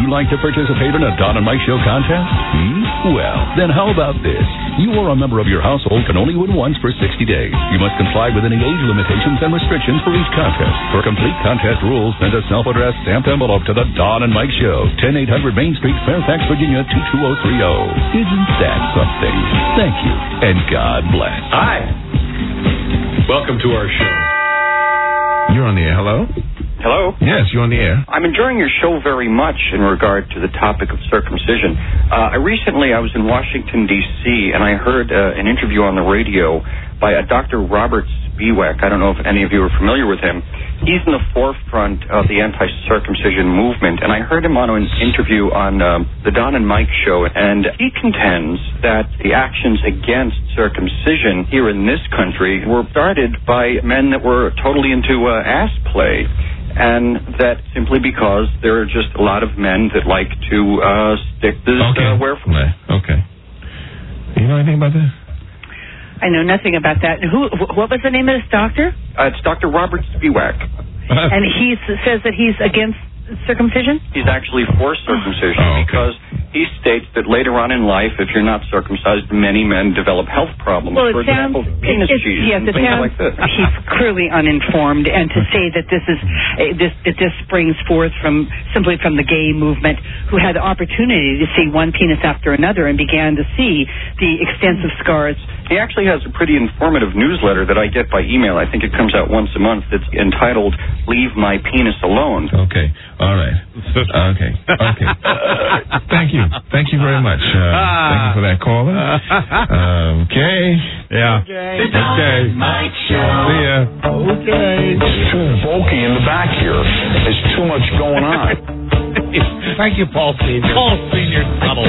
you like to participate in a Don and Mike Show contest? Well, then how about this? You or a member of your household can only win once for 60 days. You must comply with any age limitations and restrictions for each contest. For complete contest rules, send a self-addressed stamped envelope to the Don and Mike Show, 10800 Main Street, Fairfax, Virginia, 22030. Isn't that something? Thank you, and God bless. Hi. Welcome to our show. You're on the air. Hello? Hello? Yes, you're on the air. I'm enjoying your show very much in regard to the topic of circumcision. Recently I was in Washington, D.C., and I heard an interview on the radio by a Dr. Robert Spiewak. I don't know if any of you are familiar with him. He's in the forefront of the anti-circumcision movement, and I heard him on an interview on the Don and Mike Show, and he contends that the actions against circumcision here in this country were started by men that were totally into ass play. And that simply because there are just a lot of men that like to stick this where from. Okay. You know anything about that? I know nothing about that. What was the name of this doctor? It's Dr. Robert Spiewak. And he says that he's against circumcision? He's actually for circumcision because he states that later on in life, if you're not circumcised, many men develop health problems. Well, for example, penis cheese and things like this. He's clearly uninformed, and to say that this springs forth simply from the gay movement, who had the opportunity to see one penis after another and began to see the extensive scars. He actually has a pretty informative newsletter that I get by email. I think it comes out once a month. It's entitled "Leave My Penis Alone." Okay. All right. Okay. Thank you. Thank you very much. Thank you for that caller. Okay. Yeah. Okay. Mike Show. See ya. Okay. It's too bulky in the back here. There's too much going on. Thank you, Paul Senior. Paul Senior Tuttle.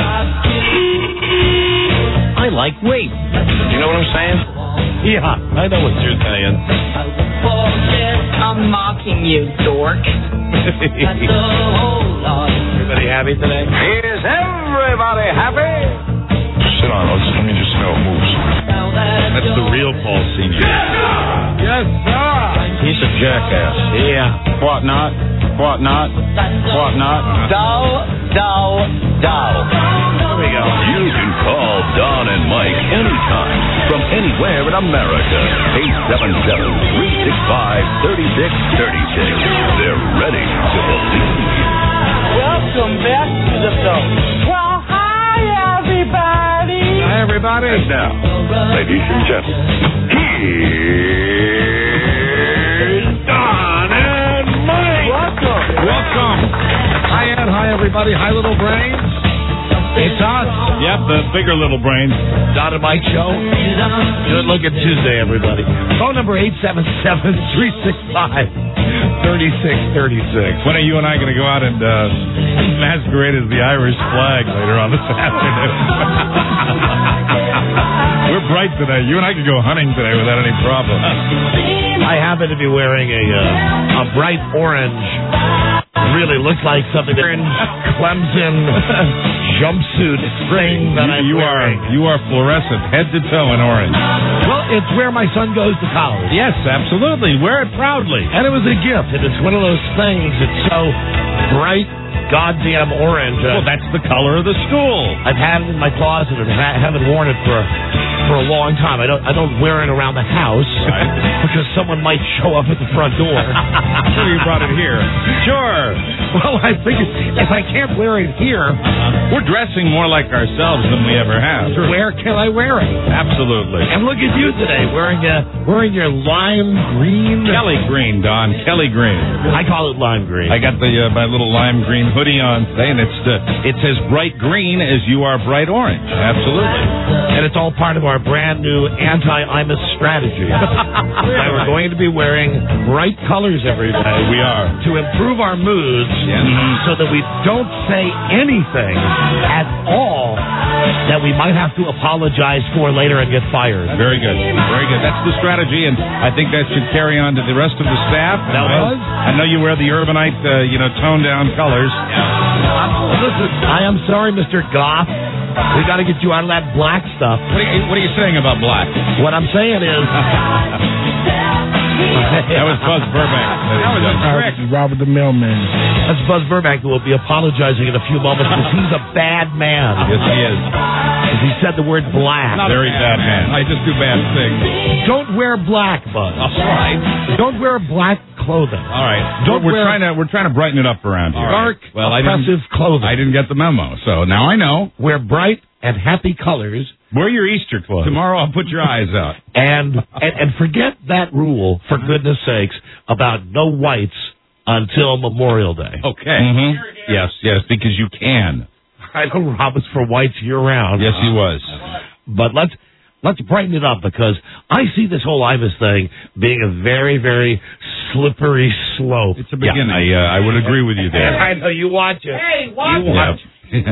I like weight. You know what I'm saying? Yeah, I know what you're saying. I'm mocking you, dork. Everybody happy today? Is everybody happy? Sit on. Let me just see how it moves. That's the real Paul Senior. Yes, sir. He's a jackass. Yeah. What not? What not? What not? Dow. There we go. You can call Don and Mike anytime from anywhere in America. 877-365-3636. They're ready to believe you. Welcome back to the show. Well, hi, everybody. Hi, everybody. And now, ladies and gentlemen, here's Don and Mike. Welcome. Hi, Ed. Hi, everybody. Hi, little brains. It's us. Yep, the bigger little brains. Don and Mike Show. Good looking Tuesday, everybody. Phone number 877-365-3636. When are you and I going to go out and masquerade as the Irish flag later on this afternoon? We're bright today. You and I could go hunting today without any problem. I happen to be wearing a bright orange. Really looks like something orange Clemson jumpsuit thing that I'm wearing. You are fluorescent, head to toe in orange. Well, it's where my son goes to college. Yes, absolutely. Wear it proudly. And it was a gift. And it's one of those things that's so bright, goddamn orange. Well, that's the color of the school. I've had it in my closet and haven't worn it for a long time. I don't wear it around the house because someone might show up at the front door. Sure, you brought it here. Sure. Well, I figured if I can't wear it here, we're dressing more like ourselves than we ever have. Sure. Where can I wear it? Absolutely. And look at you today, wearing your lime green. Kelly green, Don. Kelly green. I call it lime green. I got my little lime green hoodie on today, and it's as bright green as you are bright orange. Absolutely. And it's all part of our brand new anti-IMUS strategy. We're going to be wearing bright colors every day. We are. To improve our moods, so that we don't say anything at all that we might have to apologize for later and get fired. Very good. Very good. That's the strategy, and I think that should carry on to the rest of the staff. I know you wear the urbanite, toned-down colors. Listen, I am sorry, Mr. Goff. We got to get you out of that black stuff. What are you saying about black? What I'm saying is, That was Buzz Burbank. That was a trick. Robert the Mailman. That's Buzz Burbank, who will be apologizing in a few moments because he's a bad man. Yes, he is. Because he said the word black. Very bad man. I just do bad things. Don't wear black, Buzz. All right. Don't wear black clothing. All right. We're trying to brighten it up around here. Dark, oppressive clothing. I didn't get the memo, so now I know. Wear bright and happy colors. Wear your Easter clothes. Tomorrow I'll put your eyes out. And forget that rule, for goodness sakes, about no whites until Memorial Day. Okay. Mm-hmm. Yes, because you can. I know Rob was for whites year-round. Yes, he was. But let's brighten it up, because I see this whole Imus thing being a very, very slippery slope. It's a beginning. Yeah, I would agree with you there. I know. You watch it. Hey, watch it.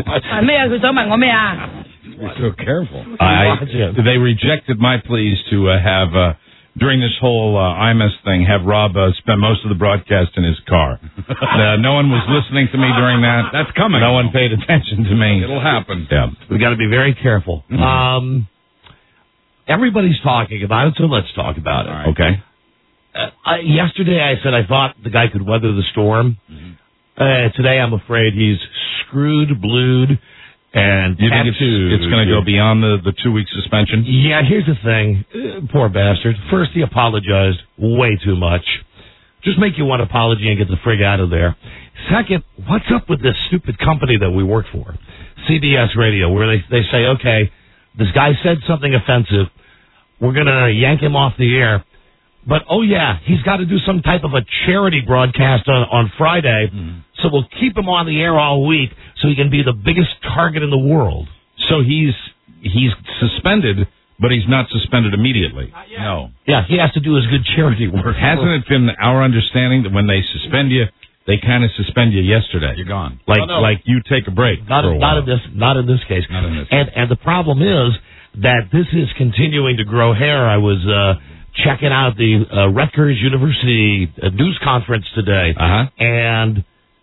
You're so careful. They rejected my pleas to have, during this whole Imus thing, have Rob spend most of the broadcast in his car. No one was listening to me during that. That's coming. No one paid attention to me. It'll happen. Yeah. We got to be very careful. Mm-hmm. Everybody's talking about it, so let's talk about it. Right. Okay. Yesterday I said I thought the guy could weather the storm. Mm-hmm. Today I'm afraid he's screwed, blued, and you think it's going to go beyond the 2-week suspension? Yeah, here's the thing. Poor bastard. First, he apologized way too much. Just make you one apology and get the frig out of there. Second, what's up with this stupid company that we work for, CBS Radio, where they say, okay, this guy said something offensive. We're going to yank him off the air. But, oh, yeah, he's got to do some type of a charity broadcast on Friday, so we'll keep him on the air all week so he can be the biggest target in the world. So he's suspended, but he's not suspended immediately. No. Yeah, he has to do his good charity work. Hasn't it been our understanding that when they suspend you, they kind of suspend you yesterday? You're gone. Like you take a break for a while. Not in this case. Not in this. And the problem is that this is continuing to grow hair. I was checking out the Rutgers University news conference today, and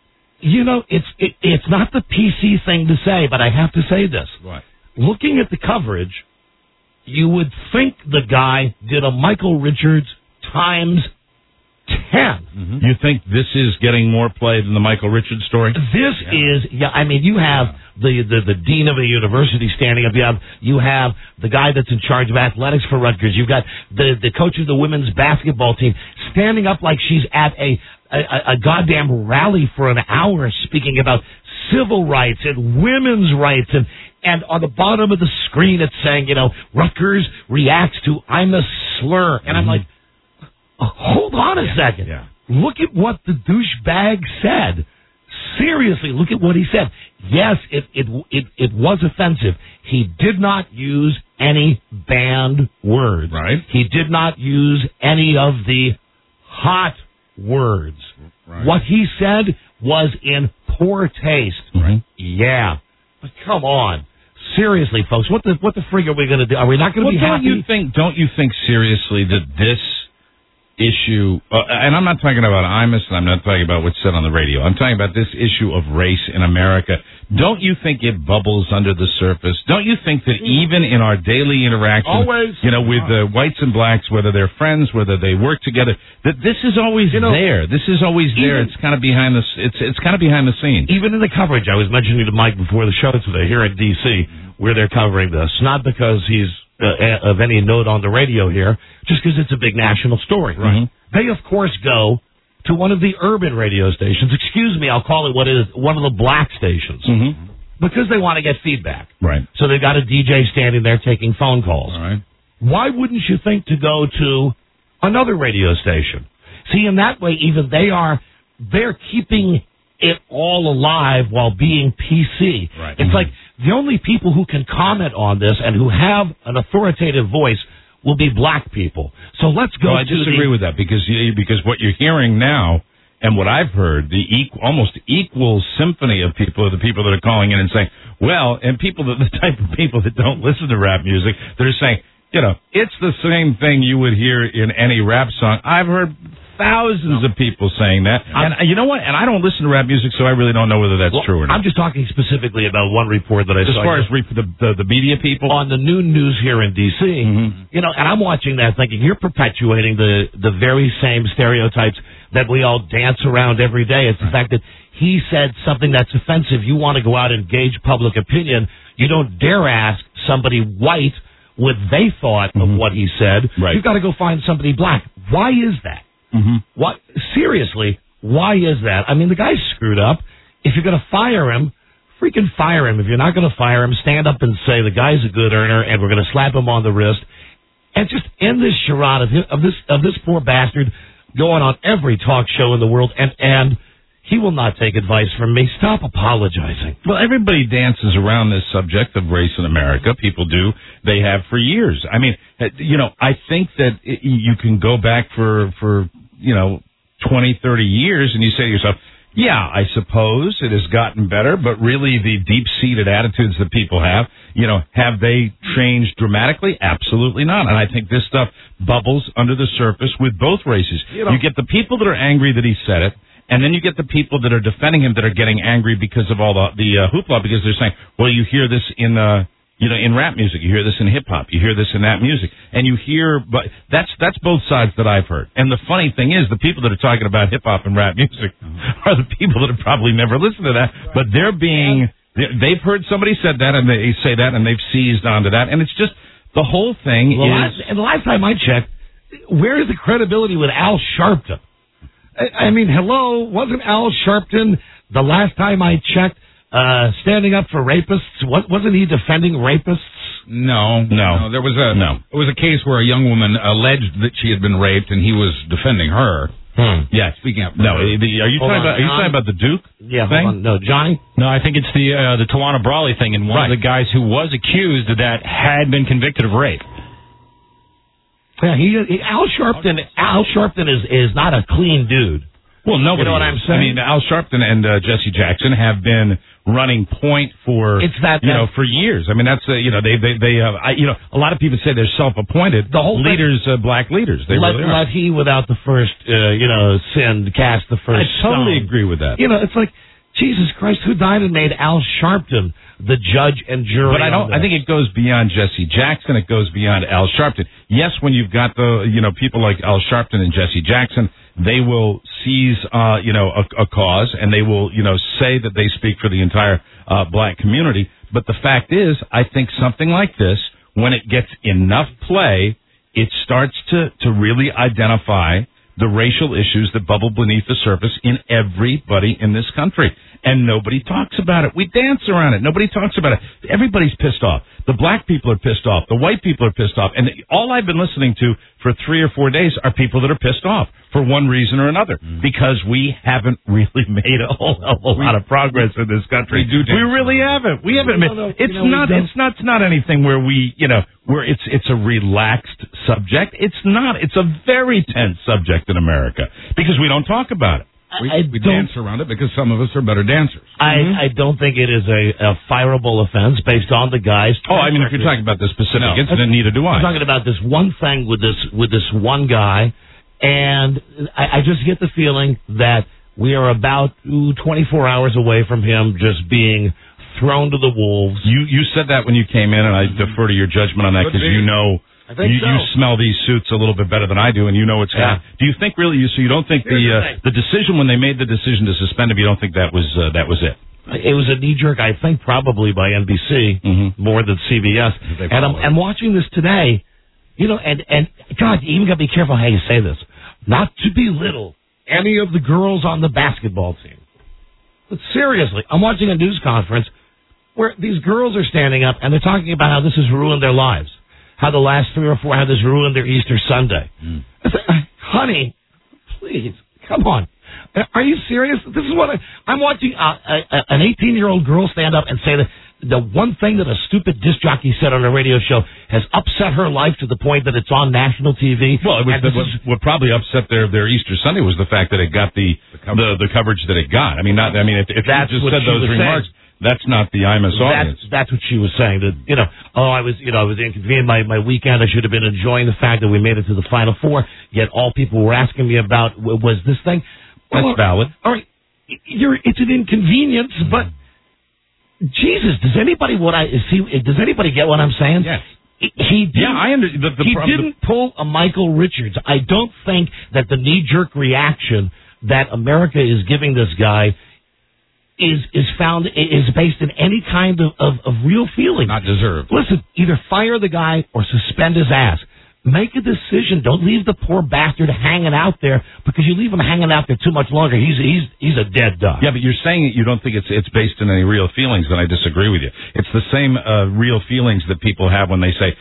it's not the PC thing to say, but I have to say this. What? Looking at the coverage, you would think the guy did a Michael Richards times 10. Mm-hmm. You think this is getting more play than the Michael Richards story? This is, I mean, you have the dean of a university standing up. You have the guy that's in charge of athletics for Rutgers. You've got the coach of the women's basketball team standing up like she's at a goddamn rally for an hour speaking about civil rights and women's rights, and on the bottom of the screen it's saying, Rutgers reacts to I'm a slur. And I'm like, hold on a second. Yeah. Look at what the douchebag said. Seriously, look at what he said. Yes, it was offensive. He did not use any banned words. Right. He did not use any of the hot words. Right. What he said was in poor taste. Right. Yeah. But come on. Seriously, folks, what the frig are we going to do? Are we not going to be happy? Don't you think seriously that this issue, and I'm not talking about Imus, and I'm not talking about what's said on the radio. I'm talking about this issue of race in America. Don't you think it bubbles under the surface? Don't you think that even in our daily interaction, with whites and blacks, whether they're friends, whether they work together, that this is always there. This is always there. It's kind of behind the. It's kind of behind the scenes. Even in the coverage, I was mentioning to Mike before the show today here in D.C., where they're covering this, not because he's of any note on the radio here, just because it's a big national story. Right. They, of course, go to one of the urban radio stations. Excuse me, I'll call it one of the black stations. Mm-hmm. Because they want to get feedback. Right. So they've got a DJ standing there taking phone calls. All right. Why wouldn't you think to go to another radio station? See, in that way, even they're keeping it all alive while being PC. Right. It's like the only people who can comment on this and who have an authoritative voice will be black people. So let's go. I disagree with that because what you're hearing now and what I've heard, the almost equal symphony of people are the people that are calling in and saying, well, and the type of people that don't listen to rap music, they're saying, it's the same thing you would hear in any rap song. I've heard thousands of people saying that. And you know what? And I don't listen to rap music, so I really don't know whether that's true or not. I'm just talking specifically about one report that I saw. As far as the media people? On the noon news here in D.C., you know, and I'm watching that thinking, you're perpetuating the very same stereotypes that we all dance around every day. It's the fact that he said something that's offensive. You want to go out and gauge public opinion. You don't dare ask somebody white what they thought of what he said. Right. You've got to go find somebody black. Why is that? What? Seriously, why is that? I mean, the guy's screwed up. If you're going to fire him, freaking fire him. If you're not going to fire him, stand up and say the guy's a good earner, and we're going to slap him on the wrist, and just end this charade of this poor bastard going on every talk show in the world, and he will not take advice from me. Stop apologizing. Well, everybody dances around this subject of race in America. People do. They have for years. I mean, you know, I think that you can go back for 20, 30 years, and you say to yourself, yeah, I suppose it has gotten better, but really the deep-seated attitudes that people have, you know, have they changed dramatically? Absolutely not. And I think this stuff bubbles under the surface with both races. You get the people that are angry that he said it, and then you get the people that are defending him that are getting angry because of all the hoopla, because they're saying, well, you hear this in in rap music, you hear this in hip hop, you hear this in that music, and you hear, but that's both sides that I've heard. And the funny thing is, the people that are talking about hip hop and rap music are the people that have probably never listened to that, but they've heard somebody said that, and they say that, and they've seized onto that, and it's just, the whole thing is... And the last time I checked, where is the credibility with Al Sharpton? I mean, hello, wasn't Al Sharpton, the last time I checked, standing up for rapists? Wasn't he defending rapists? No. There was It was a case where a young woman alleged that she had been raped, and he was defending her. Yeah, speaking up. No, are you talking about the Duke? Yeah, thing? No, Johnny. No, I think it's the Tawana Brawley thing, and one of the guys who was accused of that had been convicted of rape. Yeah, Al Sharpton is not a clean dude. Well, nobody. You know what I'm saying? I mean, Al Sharpton and Jesse Jackson have been running point for for years. I mean, that's they a lot of people say they're self-appointed leaders, black leaders. They really are. Let he without the first sin cast the first. I totally agree with that. You know, it's like Jesus Christ, who died and made Al Sharpton the judge and jury? But I think it goes beyond Jesse Jackson. It goes beyond Al Sharpton. Yes, when you've got people like Al Sharpton and Jesse Jackson, they will seize a cause, and they will say that they speak for the entire black community. But the fact is, I think something like this, when it gets enough play, it starts to really identify the racial issues that bubble beneath the surface in everybody in this country. And nobody talks about it. We dance around it. Nobody talks about it. Everybody's pissed off. The black people are pissed off. The white people are pissed off. And all I've been listening to for 3 or 4 days are people that are pissed off for one reason or another. Because we haven't really made a whole lot of progress in this country. We really haven't. We haven't. It's not anything where where it's a relaxed subject. It's not. It's a very tense subject in America because we don't talk about it. We dance around it because some of us are better dancers. I don't think it is a fireable offense based on the guy's. Oh, I mean, if you're talking about the specific incident, neither do I. I'm talking about this one thing with this one guy, and I just get the feeling that we are about 24 hours away from him just being thrown to the wolves. You said that when you came in, and I defer to your judgment on that because you smell these suits a little bit better than I do, and you know what's coming. Do you think really? So you don't think the decision when they made the decision to suspend him? You don't think that was it? It was a knee jerk, I think, probably by NBC more than CBS. And I'm watching this today, and God, you even got to be careful how you say this, not to belittle any of the girls on the basketball team. But seriously, I'm watching a news conference where these girls are standing up and they're talking about how this has ruined their lives. How the last 3 or 4 how this ruined their Easter Sunday. I said, honey, please, come on. Are you serious? This is what I'm watching an 18-year-old girl stand up and say that the one thing that a stupid disc jockey said on a radio show has upset her life to the point that it's on national TV. Well, what probably upset their Easter Sunday was the fact that it got the coverage that it got. I mean, if you just said those remarks. That's not the Imus audience. That's what she was saying. That I was inconvenient. My weekend, I should have been enjoying the fact that we made it to the Final Four. Yet all people were asking me about was this thing. That's valid. All right, it's an inconvenience, but Jesus, does anybody get what I'm saying? Yes. He didn't, I understand. He didn't pull a Michael Richards. I don't think that the knee-jerk reaction that America is giving this guy is based in any kind of real feeling. Not deserved. Listen, either fire the guy or suspend his ass. Make a decision. Don't leave the poor bastard hanging out there, because you leave him hanging out there too much longer, he's a dead duck. Yeah, but you're saying you don't think it's based in any real feelings, and I disagree with you. It's the same real feelings that people have when they say,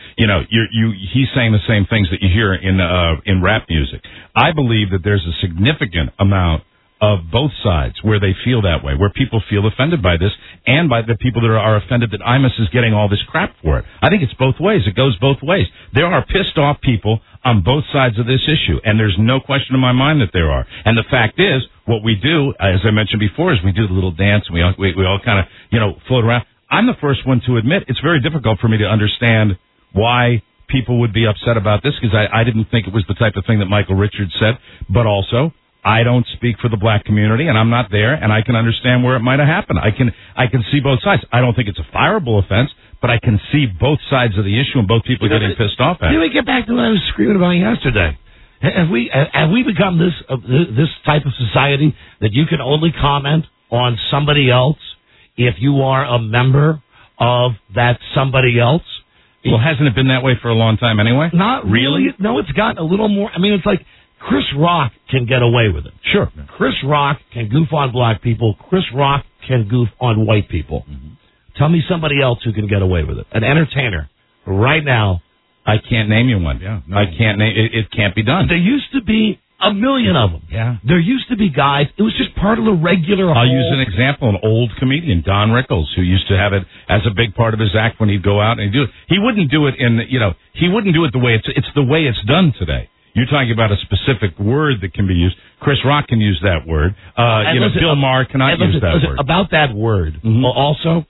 he's saying the same things that you hear in rap music. I believe that there's a significant amount of both sides where they feel that way, where people feel offended by this, and by the people that are offended that Imus is getting all this crap for it. I think it's both ways. It goes both ways. There are pissed off people on both sides of this issue, and there's no question in my mind that there are. And the fact is, what we do, as I mentioned before, is we do the little dance, and we all kind of, float around. I'm the first one to admit it's very difficult for me to understand why people would be upset about this, because I didn't think it was the type of thing that Michael Richards said, but also I don't speak for the black community, and I'm not there, and I can understand where it might have happened. I can see both sides. I don't think it's a fireable offense, but I can see both sides of the issue and both people getting pissed off at it. Let me get back to what I was screaming about yesterday. Have we become this type of society that you can only comment on somebody else if you are a member of that somebody else? Well, hasn't it been that way for a long time anyway? Not really. No, it's gotten a little more. I mean, it's like Chris Rock can get away with it. Sure. Chris Rock can goof on black people. Chris Rock can goof on white people. Mm-hmm. Tell me somebody else who can get away with it. An entertainer. Right now. I can't name you one. Yeah. No. I can't name it. Can't be done. There used to be a million of them. Yeah. There used to be guys. It was just part of the regular. I'll use an example. An old comedian, Don Rickles, who used to have it as a big part of his act when he'd go out and he'd do it. He wouldn't do it he wouldn't do it the way it's the way it's done today. You're talking about a specific word that can be used. Chris Rock can use that word. Bill Maher cannot use that word. About that word, also,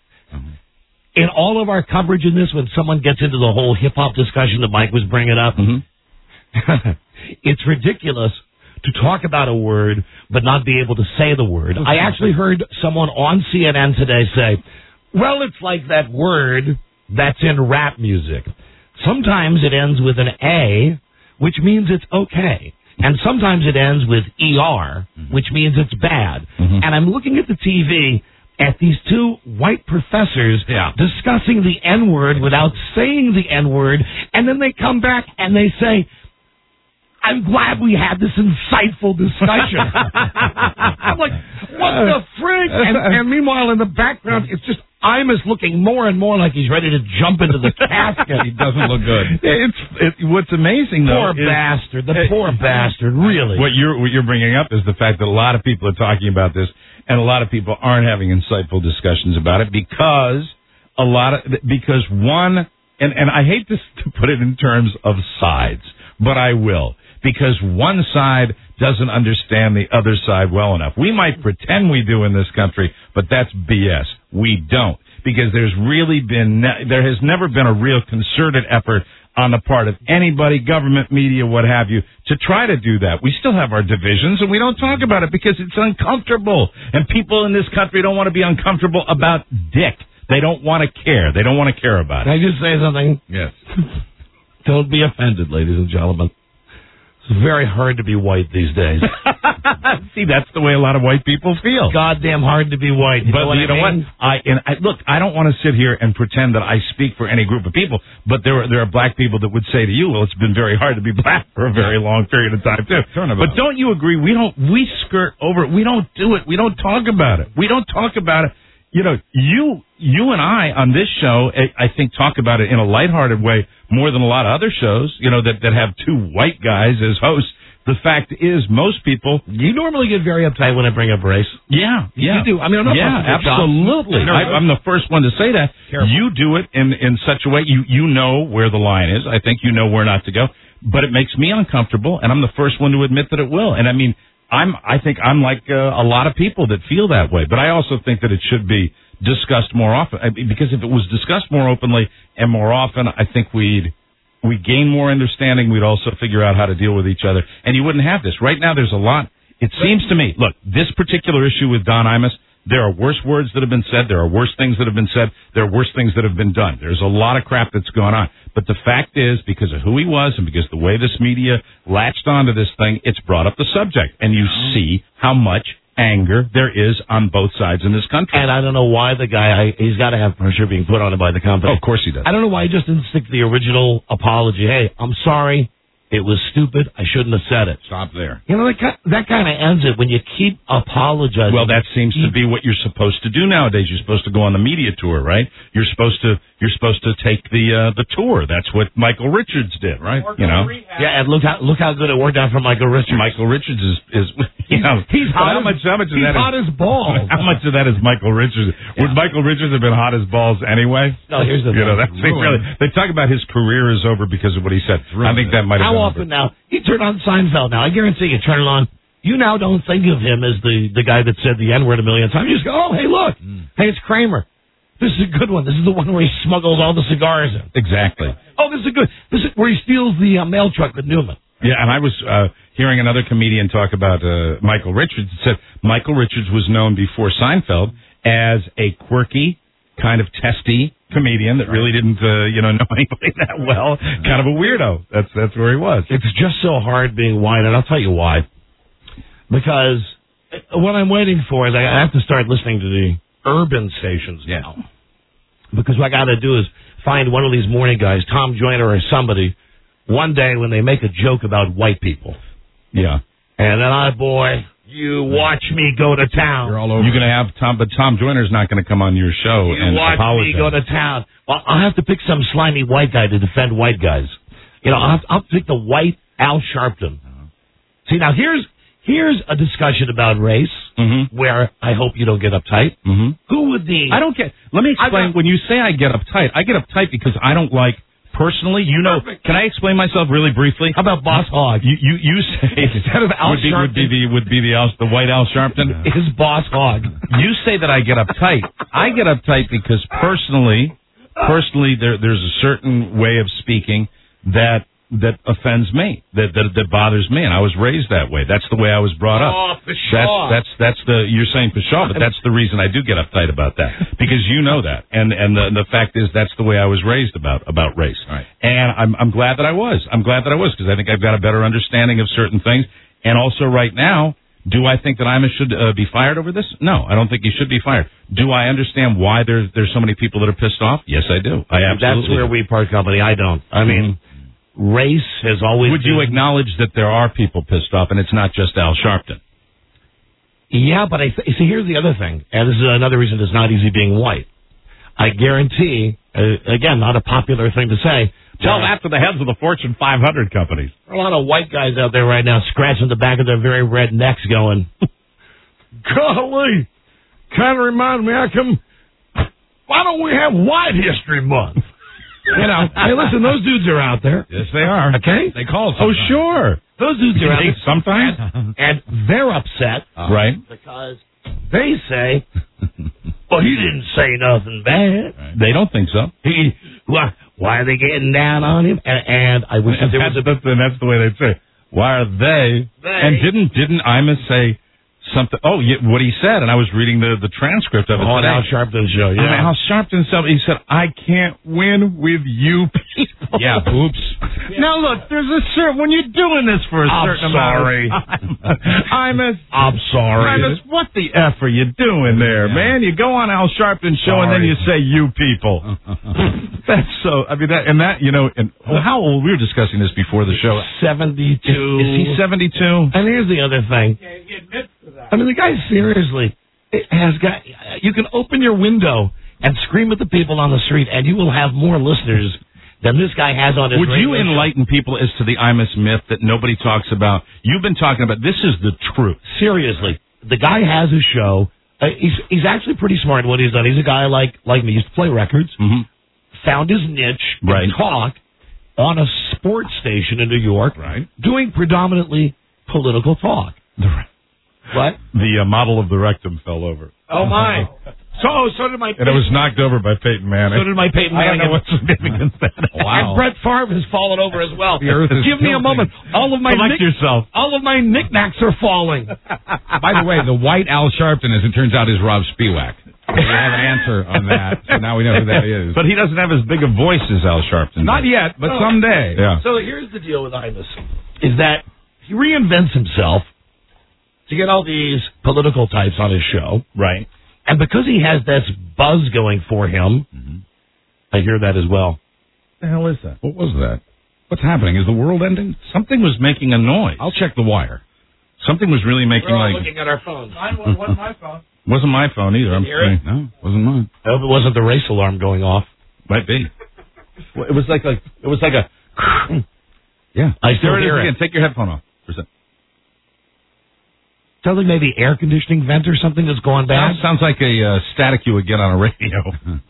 in all of our coverage in this, when someone gets into the whole hip-hop discussion that Mike was bringing up, it's ridiculous to talk about a word but not be able to say the word. I actually heard someone on CNN today say, well, it's like that word that's in rap music. Sometimes it ends with an A, which means it's okay. And sometimes it ends with ER, which means it's bad. And I'm looking at the TV at these two white professors discussing the N-word without saying the N-word, and then they come back and they say, I'm glad we had this insightful discussion. I'm like, what the frig? And meanwhile, in the background, it's just Imus looking more and more like he's ready to jump into the casket. He doesn't look good. What's amazing, though, poor bastard, really. What you're bringing up is the fact that a lot of people are talking about this, and a lot of people aren't having insightful discussions about it because one, and I hate this to put it in terms of sides, but I will. Because one side doesn't understand the other side well enough. We might pretend we do in this country, but that's BS. We don't. Because there has never been a real concerted effort on the part of anybody, government, media, what have you, to try to do that. We still have our divisions, and we don't talk about it because it's uncomfortable. And people in this country don't want to be uncomfortable about dick. They don't want to care. They don't want to care about it. Can I just say something? Yes. Don't be offended, ladies and gentlemen. It's very hard to be white these days. See, that's the way a lot of white people feel. Goddamn hard to be white. But you know what? Look, I don't want to sit here and pretend that I speak for any group of people, but there are black people that would say to you, well, it's been very hard to be black for a very long period of time, too. But don't you agree? We skirt over it. We don't do it. We don't talk about it. We don't talk about it. You know, you and I on this show, I think, talk about it in a lighthearted way more than a lot of other shows, that have two white guys as hosts. The fact is, most people... You normally get very uptight when I bring up race. Yeah. You do. I mean, I'm not absolutely. I'm the first one to say that. Careful. You do it in such a way, you know where the line is. I think you know where not to go. But it makes me uncomfortable, and I'm the first one to admit that it will. And I think I'm like a lot of people that feel that way. But I also think that it should be discussed more often. Because if it was discussed more openly and more often, I think we'd gain more understanding. We'd also figure out how to deal with each other. And you wouldn't have this. Right now, there's a lot. It seems to me, look, this particular issue with Don Imus, there are worse words that have been said. There are worse things that have been said. There are worse things that have been done. There's a lot of crap that's going on. But the fact is, because of who he was and because the way this media latched onto this thing, it's brought up the subject. And you see how much anger there is on both sides in this country. And I don't know why the guy, he's got to have pressure being put on him by the company. Oh, of course he does. I don't know why he just didn't stick to the original apology. Hey, I'm sorry. It was stupid. I shouldn't have said it. Stop there. You know, that kind of ends it when you keep apologizing. Well, that seems to be what you're supposed to do nowadays. You're supposed to go on the media tour, right? You're supposed to take the tour. That's what Michael Richards did, right? You know. Yeah, and look how good it worked out for Michael Richards. Michael Richards is you know, he's hot. How much of that he's hot as balls. How much of that is Michael Richards? Yeah. Would Michael Richards have been hot as balls anyway? No, here's the thing. You know, that's really, they talk about his career is over because of what he said. I think that might have been How often now? He turned on Seinfeld now. I guarantee you turn it on. You now don't think of him as the guy that said the N-word a million times. You just go, oh, hey, look. Hey, it's Kramer. This is a good one. This is the one where he smuggles all the cigars in. Exactly. Oh, this is good. This is where he steals the mail truck with Newman. Yeah, and I was hearing another comedian talk about Michael Richards. It said Michael Richards was known before Seinfeld as a quirky, kind of testy comedian that really didn't, know anybody that well. Kind of a weirdo. That's where he was. It's just so hard being white, and I'll tell you why. Because what I'm waiting for is I have to start listening to the urban stations now. Because what I got to do is find one of these morning guys, Tom Joyner or somebody, one day when they make a joke about white people. Yeah. And then, boy, you watch me go to town. You're all over. You're going to have Tom, but Tom Joyner's not going to come on your show and watch apologize. Me go to town. Well, I'll have to pick some slimy white guy to defend white guys. You know, I'll pick the white Al Sharpton. See, now here's a discussion about race where I hope you don't get uptight. Who would the... I don't get... Let me explain. When you say I get uptight because I don't like... Personally, can I explain myself really briefly? How about Boss Hogg? You say instead of Al Sharpton would be the white Al Sharpton is Boss Hogg. You say that I get uptight. I get uptight because personally there's a certain way of speaking that offends me, that bothers me, and I was raised that way. That's the way I was brought up. Oh, Pshaw. That's you're saying Pshaw, but that's the reason I do get uptight about that, because you know that, and the fact is that's the way I was raised about race. Right. And I'm glad that I was. I'm glad that I was, because I think I've got a better understanding of certain things, and also right now. Do I think that Imus should be fired over this? No, I don't think he should be fired. Do I understand why there's so many people that are pissed off? Yes, I do. I absolutely. That's where we part company. I don't. I mean. Race has always Would you acknowledge that there are people pissed off, and it's not just Al Sharpton? Yeah, but see, here's the other thing, and this is another reason it's not easy being white. I guarantee, again, not a popular thing to say. Tell that to the heads of the Fortune 500 companies. There are a lot of white guys out there right now scratching the back of their very red necks going, golly, kind of reminds me, why don't we have White History Month? You know, hey, listen, those dudes are out there. Yes, they are. Okay? They call sometimes. Oh, sure. Those dudes are out there. Sometimes. And they're upset. Right. Because they say, well, he didn't say nothing bad. Right. They don't think so. Why are they getting down on him? And I wish there was that's the way they'd say, why are they? And didn't Imus say something? Oh, yeah, what he said, and I was reading the transcript of it. On Al Sharpton's show, yeah. Al Sharpton, he said, I can't win with you people. Yeah, oops. Now, look, there's a certain, when you're doing this for a certain amount of time. I'm sorry. Imus, what the F are you doing there, man? You go on Al Sharpton's show, and then you say, you people. That's so, I mean, how old? We were discussing this before the show. 72. Is he 72? And here's the other thing. He admits to that. I mean, the guy seriously has got. You can open your window and scream at the people on the street, and you will have more listeners than this guy has on his radio. Would you enlighten people as to the Imus myth that nobody talks about? You've been talking about. This is the truth. Seriously, the guy has a show. He's actually pretty smart in what he's done. He's a guy like me. He used to play records. Found his niche. Right. And talk on a sports station in New York. Right. Doing predominantly political talk. What? The model of the rectum fell over. Oh, my. So did my... And it was knocked over by Peyton Manning. So did my Peyton Manning. I don't know what significance that is. Wow. And Brett Favre has fallen over as well. The earth is Give me a moment. All of my yourself. All of my knickknacks are falling. By the way, the white Al Sharpton, as it turns out, is Rob Spiewak. We have an answer on that, so now we know who that is. But he doesn't have as big a voice as Al Sharpton. Not yet, but someday. Yeah. So here's the deal with Imus, is that he reinvents himself to get all these political types on his show. Right. And because he has this buzz going for him, I hear that as well. What the hell is that? What was that? What's happening? Is the world ending? Something was making a noise. I'll check the wire. Something was really making We're all looking at our phones. Mine wasn't my phone. Wasn't my phone either. I'm hear it? No, wasn't mine. I hope it wasn't the race alarm going off. Might be. It was like a. Yeah. I still There it is hear again. it. Take your headphone off. Sounds like maybe air conditioning vent or something that's going bad. Sounds like a static you would get on a radio.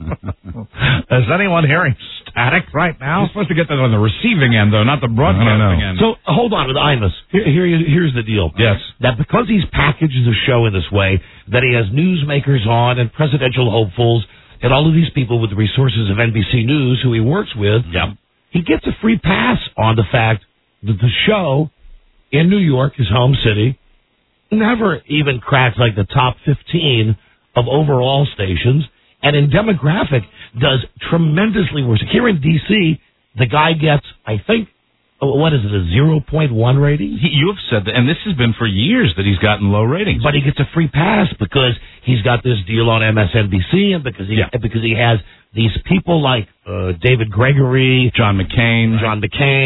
Is anyone hearing static right now? You're supposed to get that on the receiving end, though, not the broadcasting end. So hold on with Imus. Here's the deal. Yes. That because he's packaged the show in this way, that he has newsmakers on and presidential hopefuls and all of these people with the resources of NBC News who he works with, he gets a free pass on the fact that the show in New York, his home city, never even cracks like the top 15 of overall stations, and in demographic does tremendously worse. Here in D.C., the guy gets, I think, what is it, a 0.1 rating? You have said that, and this has been for years that he's gotten low ratings. But he gets a free pass because he's got this deal on MSNBC, and because he has these people like David Gregory, John McCain, John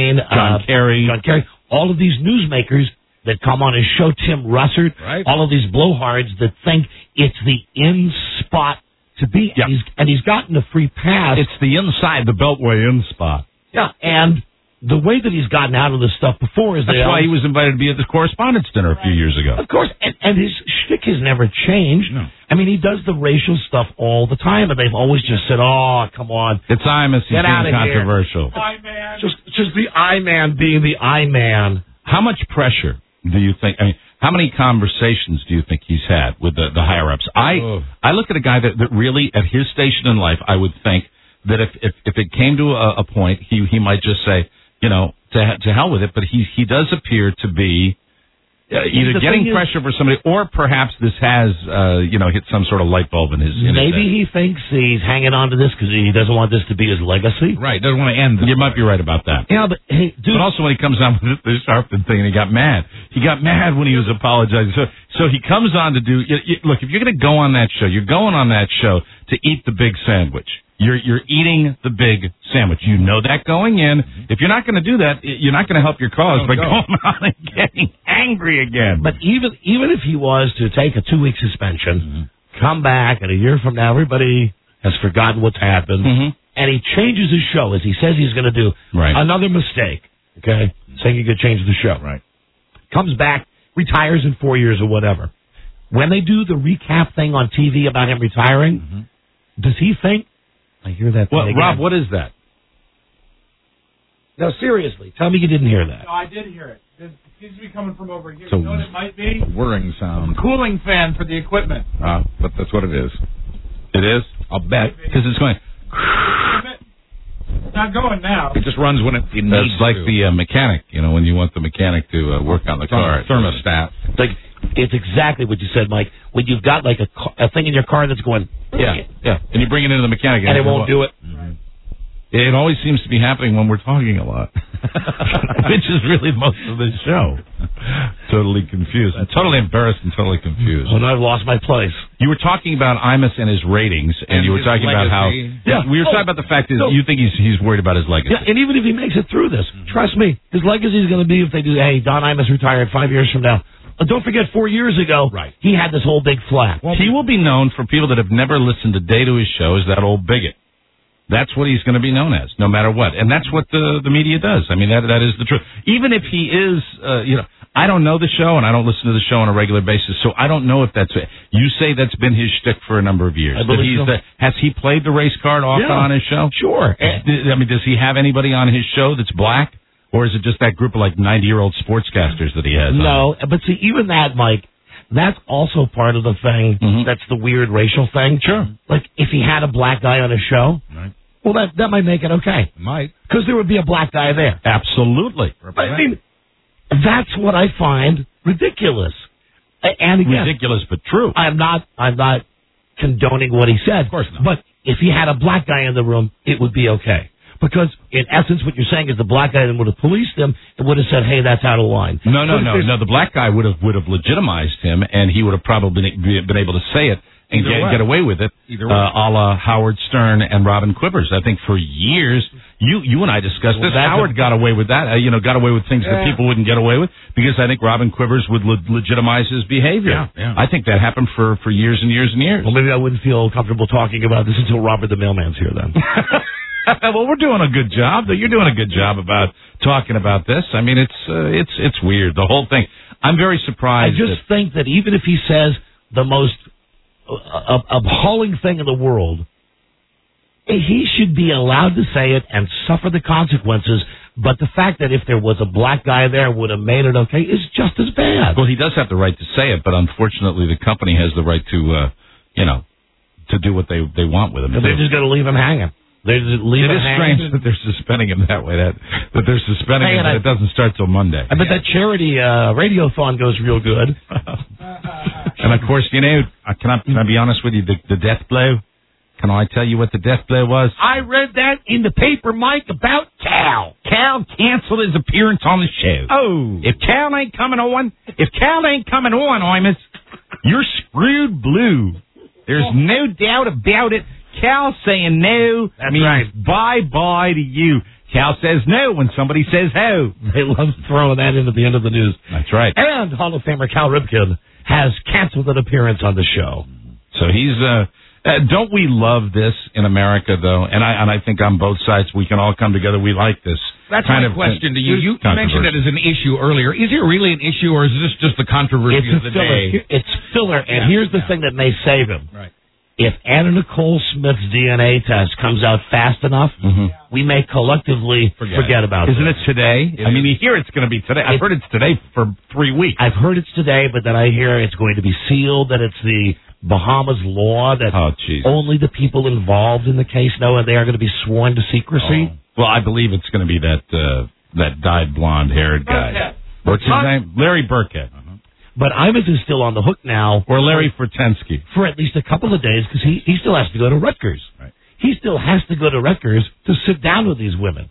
Kerry, all of these newsmakers that come on his show, Tim Russert, all of these blowhards that think it's the in spot to be. Yeah. And he's gotten a free pass. It's the inside, the Beltway in spot. Yeah, and the way that he's gotten out of this stuff before is that's why he was invited to be at the Correspondents' Dinner a few years ago. Of course, and his shtick has never changed. No. I mean, he does the racial stuff all the time, and they've always just said, "Oh, come on, it's Imus. He's being controversial." I-man. Just the I-man being the I-man. How much pressure do you think? I mean, how many conversations do you think he's had with the higher ups? I look at a guy that really, at his station in life, I would think that if it came to a point, he might just say, you know, to hell with it. But he does appear to be either getting pressure for somebody, or perhaps this has hit some sort of light bulb in his. Maybe he thinks he's hanging on to this because he doesn't want this to be his legacy. Right, doesn't want to end. You might be right about that. Yeah, but hey, dude. But also when he comes on with the Sharpton thing, and he got mad. He got mad when he was apologizing. So he comes on to do. Look, if you're going to go on that show, you're going on that show to eat the big sandwich. You're eating the big sandwich. You know that going in. If you're not going to do that, you're not going to help your cause by going on and getting angry again. But even if he was to take a 2-week suspension, come back, and a year from now everybody has forgotten what's happened, and he changes his show as he says he's going to do, another mistake, okay, saying he could change the show, comes back, retires in 4 years or whatever. When they do the recap thing on TV about him retiring, does he think, I hear that thing again. Rob, what is that? No, seriously, tell me you didn't hear that. No, I did hear it. It seems to be coming from over here. It's a You know what it might be? whirring sound. Cooling fan for the equipment. But that's what it is. It is? I'll bet. Because it's going. It's not going now. It just runs when it needs to. It's like the mechanic, when you want the mechanic to work on the car. Thermostat. It's exactly what you said, Mike. When you've got like a thing in your car that's going, yeah, and you bring it into the mechanic, and it won't do it. It always seems to be happening when we're talking a lot, which is really most of the show. Totally confused. I'm totally embarrassed and totally confused. Well, I've lost my place. You were talking about Imus and his ratings, and you were talking about how... Yeah, we were talking about the fact that you think he's worried about his legacy. Yeah, and even if he makes it through this, trust me, his legacy is going to be if they do, hey, Don Imus retired 5 years from now. Don't forget, 4 years ago, he had this whole big flap. Well, he will be known for people that have never listened a day to his show as that old bigot. That's what he's going to be known as, no matter what. And that's what the media does. I mean, that is the truth. Even if he is, I don't know the show, and I don't listen to the show on a regular basis, so I don't know if that's it. You say that's been his shtick for a number of years. I believe so. Has he played the race card often on his show? Sure. I mean, does he have anybody on his show that's black? Or is it just that group of 90-year-old sportscasters that he has? No, but see, even that, Mike, that's also part of the thing. That's the weird racial thing. Sure. Like, if he had a black guy on his show, Right. well, that might make it okay. Might. Because there would be a black guy there. Absolutely. I mean, that's what I find ridiculous. And again, Ridiculous, but true. I'm not condoning what he said. Of course not. But if he had a black guy in the room, it would be okay. Because, in essence, what you're saying is the black guy then would have policed him and would have said, hey, that's out of line. No. The black guy would have legitimized him, and he would have probably been able to say it and get away with it, a la Howard Stern and Robin Quivers. I think for years, you and I discussed this. Howard got away with that. Got away with things that people wouldn't get away with because I think Robin Quivers would legitimize his behavior. Yeah. I think that happened for years and years and years. Well, maybe I wouldn't feel comfortable talking about this until Robert the Mailman's here then. Well, we're doing a good job. You're doing a good job about talking about this. I mean, it's weird, the whole thing. I'm very surprised. I just think that even if he says the most appalling thing in the world, he should be allowed to say it and suffer the consequences. But the fact that if there was a black guy there would have made it okay is just as bad. Well, he does have the right to say it, but unfortunately, the company has the right to, to do what they want with him. But they're just going to leave him hanging. It is strange that they're suspending him that way. That they're suspending him, and it doesn't start till Monday. I bet that charity radiothon goes real good. And of course, can I be honest with you? The death blow. Can I tell you what the death blow was? I read that in the paper, Mike, about Cal. Cal canceled his appearance on the show. Oh, if Cal ain't coming on, Imus, you're screwed blue. There's no doubt about it. Cal saying no means bye-bye to you. Cal says no when somebody says ho. They love throwing that in at the end of the news. That's right. And Hall of Famer Cal Ripken has canceled an appearance on the show. So he's, don't we love this in America, though? And I think on both sides we can all come together. We like this. That's my question to you. You mentioned it as an issue earlier. Is it really an issue, or is this just the controversy of the day? It's filler, and here's the thing that may save him. Right. If Anna Nicole Smith's DNA test comes out fast enough, we may collectively forget about it. Isn't it today? I mean, you hear it's going to be today. I've heard it's today for 3 weeks. I've heard it's today, but then I hear it's going to be sealed, that it's the Bahamas law that only the people involved in the case know, and they are going to be sworn to secrecy. Well, I believe it's going to be that dyed blonde-haired guy. What's his name? Larry Burkhead. But Imus is still on the hook now. Or Larry Fortensky. For at least a couple of days, because he still has to go to Rutgers. Right. He still has to go to Rutgers to sit down with these women.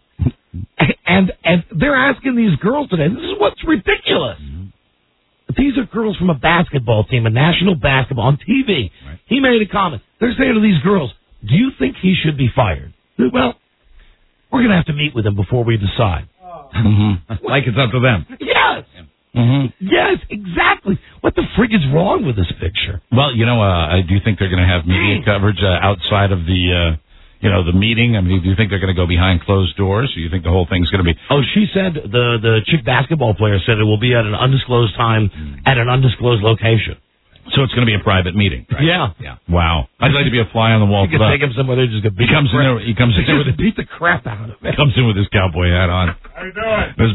and they're asking these girls today, this is what's ridiculous. These are girls from a basketball team, a national basketball, on TV. Right. He made a comment. They're saying to these girls, do you think he should be fired? Well, we're going to have to meet with him before we decide. Like it's up to them. Yes. Yes, exactly. What the frig is wrong with this picture? Well, I do think they're going to have media coverage outside of the meeting. I mean, do you think they're going to go behind closed doors, or do you think the whole thing's going to be... Oh, she said, the chick basketball player said it will be at an undisclosed time at an undisclosed location. So it's going to be a private meeting. Right? Yeah. Wow. I'd like to be a fly on the wall. You can take him somewhere. They just get beat. He comes in with beat the crap out of him. Comes in with his cowboy hat on. How you doing?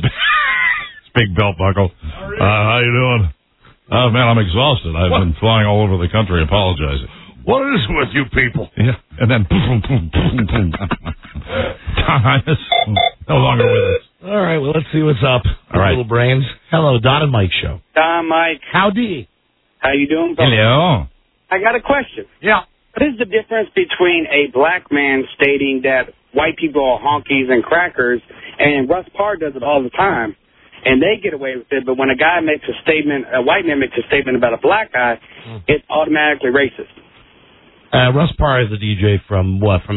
Big belt buckle. How you doing? Oh, man, I'm exhausted. I've been flying all over the country apologizing. What is with you people? Yeah. And then boom, boom, boom, boom. Thomas, no longer with us. All right, well, let's see what's up. All right. Little brains. Hello, Don and Mike show. Don, Mike. Howdy. How you doing, brother? Hello. I got a question. Yeah. What is the difference between a black man stating that white people are honkies and crackers, and Russ Parr does it all the time, and they get away with it, but when a white man makes a statement about a black guy, it's automatically racist? Russ Parr is the DJ from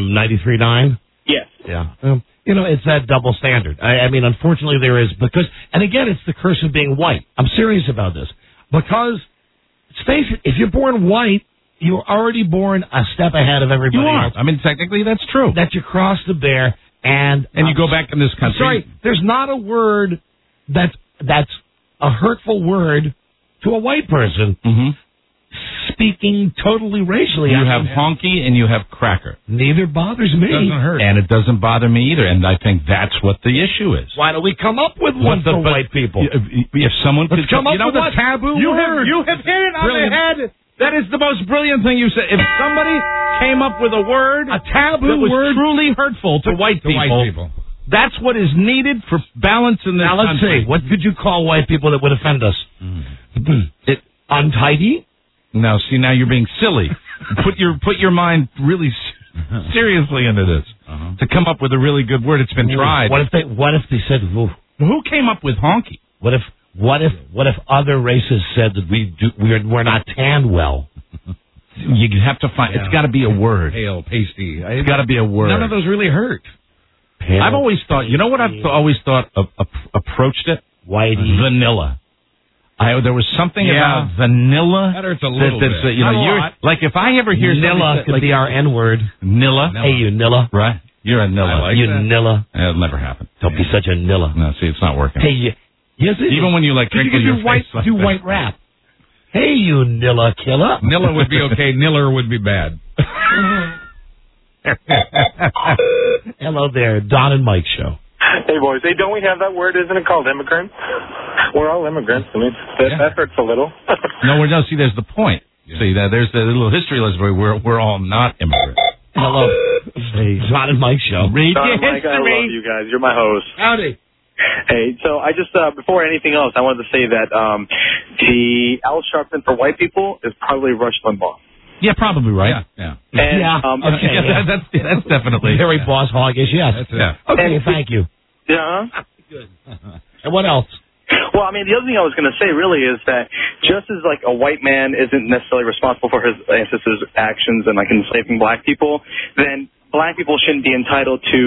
93.9? Yes. Yeah. It's that double standard. I mean, unfortunately there is, and again, it's the curse of being white. I'm serious about this. Because, let's face it, if you're born white, you're already born a step ahead of everybody else. I mean, technically that's true. That you cross the bear, and you go back in this country. Sorry, there's not a word that's a hurtful word to a white person. speaking totally racially. You have honky and you have cracker. Neither bothers me. Doesn't hurt. And it doesn't bother me either. And I think that's what the issue is. Why don't we come up with one for white people? If someone could come up with a taboo word. You have hit it on the head. That is the most brilliant thing you said. If somebody came up with a word, a taboo that was word, truly hurtful to white people, that's what is needed for balance in this country. Now let's see. What could you call white people that would offend us? Untidy? No, see, now you're being silly. Put your mind really seriously into this to come up with a really good word. It's been tried. What if they said, "Who came up with honky"? What if other races said that we're not tanned well? You have to find. It's got to be a word. Pale, pasty. It's got to be a word. None of those really hurt. Pale, I've always thought. You know what I've always thought approached it? Whitey. Vanilla. There was something about vanilla. That hurts a little bit. You're like if I ever hear Nilla could be our N-word. Nilla. Hey, you Nilla. Right. You're a Nilla. I like you that. Nilla. It'll never happen. Don't be such a Nilla. No, see, it's not working. Hey, yes, even when you like crinkle your face like do white rap. Hey, you Nilla killer. Nilla would be okay. Niller would be bad. Hello there, Don and Mike show. Hey, boys. Hey, don't we have that word? Isn't it called immigrant? We're all immigrants. I mean, that hurts a little. See, there's the point. Yeah. See, there's the little history lesson where we're all not immigrants. Hello. Hey, Don and Mike show. Read your history. I love you guys. You're my host. Howdy. Hey, so I just, before anything else, I wanted to say that the Al Sharpton for white people is probably Rush Limbaugh. Yeah, probably right. And, that's definitely very boss hoggish. Yes. Okay, thank you. Yeah. Good. And what else? Well, I mean, the other thing I was going to say really is that just as like a white man isn't necessarily responsible for his ancestors' actions and like enslaving black people, then black people shouldn't be entitled to,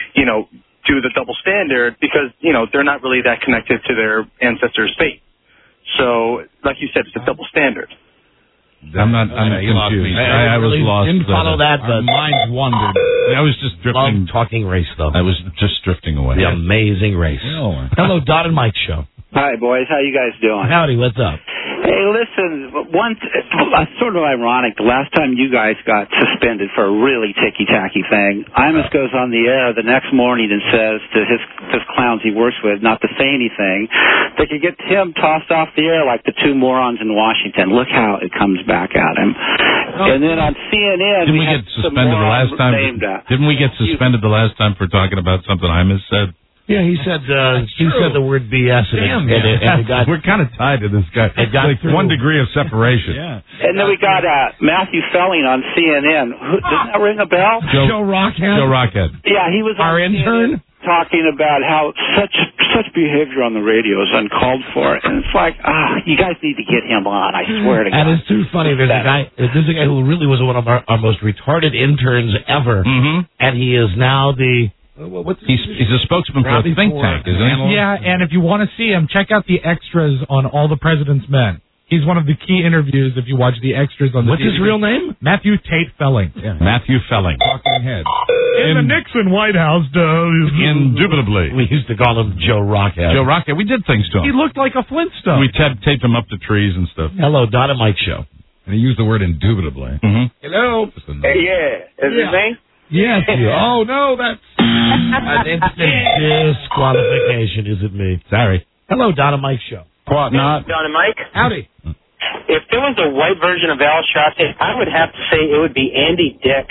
do the double standard because, they're not really that connected to their ancestors' fate. So, like you said, it's a double standard. I'm confused. I was lost. Didn't follow that. Our minds wandered. I was just drifting. Talking race, though. I was just drifting away. The amazing race. Hello, Don and Mike show. Hi, boys. How you guys doing? Howdy. What's up? Hey, listen, sort of ironic, the last time you guys got suspended for a really ticky-tacky thing, Imus goes on the air the next morning and says to his clowns he works with not to say anything. They could get him tossed off the air like the two morons in Washington. Look how it comes back at him. And then on CNN, Didn't we get suspended the last time? Didn't we get suspended the last time for talking about something Imus said? Yeah, he said the word BS. We're kind of tied to this guy. It's like 1 degree of separation. And then we got Matthew Felling on CNN. Doesn't that ring a bell? Joe Rockhead. Joe Rockhead. Yeah, he was our intern talking about how such behavior on the radio is uncalled for. And it's like, you guys need to get him on. I swear to God. And it's too funny. There's a guy who really was one of our most retarded interns ever, and he is now the. He's a spokesman for a think tank, isn't he? Yeah, and if you want to see him, check out the extras on All the President's Men. He's one of the key interviews if you watch the extras on the What's his real name? Matthew Tate Felling. Yeah. Matthew Felling. Talking head. In the Nixon White House. Indubitably. We used to call him Joe Rockhead. Joe Rockhead. We did things to him. He looked like a Flintstone. We taped him up to trees and stuff. Hello, Don and Mike show. And he used the word indubitably. Hello. Hey, Is it me? Yes. Oh, no, that's an instant disqualification. Is it me? Sorry. Hello, Don and Mike show. What not? Don and Mike? Howdy. If there was a white version of Al Sharpton, I would have to say it would be Andy Dick.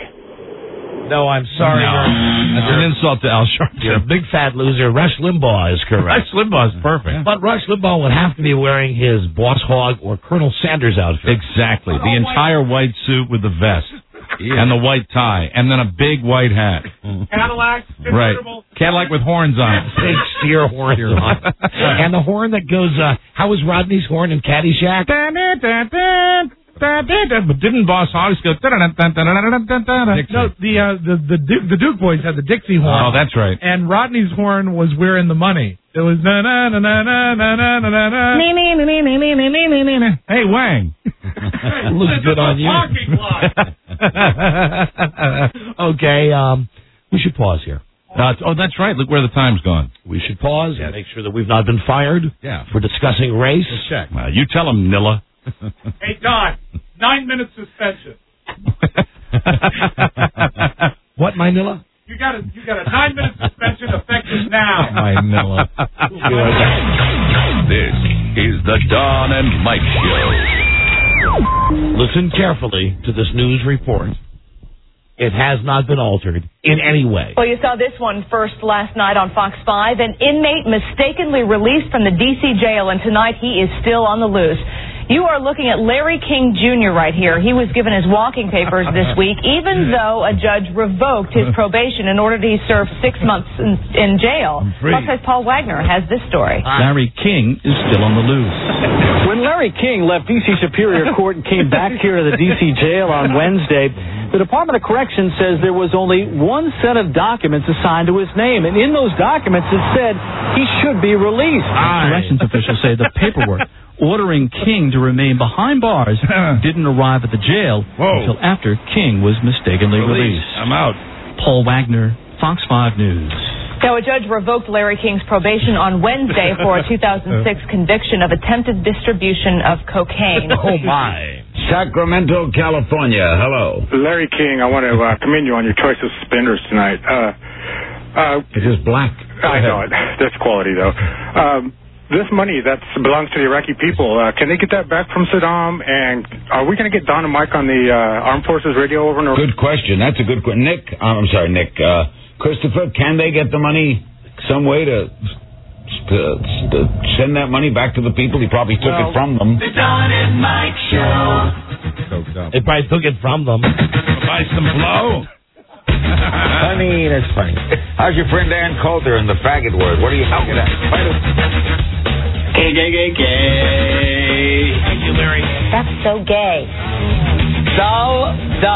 No, I'm sorry. No. That's an insult to Al Sharpton. You're a big fat loser. Rush Limbaugh is correct. Rush Limbaugh is perfect. But Rush Limbaugh would have to be wearing his Boss Hog or Colonel Sanders outfit. Exactly. The entire white suit with the vest. And the white tie, and then a big white hat. Cadillac, right? Cadillac with horns on it. Big steer horns on. And the horn that goes, how was Rodney's horn in Caddyshack? But didn't Boss Hogs go? No, the Duke boys had the Dixie horn. Oh, that's right. And Rodney's horn was "We're in the Money." It was na na na na na na na na na. Hey, Wang. Looks good on you. Okay, we should pause here. That's right. Look where the time's gone. We should pause and make sure that we've not been fired for discussing race. Check. You tell him, Nilla. Hey, Don. 9-minute suspension. What, Manila? You got a 9-minute suspension effective now. Manila. This is the Don and Mike Show. Listen carefully to this news report. It has not been altered in any way. Well, you saw this one first last night on Fox 5. An inmate mistakenly released from the D.C. jail, and tonight he is still on the loose. You are looking at Larry King Jr. right here. He was given his walking papers this week, even though a judge revoked his probation in order to serve 6 months in jail. Fox Paul Wagner has this story. Larry King is still on the loose. When Larry King left D.C. Superior Court and came back here to the D.C. jail on Wednesday, the Department of Corrections says there was only one set of documents assigned to his name, and in those documents it said he should be released. Corrections officials say the paperwork ordering King to remain behind bars didn't arrive at the jail until after King was mistakenly released. I'm out. Paul Wagner, Fox 5 News. Now, a judge revoked Larry King's probation on Wednesday for a 2006 conviction of attempted distribution of cocaine. Oh, my. Sacramento, California. Hello. Larry King, I want to commend you on your choice of suspenders tonight. It is black. I know it. That's quality, though. This money that belongs to the Iraqi people, can they get that back from Saddam? And are we going to get Don and Mike on the Armed Forces radio over and over? Good question. That's a good question. Nick, Christopher, can they get the money some way to send that money back to the people? He probably took it from them. The Don and Mike Show. They probably took it from them. Buy some blow. I mean, it's funny. How's your friend Ann Coulter in the faggot word? What are you thinking of? Gay. Thank you, Larry. That's so gay. Dull.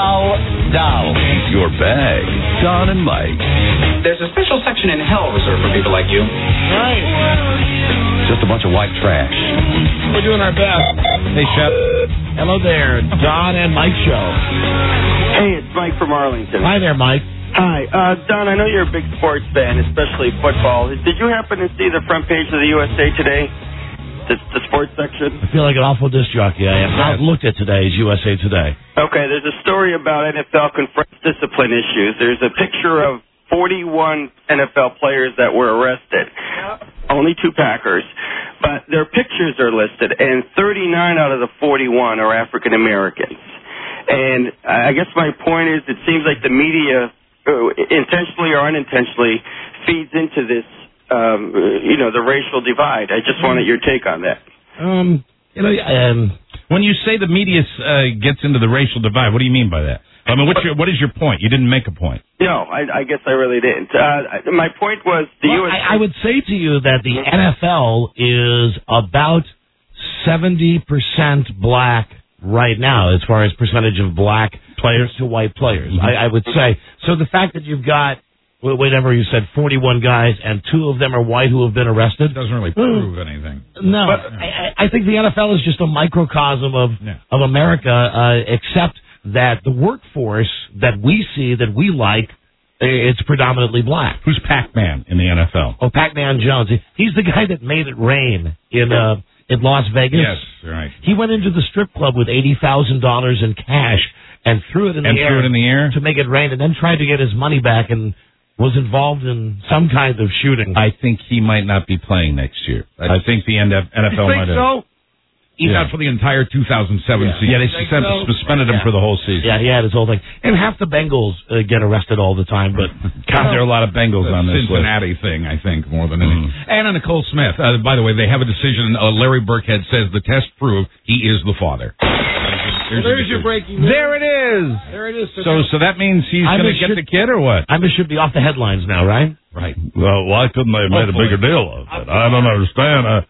Your bag, Don and Mike. There's a special section in hell reserved for people like you. Right. Just a bunch of white trash. We're doing our best. Hey, Shep. Hello there, Don and Mike Show. Hey, it's Mike from Arlington. Hi there, Mike. Hi. Don, I know you're a big sports fan, especially football. Did you happen to see the front page of the USA Today? The sports section? I feel like an awful disc jockey. I have not looked at today's USA Today. Okay, there's a story about NFL conference discipline issues. There's a picture of 41 NFL players that were arrested. Only 2 Packers. But their pictures are listed, and 39 out of the 41 are African Americans. And I guess my point is, it seems like the media, intentionally or unintentionally, feeds into this, the racial divide. I just wanted your take on that. When you say the media gets into the racial divide, what do you mean by that? I mean, what is your point? You didn't make a point. No, I guess I really didn't. My point was I would say to you that the NFL is about 70% black right now as far as percentage of black players to white players. I would say. So the fact that you've got, whatever you said, 41 guys and 2 of them are white who have been arrested. Doesn't really prove anything. No, but I think the NFL is just a microcosm of America, except that the workforce that we see, that we like, it's predominantly black. Who's Pac-Man in the NFL? Oh, Pac-Man Jones. He's the guy that made it rain in Las Vegas. Yes, right. He went into the strip club with $80,000 in cash and threw it in the air to make it rain, and then tried to get his money back and was involved in some kind of shooting. I think he might not be playing next year. I think the NFL might have. So? He's out for the entire 2007 season. Yeah, they suspended him for the whole season. Yeah, he had his whole thing. And half the Bengals get arrested all the time, but God, there are a lot of Bengals on this Cincinnati list. thing, I think, more than anything. And on Nicole Smith, by the way, they have a decision. Larry Burkhead says the test proved he is the father. There's your breaking news. There it is. There it is. So that means he's going to get the kid, or what? Imus should be off the headlines now, right? Right. Well, why couldn't they have made a bigger deal of it? I don't understand.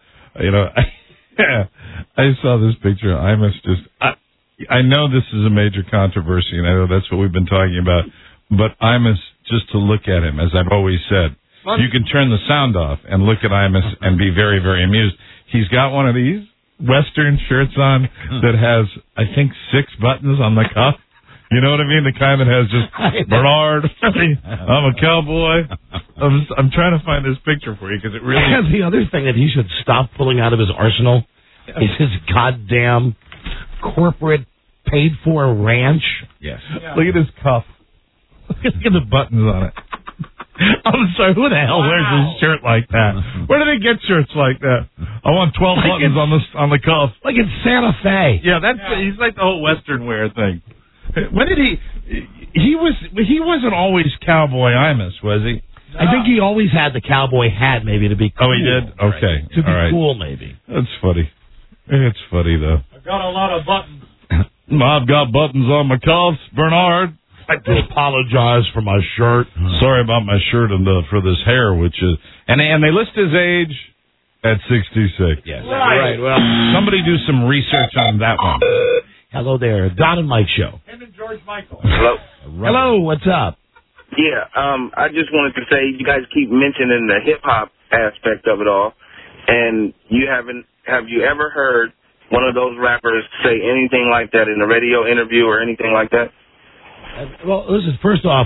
I saw this picture. I know this is a major controversy, and I know that's what we've been talking about. But Imus, just to look at him, as I've always said, you can turn the sound off and look at Imus and be very, very amused. He's got one of these Western shirts on that has, I think, 6 buttons on the cuff. You know what I mean? The kind that has just Bernard. I'm a cowboy. I'm trying to find this picture for you because it really. And the other thing that he should stop pulling out of his arsenal is his goddamn corporate paid-for ranch. Yes. Yeah. Look at his cuff. Look at the buttons on it. I'm sorry, who the hell wears a shirt like that? Where do they get shirts like that? I want 12 buttons on the cuff. Like in Santa Fe. Yeah, he's like the whole Western wear thing. When did he wasn't always Cowboy Imus, was he? I think he always had the cowboy hat, maybe, to be cool. Oh, he did? Okay. Right. To be cool, maybe. That's funny. It's funny, though. I've got a lot of buttons. I've got buttons on my cuffs, Bernard. I'd like to apologize for my shirt. Sorry about my shirt and for this hair, which is... And they list his age at 66. Yes. Right. Well, somebody do some research on that one. Hello there. Don and Mike Show. Him and George Michael. Hello. Hello, what's up? Yeah, I just wanted to say you guys keep mentioning the hip-hop aspect of it all, and have you ever heard one of those rappers say anything like that in a radio interview or anything like that? Well, listen, first off,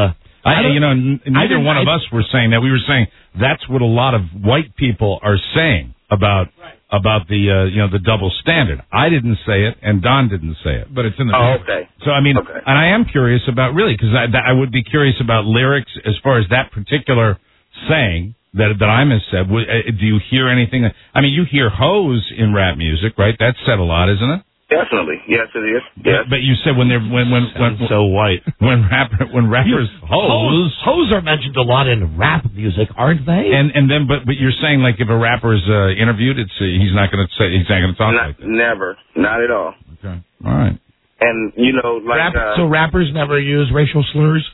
neither one of us were saying that. We were saying that's what a lot of white people are saying about the double standard. I didn't say it, and Don didn't say it, but it's in the. Oh, okay. So and I am curious about because I would be curious about lyrics as far as that particular saying that Imus said. Do you hear anything? I mean, you hear hoes in rap music, right? That's said a lot, isn't it? Definitely, yes, it is. Yes. But you said when so white when rappers hoes are mentioned a lot in rap music, aren't they? And then but you're saying like if a rapper is interviewed, he's not going to talk like that. Never, not at all. Okay, all right. And so rappers never use racial slurs.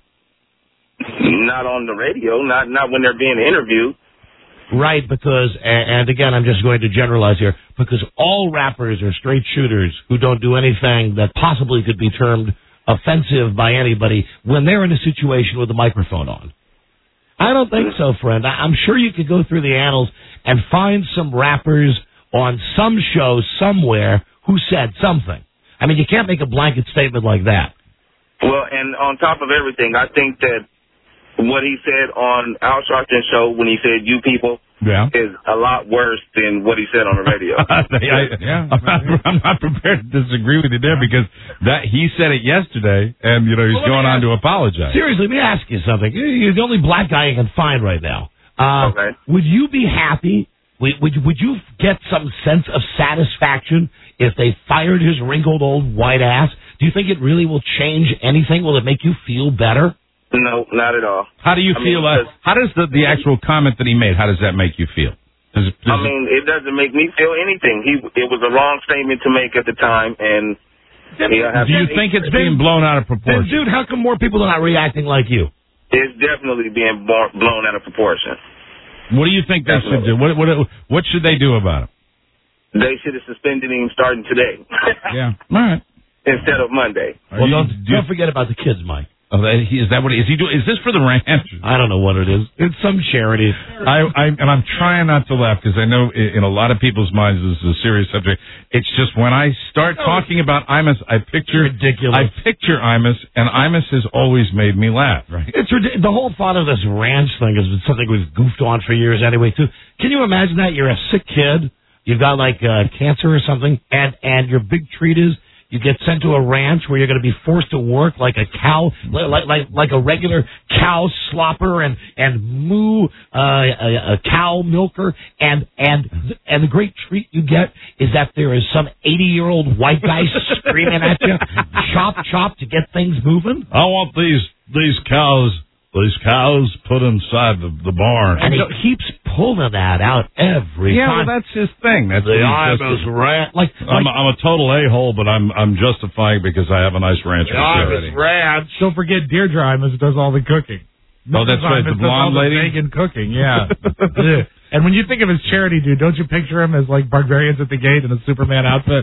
Not on the radio, not when they're being interviewed. Right, because, and again, I'm just going to generalize here, because all rappers are straight shooters who don't do anything that possibly could be termed offensive by anybody when they're in a situation with a microphone on. I don't think so, friend. I'm sure you could go through the annals and find some rappers on some show somewhere who said something. I mean, you can't make a blanket statement like that. Well, and on top of everything, I think that what he said on Al Sharpton's show when he said "you people" is a lot worse than what he said on the radio. I'm not prepared to disagree with you there because he said it yesterday, and he's going on to apologize. Seriously, let me ask you something. You're the only black guy you can find right now. Okay. Would you be happy? Would you get some sense of satisfaction if they fired his wrinkled old white ass? Do you think it really will change anything? Will it make you feel better? No, not at all. How do you feel? How does the actual comment that he made? How does that make you feel? It doesn't make me feel anything. It was a wrong statement to make at the time, and do you think it's being blown out of proportion? Then, dude, how come more people are not reacting like you? It's definitely being blown out of proportion. What do you think they should do? What should they do about it? They should have suspended him starting today. Yeah, all right. Instead of Monday. Well, don't forget about the kids, Mike. Oh, is that what is he doing? Is this for the ranch? I don't know what it is. It's some charity. I'm trying not to laugh because I know in a lot of people's minds this is a serious subject. It's just when I start talking about Imus, I picture ridiculous. I picture Imus, and Imus has always made me laugh. Right. It's the whole thought of this ranch thing has been something we've goofed on for years anyway. Too. Can you imagine that you're a sick kid, you've got like cancer or something, and your big treat is you get sent to a ranch where you're going to be forced to work like a cow, like a regular cow slopper and moo a cow milker, and the great treat you get is that there is some 80-year-old white guy screaming at you, chop to get things moving. I want these cows put inside the barn. And he keeps pulling that out every time. Yeah, well, that's his thing. That's the Imus ranch. I'm a total a-hole, but I'm justifying because I have a nice ranch. Imus ranch. Don't forget Deirdre Imus does all the cooking. Oh, that's right, the blonde lady? Vegan cooking, yeah. And when you think of his charity, dude, don't you picture him as like barbarians at the gate in a Superman outfit?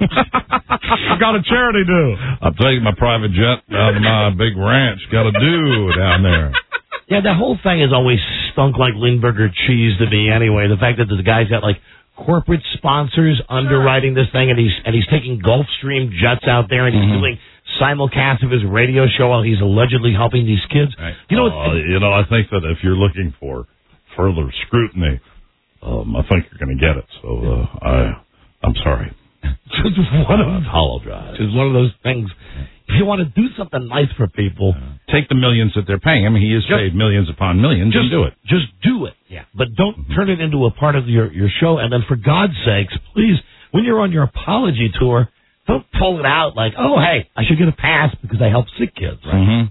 I got a charity do. I'm taking my private jet down to my big ranch. Got a do down there. Yeah, the whole thing has always stunk like Lindbergher cheese to me anyway. The fact that the guy's got like corporate sponsors underwriting this thing, and he's taking Gulfstream jets out there, and he's doing simulcast of his radio show while he's allegedly helping these kids. Right. I think that if you're looking for further scrutiny, I think you're going to get it. So I'm sorry. Just one of apologize. Just one of those things. If you want to do something nice for people, take the millions that they're paying him. He is paid millions upon millions. Just do it. Just do it. Yeah. But don't turn it into a part of your show. And then, for God's sakes, please, when you're on your apology tour, don't pull it out like, oh, hey, I should get a pass because I help sick kids. Right?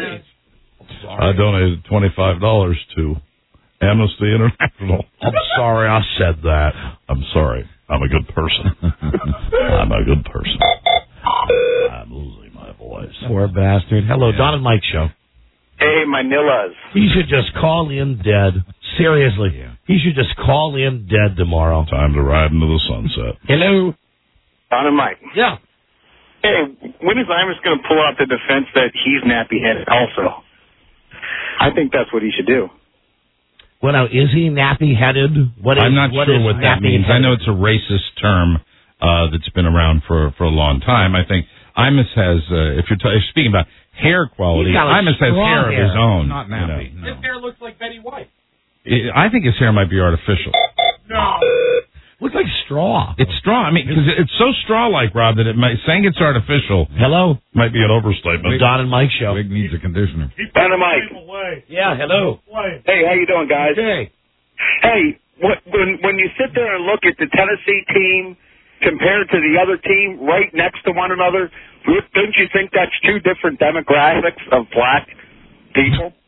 I donated $25 to Amnesty International. I'm sorry I said that. I'm sorry. I'm a good person. I'm a good person. I'm losing my voice. Poor bastard. Hello, Don and Mike Show. Hey, Manillas. He should just call in dead. Seriously. He should just call in dead tomorrow. Time to ride into the sunset. Hello. Don and Mike. Yeah. Hey, when is Imus going to pull out the defense that he's nappy-headed also? I think that's what he should do. Well, now, is he nappy-headed? I'm not sure what that means. I know it's a racist term that's been around for a long time. I think Imus has, if you're speaking about hair quality, Imus has hair of his own. Not nappy. You know. His hair looks like Betty White. I think his hair might be artificial. No. Looks like straw. It's straw. I mean, because it's so straw-like, Rob, that saying it's artificial. Hello. Might be an overstatement. Don and Mike Show. Big needs a conditioner. Don and Mike. Yeah, hello. Hey, how you doing, guys? Hey. Hey, when you sit there and look at the Tennessee team compared to the other team right next to one another, don't you think that's two different demographics of black people?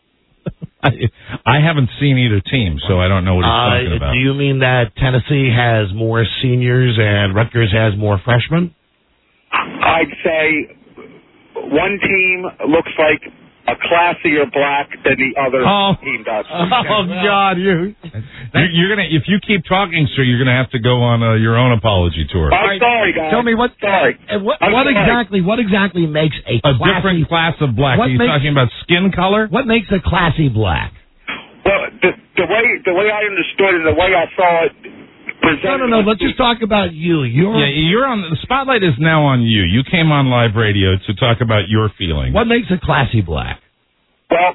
I haven't seen either team, so I don't know what he's talking about. Do you mean that Tennessee has more seniors and Rutgers has more freshmen? I'd say one team looks like a classier black than the other team does. Oh God, you're gonna, if you keep talking, sir, you're gonna have to go on your own apology tour. I'm sorry, guys. Tell me what. Sorry. What exactly makes a different class of black? Are you talking about skin color? What makes a classy black? Well, the way I understood it, the way I saw it. No. Let's just talk about you. You're on the spotlight is now on you. You came on live radio to talk about your feelings. What makes a classy black? Well,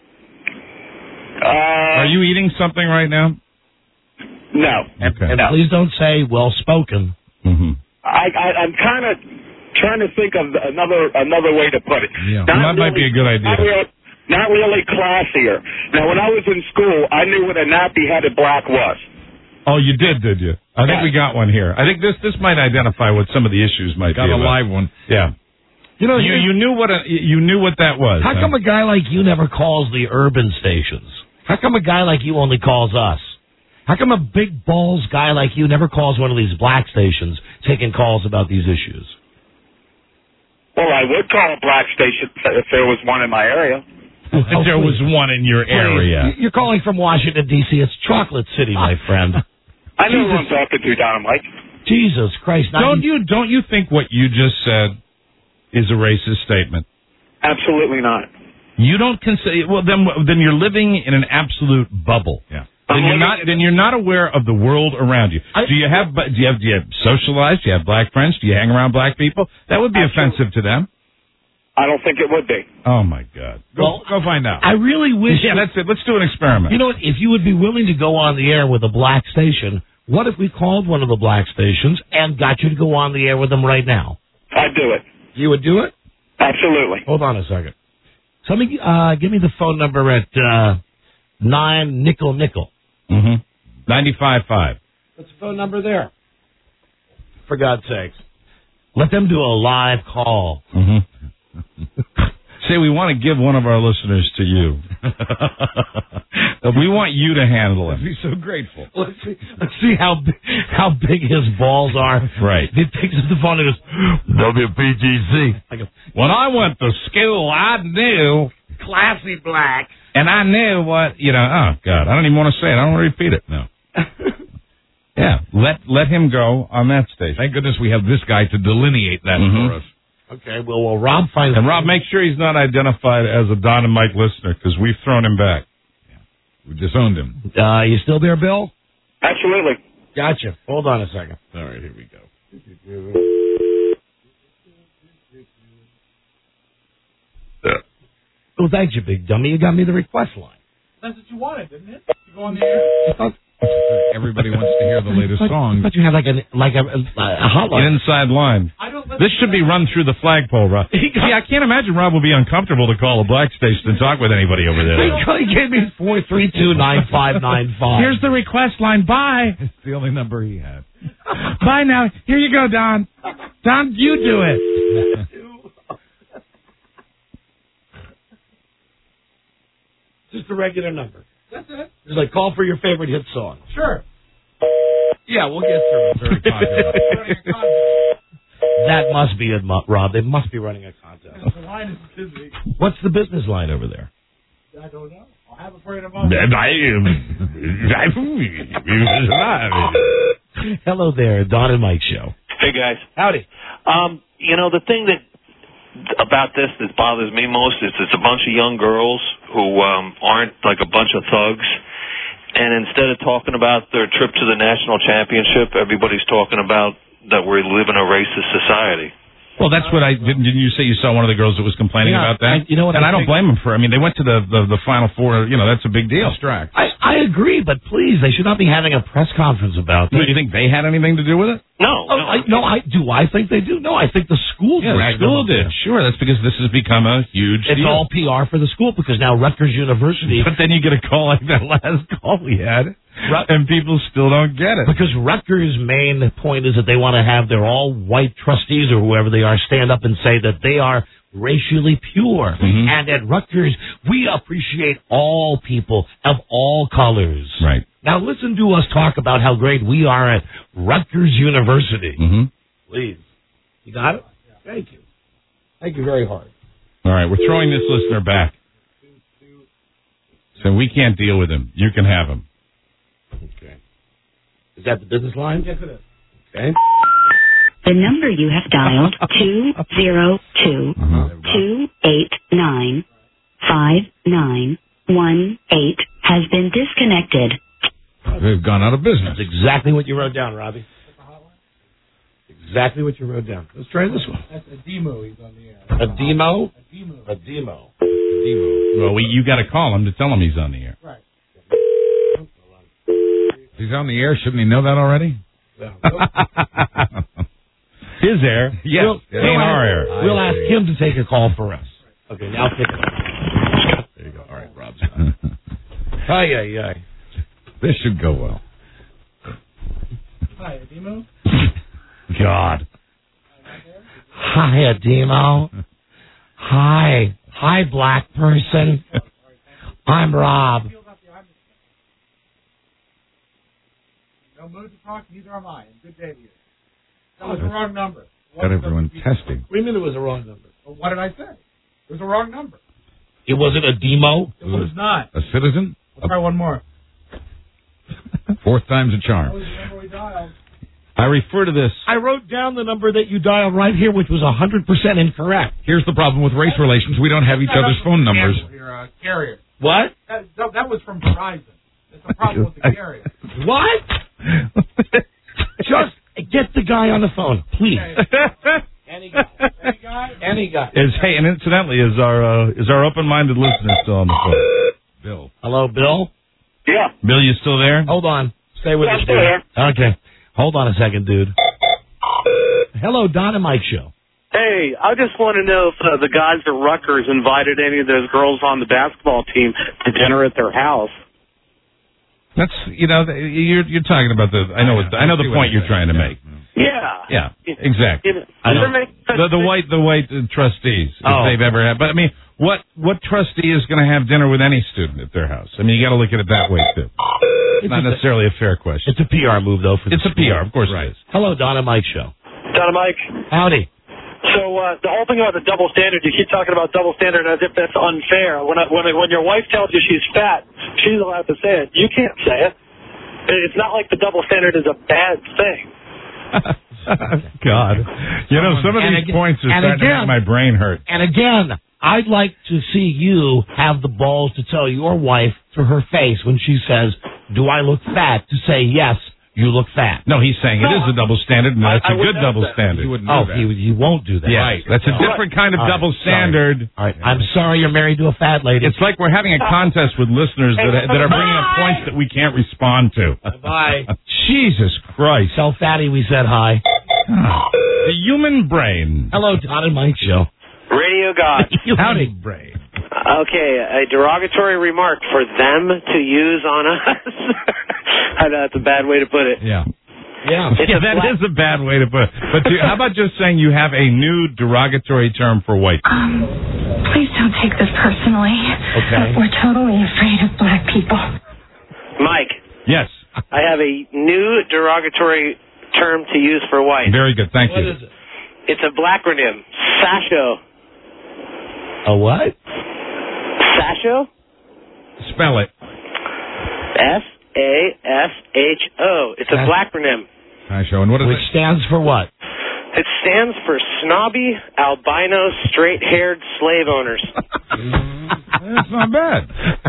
are you eating something right now? No. Okay. No. Please don't say well spoken. Mm-hmm. I'm kind of trying to think of another way to put it. Yeah. That might be a good idea. Not really classier. Now, when I was in school, I knew what a nappy-headed black was. Oh, you did you? I think we got one here. I think this might identify what some of the issues might be. Got a live one. Yeah. You know, you knew what that was. How come a guy like you never calls the urban stations? How come a guy like you only calls us? How come a big balls guy like you never calls one of these black stations taking calls about these issues? Well, I would call a black station if there was one in my area. If there was one in your area. You're calling from Washington, D.C. It's Chocolate City, my friend. I know who I'm talking to, Don and Mike. Jesus Christ. Don't you think what you just said is a racist statement? Absolutely not. You don't consider, well, then you're living in an absolute bubble. Yeah. Then you're not aware of the world around you. Do you have socialized? Do you have black friends? Do you hang around black people? That would be offensive to them. I don't think it would be. Oh my God. Go find out. I really wish. Yeah, that's it. Let's do an experiment. You know what? If you would be willing to go on the air with a black station, what if we called one of the black stations and got you to go on the air with them right now? I'd do it. You would do it? Absolutely. Hold on a second. Somebody, give me the phone number at 9 nickel. Mm-hmm. 95.5. What's the phone number there? For God's sakes. Let them do a live call. Mm-hmm. Say, we want to give one of our listeners to you. We want you to handle it. I'd be so grateful. Let's see how big his balls are. Right. He picks up the phone and goes, WPGC. I go, when I went to school, I knew. Classy black. And I knew what, oh, God, I don't even want to say it. I don't want to repeat it. No. Yeah, let him go on that station. Thank goodness we have this guy to delineate that for us. Okay, well, Rob finds... And Rob, make sure he's not identified as a Don and Mike listener, because we've thrown him back. Yeah. We disowned him. You still there, Bill? Absolutely. Gotcha. Hold on a second. All right, here we go. Well, thanks, you big dummy. You got me the request line. That's what you wanted, didn't it? You go on the air? Everybody wants to hear the latest song. But you have like a hotline. An inside line. This should be run through the flagpole, Rob. See, I can't imagine Rob will be uncomfortable to call a black station and talk with anybody over there. He gave me 432-9595. Here's the request line. Bye. It's the only number he had. Bye now. Here you go, Don. Don, you do it. Just a regular number. That's it. It's like call for your favorite hit song. Sure. Yeah, we'll get through it. Very popular. That must be it, Rob. They must be running a contest. The line is busy. What's the business line over there? I don't know. I'll have it for you tomorrow. Hello there, Don and Mike Show. Hey, guys. Howdy. The thing about this that bothers me most is it's a bunch of young girls who aren't like a bunch of thugs. And instead of talking about their trip to the national championship, everybody's talking about that we live in a racist society. Well, that's what didn't you say you saw one of the girls that was complaining about that? You know what? And I don't blame them for. I mean, they went to the Final Four. That's a big deal. I agree, but please, they should not be having a press conference about Do it. you think they had anything to do with it? No. I think they do. No, I think the school dragged them up there. Sure, that's because this has become a huge It's deal. all PR for the school because now Rutgers University. But then you get a call like that last call we had, and people still don't get it. Because Rutgers' main point is that they want to have their all-white trustees or whoever they are stand up and say that they are racially pure. Mm-hmm. And at Rutgers, we appreciate all people of all colors. Right. Now listen to us talk about how great we are at Rutgers University. Mm-hmm. Please. You got it? Thank you. Thank you very hard. All right, we're throwing this listener back. So we can't deal with him. You can have him. Okay. Is that the business line? Yes, it is. Okay. The number you have dialed, 202-289-5918, has been disconnected. They've gone out of business. That's exactly what you wrote down, Robbie. Exactly what you wrote down. Let's try this one. That's a demo. He's on the air. A demo? A demo. Well, you got to call him to tell him he's on the air. Right. If he's on the air, shouldn't he know that already? His air. Yes. It ain't our air. We'll ask him to take a call for us. Okay, now pick it up. There you go. All right, Rob's Ay. This should go well. Hi, a demo. God. Hi, Ademo. Hi, black person. I'm Rob. No mood to talk, neither am I. Good day to you. That was the wrong number. Got everyone testing. What do you mean it was the wrong number? Well, what did I say? It was the wrong number. It wasn't a demo? It was not. A citizen? Let's try one more. Fourth time's a That charm. was the number we dialed. I refer to this. I wrote down the number that you dialed right here, which was 100% incorrect. Here's the problem with race relations. We don't have each other's phone numbers. Your carrier. What? That was from Verizon. It's a problem with the carrier. What? Just get the guy on the phone, please. Any guy. Hey, and incidentally, is our open-minded listener still on the phone? Bill. Hello, Bill? Yeah. Bill, you still there? Hold on. Stay with Yeah, us, I'm still dude. here. Okay. Hold on a second, dude. Hello, Don and Mike Show. Hey, I just want to know if the guys at Rutgers invited any of those girls on the basketball team to dinner at their house. That's you're talking about the. I know the point you're trying to make. Yeah. Yeah. Exactly. The white trustees if they've ever had. But I mean, what trustee is going to have dinner with any student at their house? I mean, you got to look at it that way too. It's not necessarily a fair question. It's a PR move, though. It's a PR, of course it is. Hello, Don and Mike Show. Don and Mike. Howdy. So the whole thing about the double standard, you keep talking about double standard as if that's unfair. When your wife tells you she's fat, she's allowed to say it. You can't say it. It's not like the double standard is a bad thing. God. Some of these points are starting to make my brain hurt. And again, I'd like to see you have the balls to tell your wife to her face when she says, "Do I look fat?" to say yes you look fat. No, he's saying it is a double standard, and that's a good double standard. He won't do that. Yeah, right. That's a different kind of double standard. All right. I'm sorry you're married to a fat lady. It's like we're having a contest with listeners that are bringing up points that we can't respond to. Bye. Jesus Christ. Tell Fatty we said hi. The human brain. Hello, Don and Mike Show. Radio God. Howdy, brain. Okay, a derogatory remark for them to use on us. I know that's a bad way to put it. Yeah. Yeah, that is a bad way to put it. But how about just saying you have a new derogatory term for white people? Please don't take this personally. Okay. We're totally afraid of black people. Mike. Yes. I have a new derogatory term to use for white. Very good. Thank you. What is it? It's a blackronym. Sasho. A what? Sasho? Spell it. Sasho. It's a blackronym. Sasho. And what is Which stands for what? It stands for snobby, albino, straight-haired slave owners. That's not bad.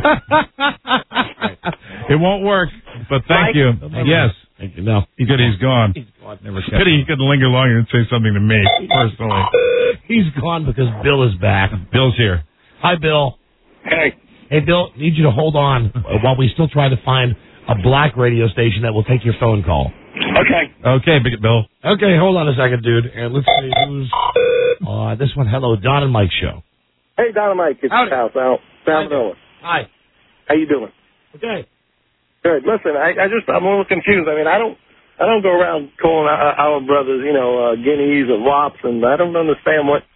It won't work, but thank you. Yes. Thank you. No. Good, he's gone. Pity he could linger longer and say something to me, personally. He's gone because Bill is back. Bill's here. Hi, Bill. Hey. Hey, Bill, need you to hold on while we still try to find a black radio station that will take your phone call. Okay. Okay, Big Bill. Okay, hold on a second, dude. And let's see who's... this one, hello, Don and Mike Show. Hey, Don and Mike, it's Al Salvador. Hi. How you doing? Okay. Good. Listen, I'm a little confused. I mean, I don't go around calling our brothers, guineas or wops, and I don't understand what,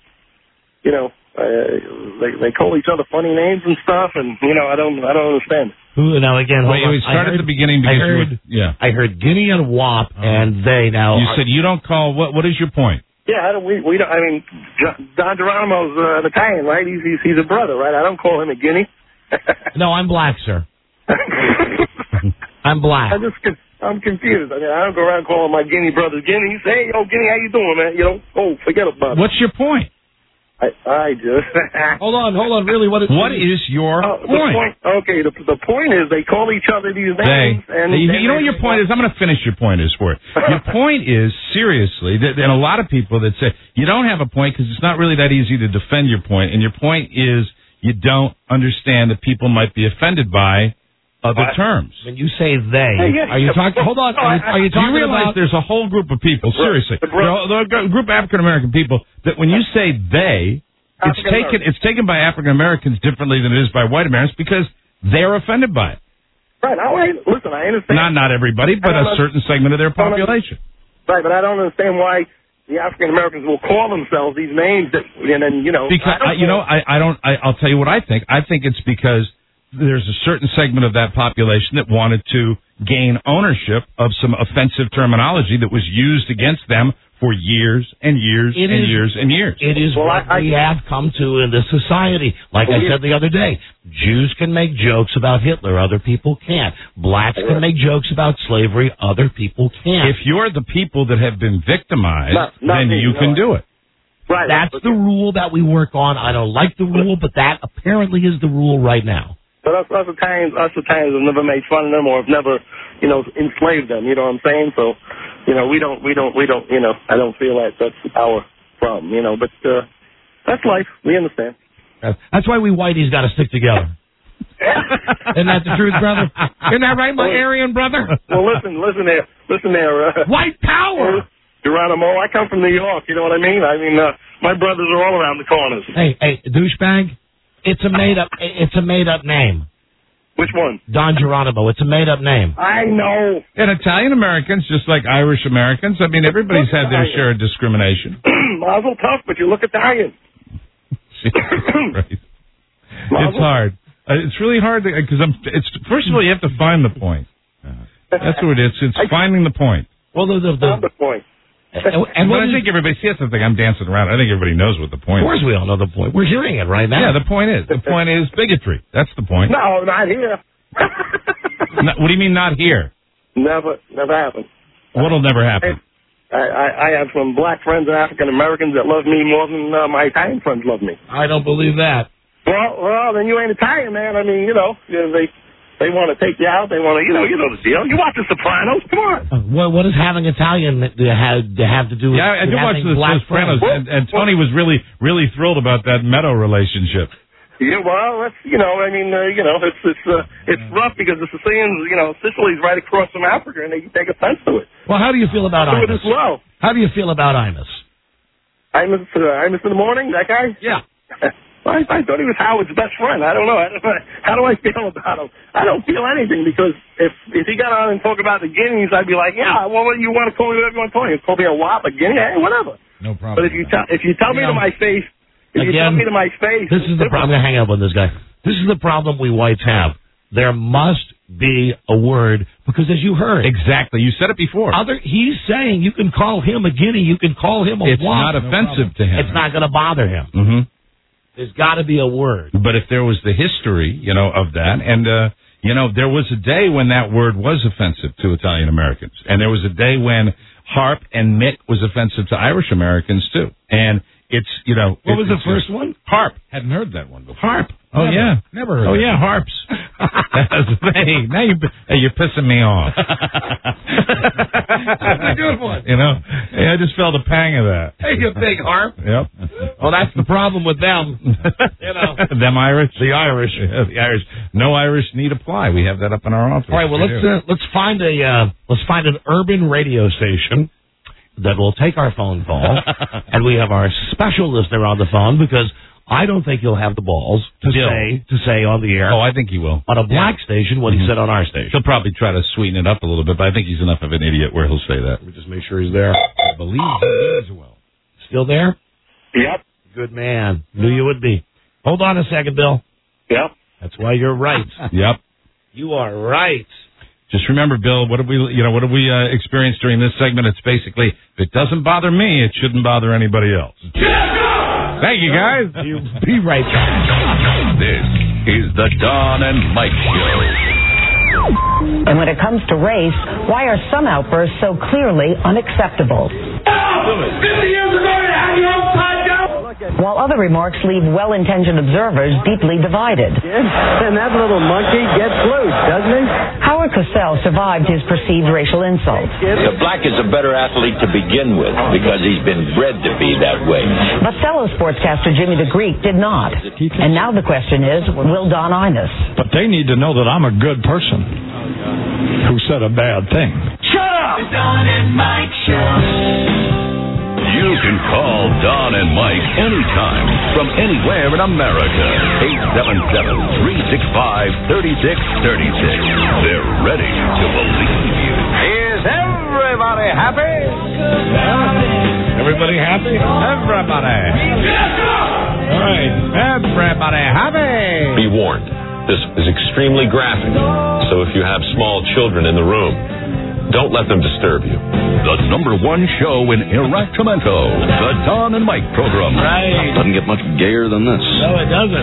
they call each other funny names and stuff, and I don't understand. Now again, wait, we started at the beginning because I heard guinea and wop, and they now. You said you don't call. What is your point? Yeah, we don't. I mean, Don Geronimo's an Italian, right? He's a brother, right? I don't call him a guinea. No, I'm black, sir. I'm black. I'm confused. I mean, I don't go around calling my Guinea brothers Guineas. Hey, yo, Guinea, how you doing, man? Forget about it. What's your point? I just... Hold on. Really, what is your point? Okay, the point is they call each other these names. You know what your point is? I'm going to finish your point is for it. Your point is, seriously, and a lot of people that say, you don't have a point because it's not really that easy to defend your point, and your point is you don't understand that people might be offended by other terms. When you say they, are you talking... Hold on. Are you talking Do you realize about... there's a whole group of people, seriously, a group of African-American people, that when you say they, it's taken by African-Americans differently than it is by white Americans because they're offended by it. Right. Listen, I understand. Not everybody, but a certain segment of their population. Right, but I don't understand why the African-Americans will call themselves these names and then, Because, I'll tell you what I think. I think it's because there's a certain segment of that population that wanted to gain ownership of some offensive terminology that was used against them for years and years and years and years. It is what we have come to in this society. Like I said the other day, Jews can make jokes about Hitler, other people can't. Blacks can make jokes about slavery, other people can't. If you're the people that have been victimized, then you can do it. Right. That's the rule that we work on. I don't like the rule, but that apparently is the rule right now. But us Italians have never made fun of them or have never, enslaved them. You know what I'm saying? So, we don't. I don't feel like that's our problem. But that's life. We understand. That's why we whiteys got to stick together. Isn't that the truth, brother? Isn't that right, my Aryan brother? Well, listen there. White power. Geronimo, I come from New York. You know what I mean? My brothers are all around the corners. Hey, douchebag. It's a made up name. Which one? Don Geronimo. It's a made up name. I know. And Italian Americans, just like Irish Americans, I mean, everybody's had their share of discrimination. Mazel tov, but you look Italian. Right. It's hard. It's really hard because first of all, you have to find the point. That's what it is. It's finding the point. Well, the point. And I think everybody, that's the thing, I'm dancing around. I think everybody knows what the point is. Of course we all know the point. We're hearing it right now. Yeah, the point is bigotry. That's the point. No, not here. What do you mean not here? Never happened. What'll never happen? I have some black friends and African Americans that love me more than my Italian friends love me. I don't believe that. Well, then you ain't Italian, man. I mean, They want to take you out. They want to, you know the deal. You watch The Sopranos. Come on. What does having Italian have to do with? Yeah, I do watch The Sopranos, and Tony was really thrilled about that Meadow relationship. Yeah, well, that's it's rough because the Sicilians, Sicily's right across from Africa, and they take offense to it. Well, how do you feel about do Imus? it as well. How do you feel about Imus? Imus in the morning, that guy? Yeah. I thought he was Howard's best friend. I don't know. How do I feel about him? I don't feel anything because if he got on and talk about the Guineas, I'd be like, yeah, well, you want to call me whatever you want to call me. Call me a wop, a Guinea, hey, whatever. No problem. But if you tell me to my face, this is the problem. I'm going to hang up on this guy. This is the problem we whites have. There must be a word because, as you heard, exactly, you said it before. He's saying you can call him a Guinea, you can call him a wop. It's not offensive to him. It's not going to bother him. Mm-hmm. There's got to be a word. But if there was the history, of that, and, there was a day when that word was offensive to Italian Americans. And there was a day when harp and mick was offensive to Irish Americans, too. And it's, What was the first one? Harp. Hadn't heard that one before. Harp. Oh, yeah. Never heard Oh, that. yeah, harps. Hey, now you're pissing me off. That's a good one. I just felt a pang of that. Hey, you big harp. Yep. Well, that's the problem with them. Them Irish? The Irish. Yeah, the Irish. No Irish need apply. We have that up in our office. All right, well, let's find an urban radio station that will take our phone call, and we have our special listener on the phone because I don't think he'll have the balls to say on the air. Oh, I think he will. On a black station what he said on our station. He'll probably try to sweeten it up a little bit, but I think he's enough of an idiot where he'll say that. Let me just make sure he's there. I believe he is well. Still there? Yep. Good man. Knew you would be. Hold on a second, Bill. Yep. That's why you're right. Yep. You are right. Just remember, Bill, what have we experienced during this segment? It's basically, if it doesn't bother me, it shouldn't bother anybody else. Thank you, guys. You be right back. This is the Don and Mike Show. And when it comes to race, why are some outbursts so clearly unacceptable? 50 years ago, you had your upside down. While other remarks leave well-intentioned observers deeply divided. And that little monkey gets loose, doesn't he? Howard Cosell survived his perceived racial insults. The black is a better athlete to begin with because he's been bred to be that way. But fellow sportscaster Jimmy the Greek did not. And now the question is, will Don Imus? But they need to know that I'm a good person who said a bad thing. Shut up! The Don and Mike Show. You can call Don and Mike anytime from anywhere in America. 877-365-3636. They're ready to believe you. Is everybody happy? Everybody happy? Everybody. All right. Everybody happy. Be warned, this is extremely graphic. So if you have small children in the room, don't let them disturb you. The #1 show in Iractomento, the Don and Mike program. Right. Doesn't get much gayer than this. No, it doesn't.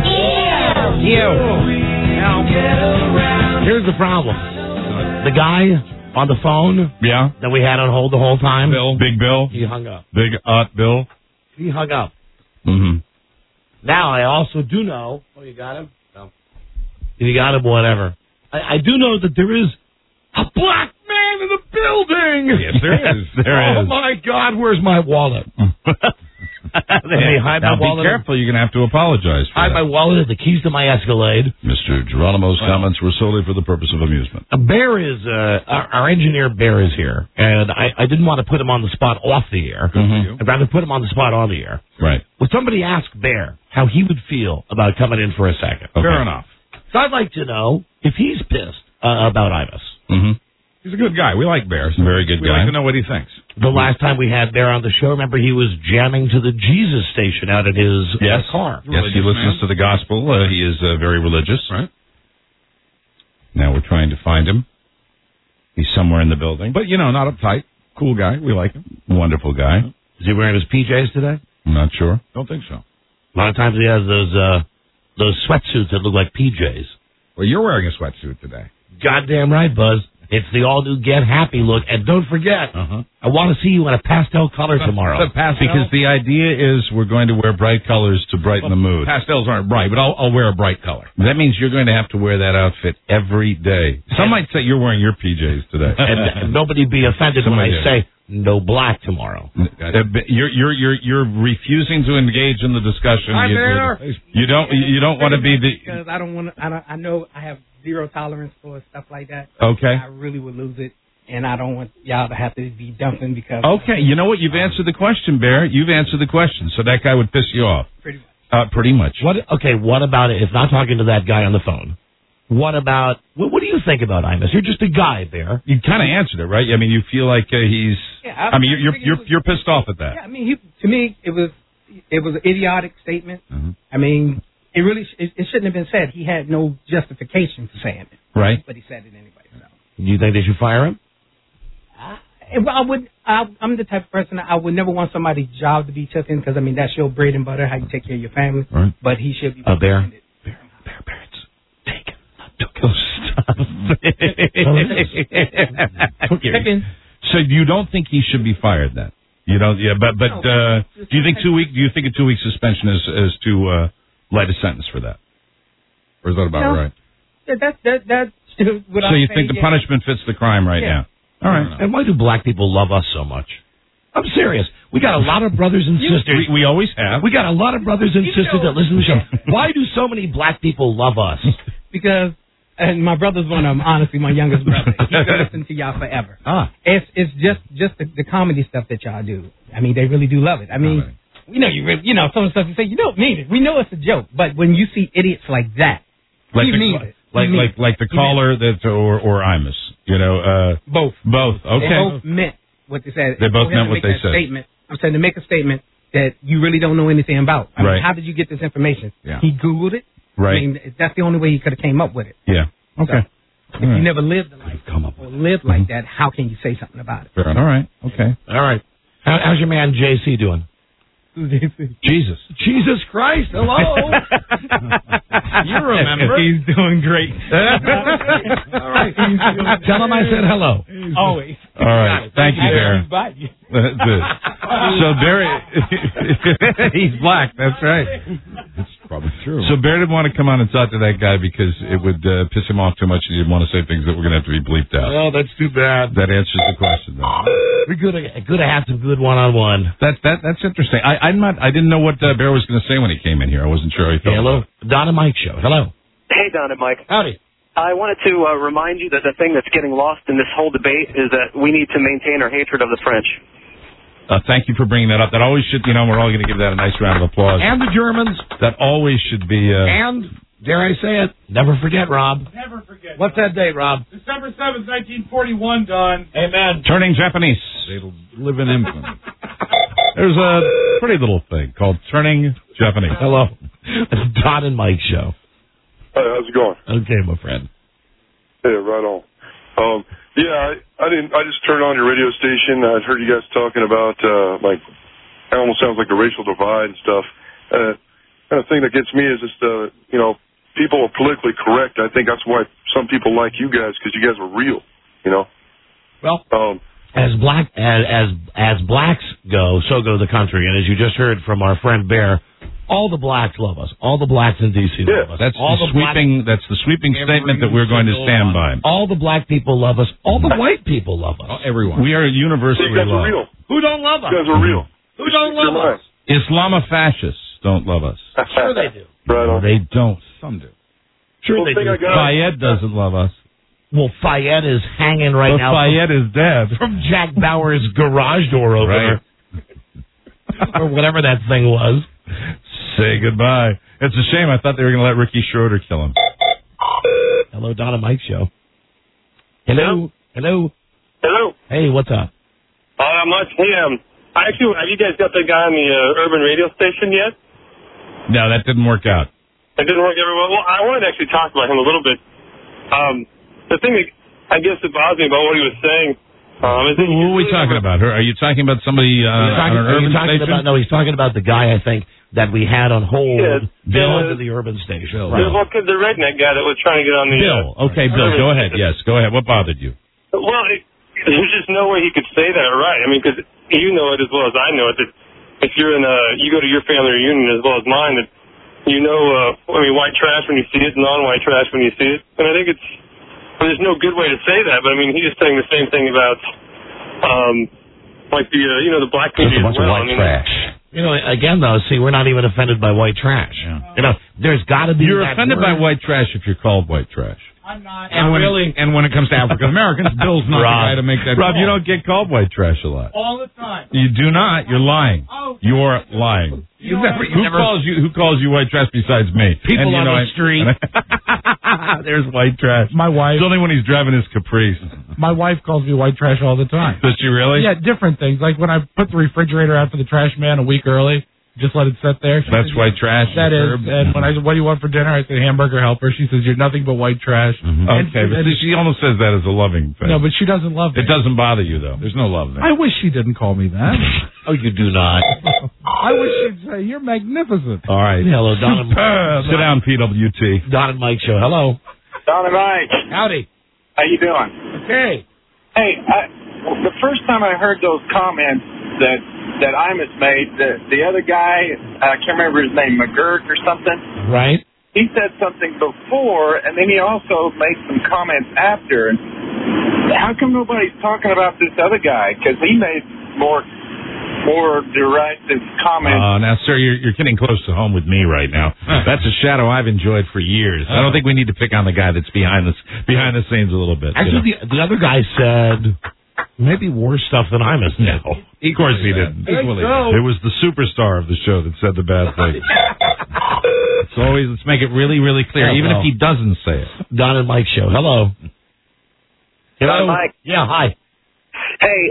Here's the problem. The guy on the phone that we had on hold the whole time. Big Bill. He hung up. Big Bill. He hung up. Mm-hmm. Now, I also do know... Oh, you got him? No. If you got him, whatever. I do know that there is a black man in the building. Yes, there is. Oh, my God, where's my wallet? Hey, hide my wallet. Be careful, you're going to have to apologize for hide my wallet and the keys to my Escalade. Mr. Geronimo's comments were solely for the purpose of amusement. Bear is, our engineer Bear is here, and I didn't want to put him on the spot off the air. Mm-hmm. I'd rather put him on the spot on the air. Right. Would somebody ask Bear how he would feel about coming in for a second? Okay. Fair enough. So I'd like to know if he's pissed about Imus. Mm-hmm. He's a good guy. We like Bear. He's a very good we guy. We like to know what he thinks. The last time we had Bear on the show, remember he was jamming to the Jesus station out at his car. Yes, he listens to the gospel. He is very religious. Right. Now we're trying to find him. He's somewhere in the building. But, not uptight. Cool guy. We like him. Wonderful guy. Is he wearing his PJs today? I'm not sure. Don't think so. A lot of times he has those sweatsuits that look like PJs. Well, you're wearing a sweatsuit today. Goddamn right, Buzz. It's the all-new Get Happy look. And don't forget, I want to see you in a pastel color tomorrow. The pastel? Because the idea is we're going to wear bright colors to brighten the mood. Pastels aren't bright, but I'll wear a bright color. That means you're going to have to wear that outfit every day. Some might say you're wearing your PJs today. And nobody be offended when I say no black tomorrow. You're refusing to engage in the discussion. You don't want to be the... Because I don't want to... I know I have zero tolerance for stuff like that. Okay. I really would lose it, and I don't want y'all to have to be dumping because... Okay, you know what? You've answered the question, Bear. You've answered the question, so that guy would piss you off. Pretty much. Pretty much. What about it? If not talking to that guy on the phone, what about... What do you think about Imus? You're just a guy, Bear. You kind of answered it, right? I mean, you feel like he's... Yeah, I mean, you're pissed off at that. Yeah, I mean, to me, it was an idiotic statement. I mean... It shouldn't have been said. He had no justification for saying it. Right. But he said it anyway. So. Do you think they should fire him? I'm the type of person I would never want somebody's job to be taken because, I mean, that's your bread and butter, how you take care of your family. Right. But he should be... Bear, it's taken. Stop. So you don't think he should be fired then? You don't? Yeah, but do you think 2 week? Do you think a 2 week suspension is too light a sentence for that? Or is that about right? That's what so you think the punishment fits the crime right now? All right. And why do black people love us so much? I'm serious. We got a lot of brothers and sisters. We always have. We got a lot of brothers and sisters that listen to the show. Why do so many black people love us? Because, and my brother's one of them, honestly, my youngest brother. He's going to listen to y'all forever. It's just the comedy stuff that y'all do. I mean, they really do love it. I mean, we know some of the stuff you say, you don't mean it. We know it's a joke. But when you see idiots like that, you mean it. Like the caller that or Imus, both. Okay. They both meant what they said. They both meant what they said. I'm saying to make a statement that you really don't know anything about. I mean, how did you get this information? Yeah. He Googled it. Right. I mean, that's the only way he could have came up with it. Yeah. Okay. So, if you never lived a life or lived like that, how can you say something about it? All right. Okay. All right. How's your man JC doing? Jesus Christ, hello. You remember. He's doing great. All right. Tell him I said hello. Always. All right. Thank you, Bear. So Bear, he's black. That's right. That's probably true. So Bear didn't want to come on and talk to that guy because it would piss him off too much, and he didn't want to say things that were going to have to be bleeped out. Oh, that's too bad. That answers the question, though. We could have had some good one-on-one. That's interesting. I didn't know what Bear was going to say when he came in here. I wasn't sure how he felt. Hello, Don and Mike show. Hello. Hey, Don and Mike. Howdy. I wanted to remind you that the thing that's getting lost in this whole debate is that we need to maintain our hatred of the French. Thank you for bringing that up. That always should, we're all going to give that a nice round of applause. And the Germans. That always should be. And, dare I say it, never forget, Rob. Never forget. What's that date, Rob? December 7th, 1941, Don. Amen. Turning Japanese. They'll live in infamy. There's a pretty little thing called Turning Japanese. Hello. It's Don and Mike show. Hey, how's it going? Okay, my friend. Hey, right on. I just turned on your radio station. I heard you guys talking about it almost sounds like a racial divide and stuff. Kind of thing that gets me is just people are politically correct. I think that's why some people like you guys, because you guys are real. Well, as blacks go, so go the country. And as you just heard from our friend Bear, all the blacks love us. All the blacks in D.C. love us. That's the sweeping statement that we're going to stand by. All the black people love us. All the white people love us. Everyone. We are universally loved. You guys are real. Who don't love us? You guys are real. Who don't love us? Islamofascists don't love us. Sure they do. Right on. They don't. Some do. Sure they do. Fayed doesn't love us. Well, Fayed is hanging right now. Fayed is dead. From Jack Bauer's garage door opener. Right. Or whatever that thing was. Say goodbye. It's a shame. I thought they were going to let Ricky Schroeder kill him. Hello, Don and Mike show. Hello. Hello. Hello. Hey, what's up? Not much. Hey, actually, have you guys got the guy on the urban radio station yet? No, that didn't work out. It didn't work very well. Well, I wanted to actually talk about him a little bit. The thing that I guess that bothers me about what he was saying is that who are we talking about? Are you talking about somebody on an urban station? No, he's talking about the guy, I think, that we had on hold. Bill into the urban station. The redneck guy that was trying to get on the... Bill. Okay, Bill, go ahead. Yes, go ahead. What bothered you? Well, there's just no way he could say that right. I mean, because you know it as well as I know it, that if you're you go to your family reunion as well as mine, that you know, white trash when you see it, non-white trash when you see it. And I think there's no good way to say that, but I mean, he's just saying the same thing about, the black community as well. White trash. Again, though, see, we're not even offended by white trash. Yeah. There's got to be. You're offended by white trash if you're called white trash. I'm not. And when it comes to African Americans, Bill's not the guy to make that Rob, call. you don't get called white trash a lot. All the time. You do not. You're lying. Oh. You're lying. Who calls you white trash besides me? People on the street. There's white trash. My wife. It's only when he's driving his Caprice. My wife calls me white trash all the time. Does she really? Yeah, different things. Like when I put the refrigerator out for the trash man a week early. Just let it sit there. That's white trash. That is. And when I said, what do you want for dinner? I said, hamburger helper. She says, you're nothing but white trash. Mm-hmm. Okay, but she almost says that as a loving thing. No, but she doesn't love me. It doesn't bother you, though. There's no love there. I wish she didn't call me that. Oh, you do not. I wish she'd say, you're magnificent. All right. Hello, Don. Sit down, PWT. Don and Mike Show. Hello. Don and Mike. Howdy. How you doing? Okay. Hey, the first time I heard those comments that Imus made, the other guy, I can't remember his name, McGurk or something. Right. He said something before, and then he also made some comments after. How come nobody's talking about this other guy? Because he made more directive comments. Now, sir, you're getting close to home with me right now. That's a shadow I've enjoyed for years. I don't think we need to pick on the guy that's behind the scenes a little bit. Actually, the other guy said maybe worse stuff than I must know. Of course he didn't. It was the superstar of the show that said the bad thing. Let's make it really, really clear, even if he doesn't say it. Don and Mike Show. Hello. Hello, Mike. Yeah, hi. Hey,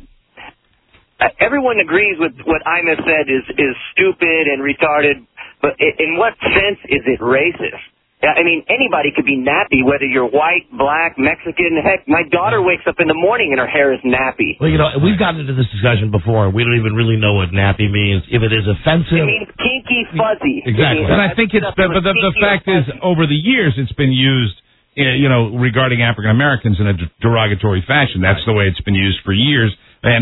everyone agrees with what Imus said is stupid and retarded, but in what sense is it racist? I mean, anybody could be nappy, whether you're white, black, Mexican. Heck, my daughter wakes up in the morning and her hair is nappy. Well, we've gotten into this discussion before. We don't even really know what nappy means. If it is offensive. It means kinky fuzzy. Exactly. And I think the fact is, over the years, it's been used, regarding African Americans in a derogatory fashion. That's the way it's been used for years. And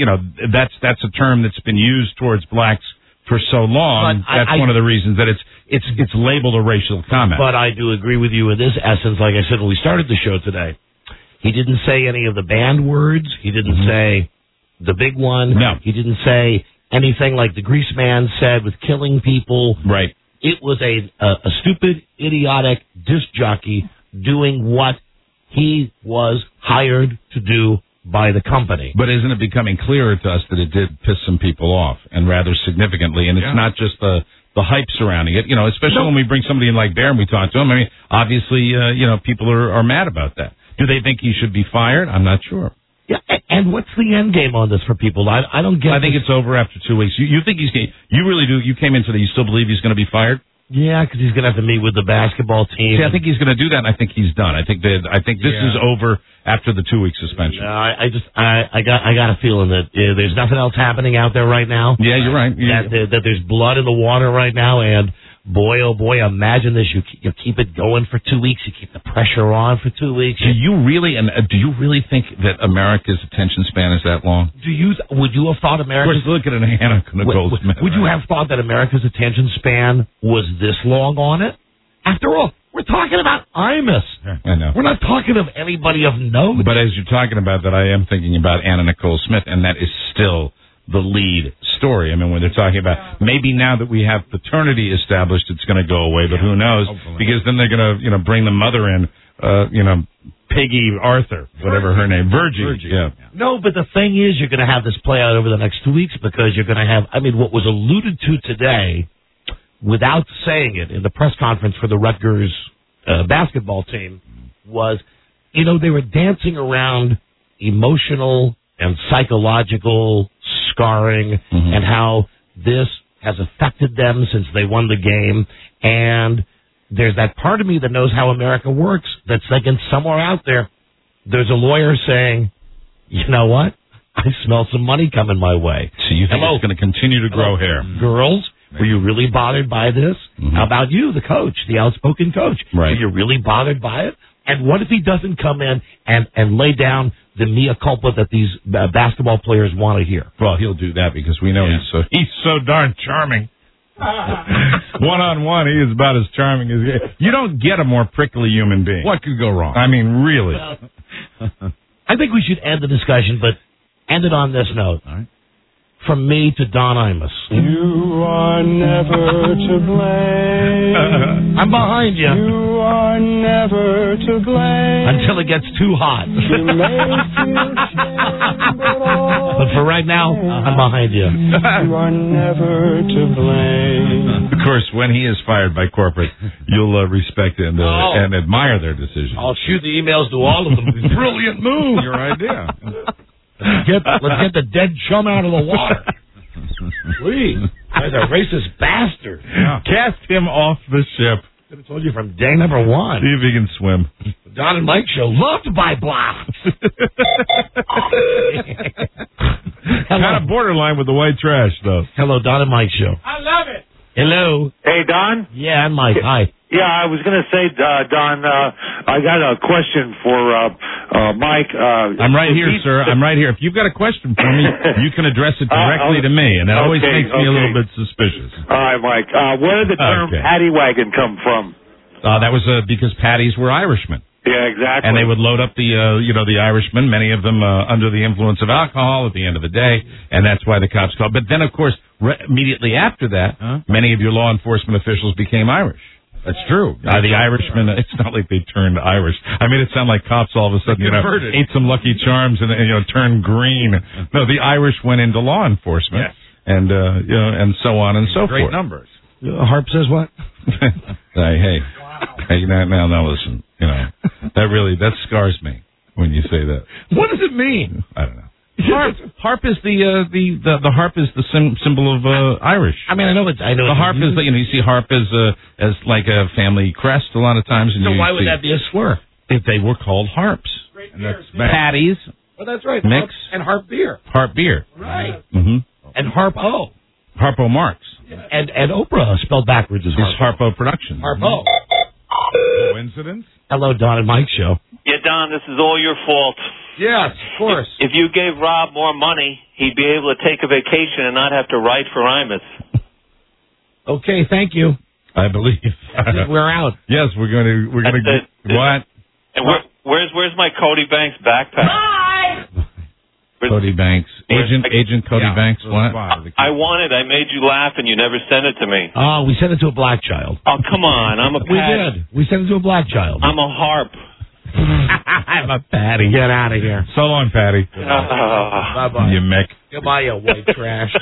that's a term that's been used towards blacks for so long. That's one of the reasons that it's labeled a racial comment. But I do agree with you in this essence. Like I said when we started the show today, he didn't say any of the banned words. He didn't say the big one. No. He didn't say anything like the Grease Man said with killing people. Right. It was a stupid, idiotic disc jockey doing what he was hired to do by the company. But isn't it becoming clearer to us that it did piss some people off, and rather significantly? And it's not just the hype surrounding it, especially when we bring somebody in like Bear and we talk to him. I mean, obviously, people are mad about that. Do they think he should be fired? I'm not sure. Yeah, and what's the end game on this for people? I don't get. I think it's over after 2 weeks. You think you really do? You came in today. You still believe he's going to be fired? Yeah, because he's going to have to meet with the basketball team. See, I think he's going to do that, and I think he's done. I think this is over after the 2 week suspension. I got a feeling that there's nothing else happening out there right now. Yeah, you're right. That there's blood in the water right now, and boy, oh boy, imagine this. You keep it going for 2 weeks. You keep the pressure on for 2 weeks. Do you really think that America's attention span is that long? Would you have thought America's... Of course, look at Hannah Nicole Smith. Would you have thought that America's attention span was this long on it? After all, we're talking about Imus. I know. We're not talking of anybody of note. But as you're talking about that, I am thinking about Anna Nicole Smith, and that is still the lead story. I mean, when they're talking about maybe now that we have paternity established, it's going to go away, but who knows? Hopefully. Because then they're going to, bring the mother in, Peggy Arthur, whatever her name, Virgie. Yeah. No, but the thing is, you're going to have this play out over the next 2 weeks because you're going to have, what was alluded to today, without saying it in the press conference for the Rutgers basketball team, was, they were dancing around emotional and psychological scarring and how this has affected them since they won the game. And there's that part of me that knows how America works that's thinking somewhere out there's a lawyer saying, you know what? I smell some money coming my way. So you think it's going to continue to grow hair? Girls, were you really bothered by this? How about you, the coach, the outspoken coach? Right. Were you really bothered by it? And what if he doesn't come in and lay down the mea culpa that these basketball players want to hear? Well, he'll do that because we know he's so darn charming. One-on-one, he is about as charming as... You don't get a more prickly human being. What could go wrong? I mean, really. I think we should end the discussion, but end it on this note. All right. From me to Don Imus. You are never to blame. I'm behind you. You are never to blame. Until it gets too hot. You may feel shame, but for right now, I'm behind you. You are never to blame. Of course, when he is fired by corporate, you'll respect and admire their decision. I'll shoot the emails to all of them. Brilliant move. Your idea. Let's get the dead chum out of the water. Please. Guy's a racist bastard. Yeah. Cast him off the ship. I have told you from day number one. See if he can swim. Don and Mike show loved by blacks. Kind of borderline with the white trash, though. Hello, Don and Mike show. I love it. Hello. Hey, Don? Yeah, I'm Mike. Hi. Yeah, I was going to say, Don, I got a question for Mike. I'm right here, sir. I'm right here. If you've got a question for me, you can address it directly to me, and that always makes me a little bit suspicious. All right, Mike. Where did the term paddy wagon come from? That was because paddies were Irishmen. Yeah, exactly. And they would load up the Irishmen, many of them under the influence of alcohol at the end of the day, and that's why the cops called. But then, of course, immediately after that, many of your law enforcement officials became Irish. That's true. The Irishmen, it's not like they turned Irish. I made it sound like cops all of a sudden, ate some Lucky Charms and turned green. No, the Irish went into law enforcement, and and so on and so forth. Great numbers. Harp says what? Hey, now listen. That scars me when you say that. What does it mean? I don't know. Harp is the harp is the symbol of Irish. I mean, I know the harp is you see harp as like a family crest a lot of times. And so why would that be a slur? If they were called harps, and that's patties. Well, that's right. Mix and harp beer. Harp beer. Right. Mm-hmm. And Harpo. Harpo Marx. And Oprah spelled backwards is Harpo Productions. Harpo. Coincidence? Hello, Don and Mike show. Yeah, Don, this is all your fault. Yes, of course. If you gave Rob more money, he'd be able to take a vacation and not have to write for Imus. Okay, thank you. I believe. We're out. Yes, we're gonna what? And where's my Cody Banks backpack? Bye. Cody Banks, Agent Cody Banks. What? I want it. I made you laugh, and you never sent it to me. Oh, we sent it to a black child. Oh, come on! I'm a We did. We sent it to a black child. I'm a harp. I'm a Patty. Get out of here. So long, Patty. Bye-bye. You Mick. Goodbye, you white trash.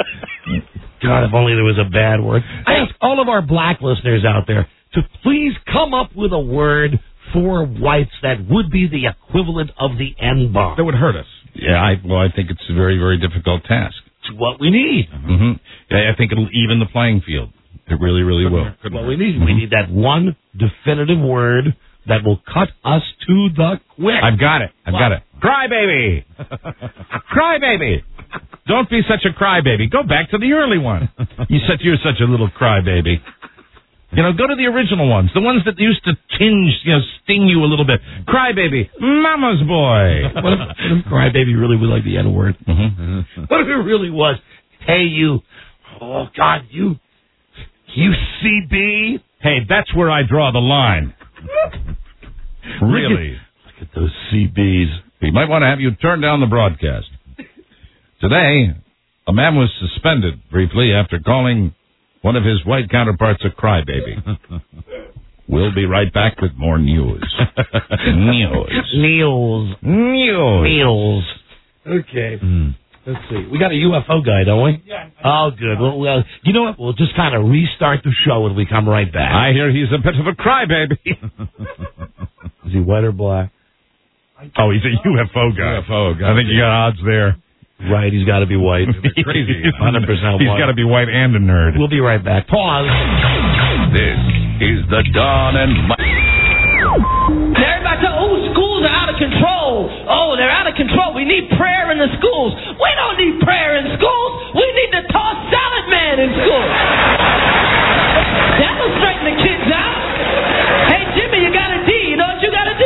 God, if only there was a bad word. I ask all of our black listeners out there to please come up with a word for whites that would be the equivalent of the N-bomb. That would hurt us. Yeah, I think it's a very, very difficult task. It's what we need. Mm-hmm. I think it'll even the playing field. It really, really will. What we need. We need that one definitive word that will cut us to the quick. I've got it. Crybaby. Crybaby. Don't be such a crybaby. Go back to the early one. You're such a little crybaby. Go to the original ones, the ones that used to sting you a little bit. Crybaby, mama's boy. What if crybaby really was like the N word? Mm-hmm. What if it really was? Hey, you. Oh God, you CB. Hey, that's where I draw the line. Really? Look at those CBs. We might want to have you turn down the broadcast. Today, a man was suspended briefly after calling one of his white counterparts a crybaby. We'll be right back with more news. News. Okay. Let's see. We got a UFO guy, don't we? Yeah. Oh, good. Well, you know what? We'll just kind of restart the show when we come right back. I hear he's a bit of a crybaby. Is he white or black? Oh, he's a UFO guy. I think you got odds there. Right, he's got to be white. Crazy. 100% white. He's got to be white and a nerd. We'll be right back. Pause. This is the Don and Mike. Everybody tell, schools are out of control. Oh, they're out of control. We need prayer in the schools. We don't need prayer in schools. We need to toss salad man in school. That'll straighten the kids out. Hey, Jimmy, you got a D. You know what you got to do?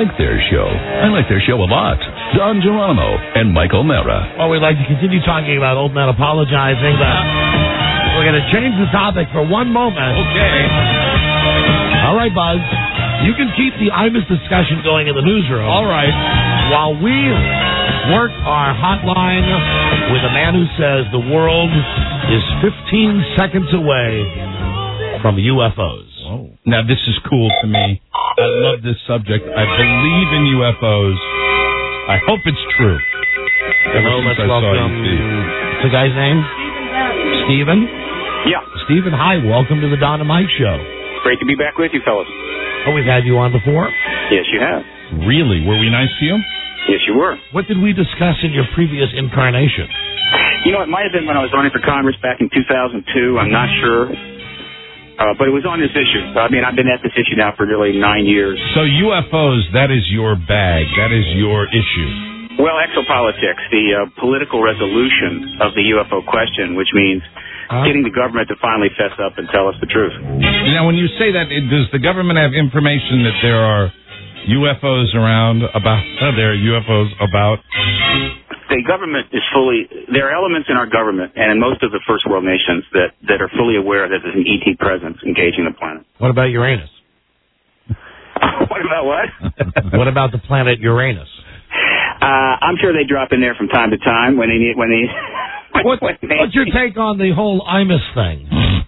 like their show. I like their show a lot. Don Geronimo and Mike O'Mara. Well, we'd like to continue talking about old men apologizing, but we're going to change the topic for one moment. Okay. All right, Buzz. You can keep the Imus discussion going in the newsroom. All right. While we work our hotline with a man who says the world is 15 seconds away from UFOs. Whoa. Now, this is cool to me. I love this subject. I believe in UFOs. I hope it's true. Hello, let's welcome the guy's name? Stephen? Yeah. Stephen, hi. Welcome to the Don and Mike Show. Great to be back with you, fellas. Oh, we've had you on before? Yes, you have. Really? Were we nice to you? Yes, you were. What did we discuss in your previous incarnation? You know, it might have been when I was running for Congress back in 2002. I'm not sure. But it was on this issue. I mean, I've been at this issue now for nearly 9 years. So UFOs, that is your bag. That is your issue. Well, exopolitics, the political resolution of the UFO question, which means getting the government to finally fess up and tell us the truth. Now, when you say that, does the government have information that there are UFOs around about? There are UFOs about? The government is fully, there are elements in our government and in most of the first world nations that are fully aware that there's an ET presence engaging the planet. What about Uranus? What about what? What about the planet Uranus? I'm sure they drop in there from time to time when they need, What's your take on the whole Imus thing?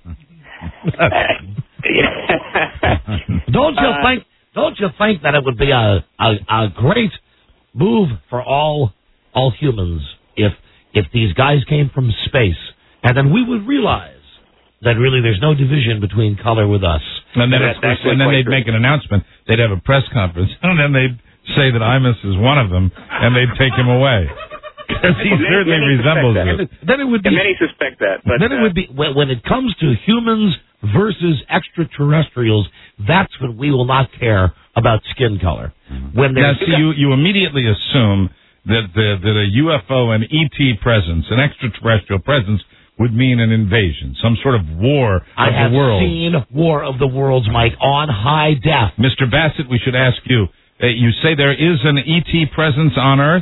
Don't you think that it would be a great move for all humans if these guys came from space, and then we would realize that really there's no division between color with us. And then, they'd make an announcement. They'd have a press conference, and then they'd say that Imus is one of them, and they'd take him away. Because he certainly resembles it. Then it would be, many suspect that. But then it would be, when it comes to humans versus extraterrestrials, that's when we will not care about skin color. When now, see, you immediately assume that a UFO, an ET presence, an extraterrestrial presence, would mean an invasion, some sort of war of the world. I have seen War of the Worlds, Mike, on high def. Mr. Bassett, we should ask you, you say there is an ET presence on Earth?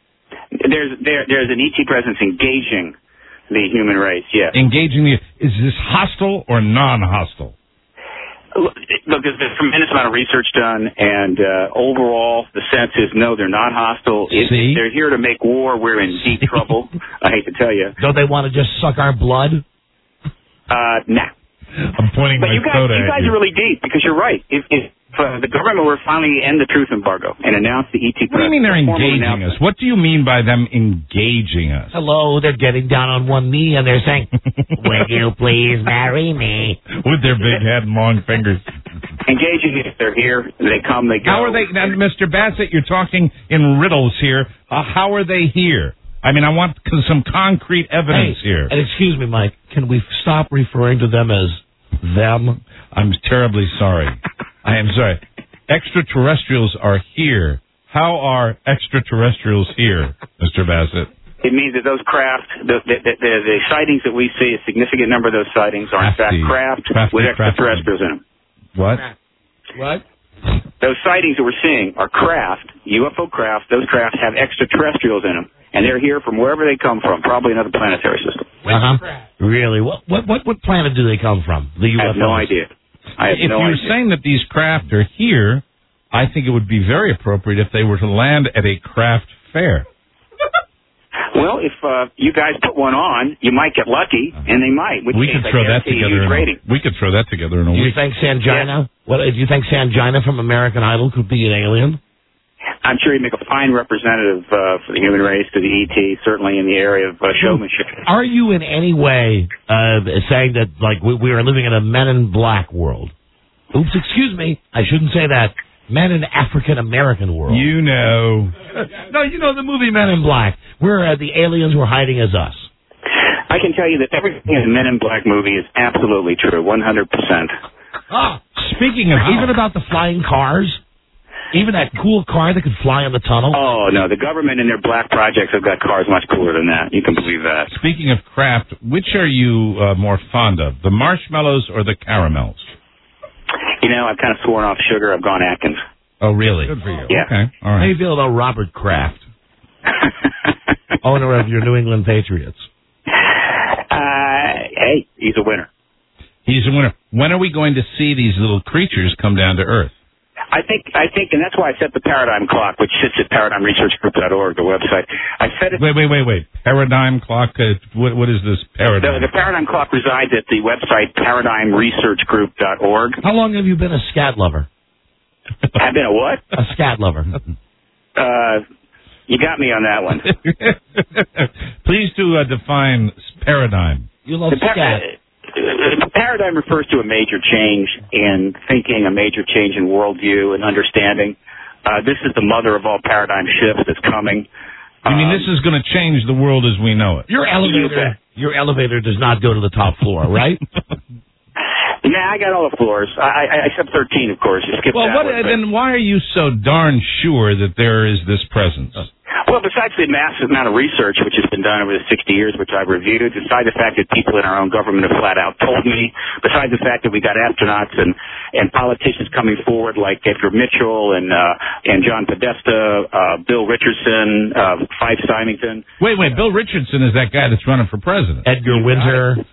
There's an ET presence engaging the human race, yes. Is this hostile or non-hostile? Look, there's been a tremendous amount of research done, and overall, the sense is no, they're not hostile. If they're here to make war, we're in deep trouble. I hate to tell you. Don't they want to just suck our blood? Nah. I'm pointing but my soda at you. You guys are really deep, because you're right. If the government were finally end the truth embargo and announce the ET presence. What do you mean they're engaging us? What do you mean by them engaging us? Hello, they're getting down on one knee and they're saying, "Will you please marry me?" With their big head and long fingers. Engaging if they're here, they come, they go. How are they? Now, Mr. Bassett, you're talking in riddles here. How are they here? I mean, I want some concrete evidence here. And excuse me, Mike, can we stop referring to them as them? I'm terribly sorry. I am sorry. Extraterrestrials are here. How are extraterrestrials here, Mr. Bassett? It means that those craft, the sightings that we see, a significant number of those sightings are in fact craft with extraterrestrials in them. What? What? Those sightings that we're seeing are craft, UFO craft. Those crafts have extraterrestrials in them, and they're here from wherever they come from, probably another planetary system. Really? What planet do they come from? The UFOs? I have no idea. If you're saying that these craft are here, I think it would be very appropriate if they were to land at a craft fair. Well, if you guys put one on, you might get lucky, and they might. We could throw that together. We could throw that together in a week. Do you think Sangina? What do you think Sangina from American Idol could be an alien? I'm sure he'd make a fine representative for the human race to the ET, certainly in the area of showmanship. Are you in any way saying that, like, we are living in a Men in Black world? Oops, excuse me. I shouldn't say that. Men in African-American world. You know. No, you know the movie Men in Black, where the aliens were hiding as us. I can tell you that everything in the Men in Black movie is absolutely true, 100%. Speaking of, even about the flying cars, even that cool car that could fly in the tunnel. Oh, no, the government and their black projects have got cars much cooler than that. You can believe that. Speaking of craft, which are you more fond of, the marshmallows or the caramels? You know, I've kind of sworn off sugar. I've gone Atkins. Oh, really? Good for you. Yeah. Okay. All How do right. you feel about Robert Kraft, owner of your New England Patriots? Hey, he's a winner. He's a winner. When are we going to see these little creatures come down to Earth? I think, and that's why I set the paradigm clock, which sits at paradigmresearchgroup.org, the website. I set it. Wait. Paradigm clock. What is this paradigm? The paradigm clock resides at the website paradigmresearchgroup.org. How long have you been a scat lover? I've been a what? A scat lover. You got me on that one. Please do define paradigm. You love scat. The paradigm refers to a major change in thinking, a major change in worldview and understanding. This is the mother of all paradigm shifts that's coming. You mean this is going to change the world as we know it? Your elevator does not go to the top floor, right? Nah, I got all the floors. I except 13, of course. You skipped that one, then why are you so darn sure that there is this presence? Well, besides the massive amount of research which has been done over the 60 years, which I've reviewed, besides the fact that people in our own government have flat out told me, besides the fact that we got astronauts and politicians coming forward like Edgar Mitchell and John Podesta, Bill Richardson, Fife Symington. Wait, Bill Richardson is that guy that's running for president. Edgar Winter.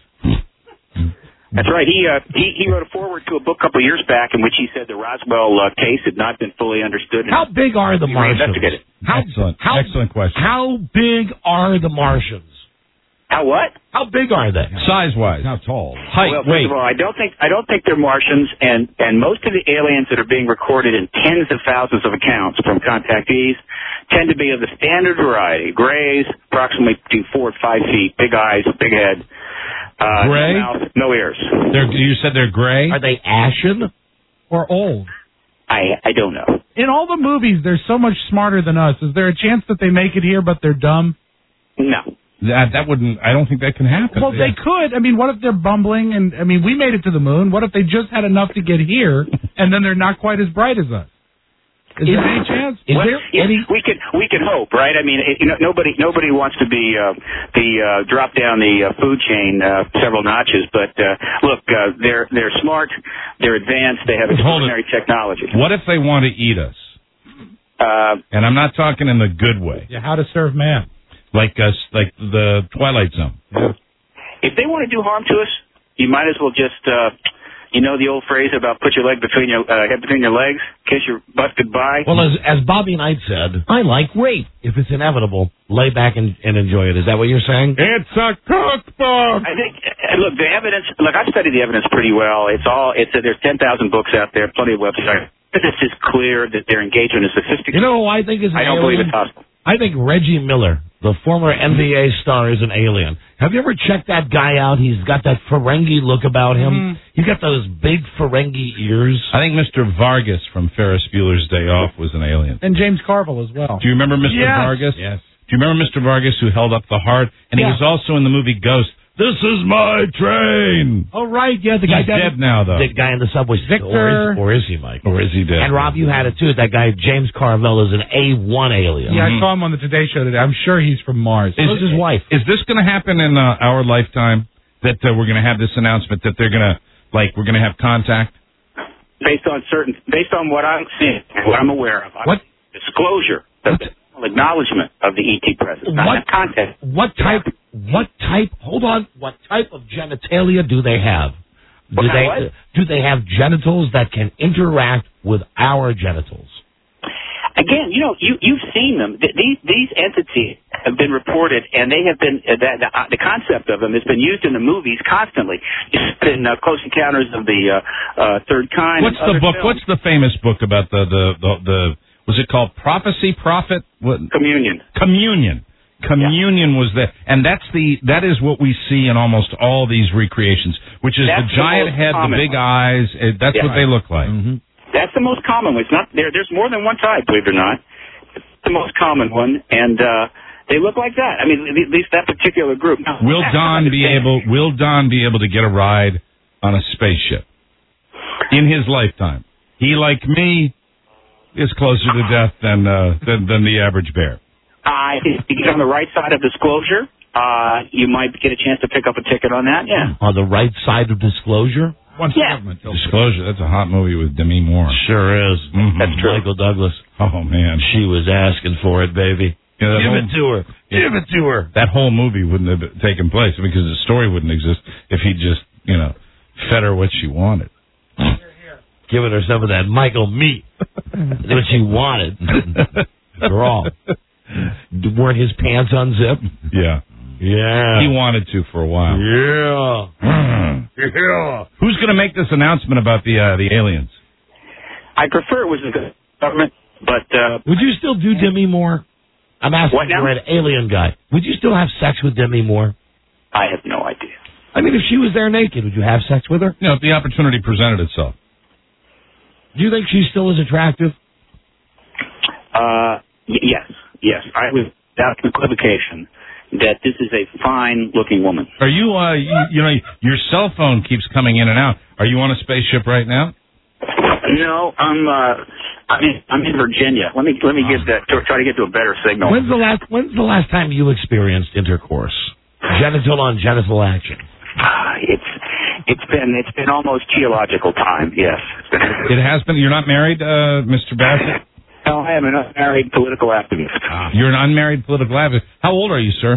That's right. He wrote a foreword to a book a couple of years back in which he said the Roswell case had not been fully understood. How big are the Martians? Excellent question. How big are the Martians? How what? How big are they? Size-wise. How tall? Well, first of all, I don't think they're Martians, and most of the aliens that are being recorded in tens of thousands of accounts from contactees tend to be of the standard variety: grays, approximately 4 to 5 feet, big eyes, big head. Gray? No mouth, no ears. You said they're gray? Are they ashen or old? I don't know. In all the movies, they're so much smarter than us. Is there a chance that they make it here, but they're dumb? No. That wouldn't. I don't think that can happen. Well, they could. I mean, what if they're bumbling? And I mean, we made it to the moon. What if they just had enough to get here, and then they're not quite as bright as us? Is there any chance? We could hope, right? I mean, nobody wants to be drop down the food chain several notches. But look, they're smart, they're advanced, they have extraordinary technology. What if they want to eat us? And I'm not talking in the good way. Yeah, how to serve man? Like the Twilight Zone. Yeah. If they want to do harm to us, you might as well just. You know the old phrase about put your head between your legs, kiss your butt goodbye? Well, as Bobby Knight said, I like rape. If it's inevitable, lay back and enjoy it. Is that what you're saying? It's a cookbook! I think, look, the evidence, I've studied the evidence pretty well. There's 10,000 books out there, plenty of websites. It's just clear that their engagement is sophisticated. You know who I think is an alien? I don't believe it's possible. I think Reggie Miller, the former NBA star, is an alien. Have you ever checked that guy out? He's got that Ferengi look about him. He's got those big Ferengi ears. I think Mr. Vargas from Ferris Bueller's Day Off was an alien. And James Carville as well. Do you remember Mr. Vargas? Yes. Do you remember Mr. Vargas who held up the heart? And he was also in the movie Ghost. This is my train. Oh, right. Yeah, the guy He's dead now, though. The guy in the subway. Victor. Or is he, Mike? Or is he dead? And, Rob, you had it, too. That guy, James Carville, is an A1 alien. Yeah, I saw him on the Today Show today. I'm sure he's from Mars. This is his wife. Is this going to happen in our lifetime? That we're going to have this announcement that they're going to, we're going to have contact? Based on what I'm seeing, what I'm aware of. What? Disclosure. Acknowledgement of the ET presence. Not content. What type of genitalia do they have? Do they have genitals that can interact with our genitals? Again, you've seen them. These entities have been reported, and they have been the concept of them has been used in the movies constantly. In Close Encounters of the Third Kind. What's the book? Films. What's the famous book about the was it called Prophecy? Prophet? What? Communion. Communion was that, and that is what we see in almost all these recreations, which is the giant head, the big eyes. That's what they look like. Mm-hmm. That's the most common one. It's not there. There's more than one type, believe it or not. It's the most common one, and they look like that. I mean, at least that particular group. Now, will Don be able to get a ride on a spaceship in his lifetime? He, like me, is closer to death than the average bear. If you get on the right side of disclosure, you might get a chance to pick up a ticket on that. Yeah. On the right side of disclosure? Once the government tells Disclosure, that's a hot movie with Demi Moore. Sure is. Mm-hmm. That's true. Michael Douglas. Oh, man. She was asking for it, baby. Yeah, Give it to her. Give it to her. That whole movie wouldn't have taken place because the story wouldn't exist if he just, fed her what she wanted. Giving her some of that Michael meat. That's what she wanted. Girl. Weren't his pants unzipped? Yeah. Yeah. He wanted to for a while. Yeah. Yeah. Who's going to make this announcement about the aliens? I prefer it was the government, but... Would you still do Demi Moore? I'm asking for an alien guy. Would you still have sex with Demi Moore? I have no idea. I mean, if she was there naked, would you have sex with her? If the opportunity presented itself. Do you think she's still as attractive? Yes. I was without equivocation that this is a fine-looking woman. Are you, your cell phone keeps coming in and out. Are you on a spaceship right now? No, I'm in Virginia. Let me get that. Try to get to a better signal. When's the last time you experienced intercourse? Genital on genital action. It's been almost geological time. Yes, it has been. You're not married, Mr. Bassett? No, I am an unmarried political activist. You're an unmarried political activist. How old are you, sir?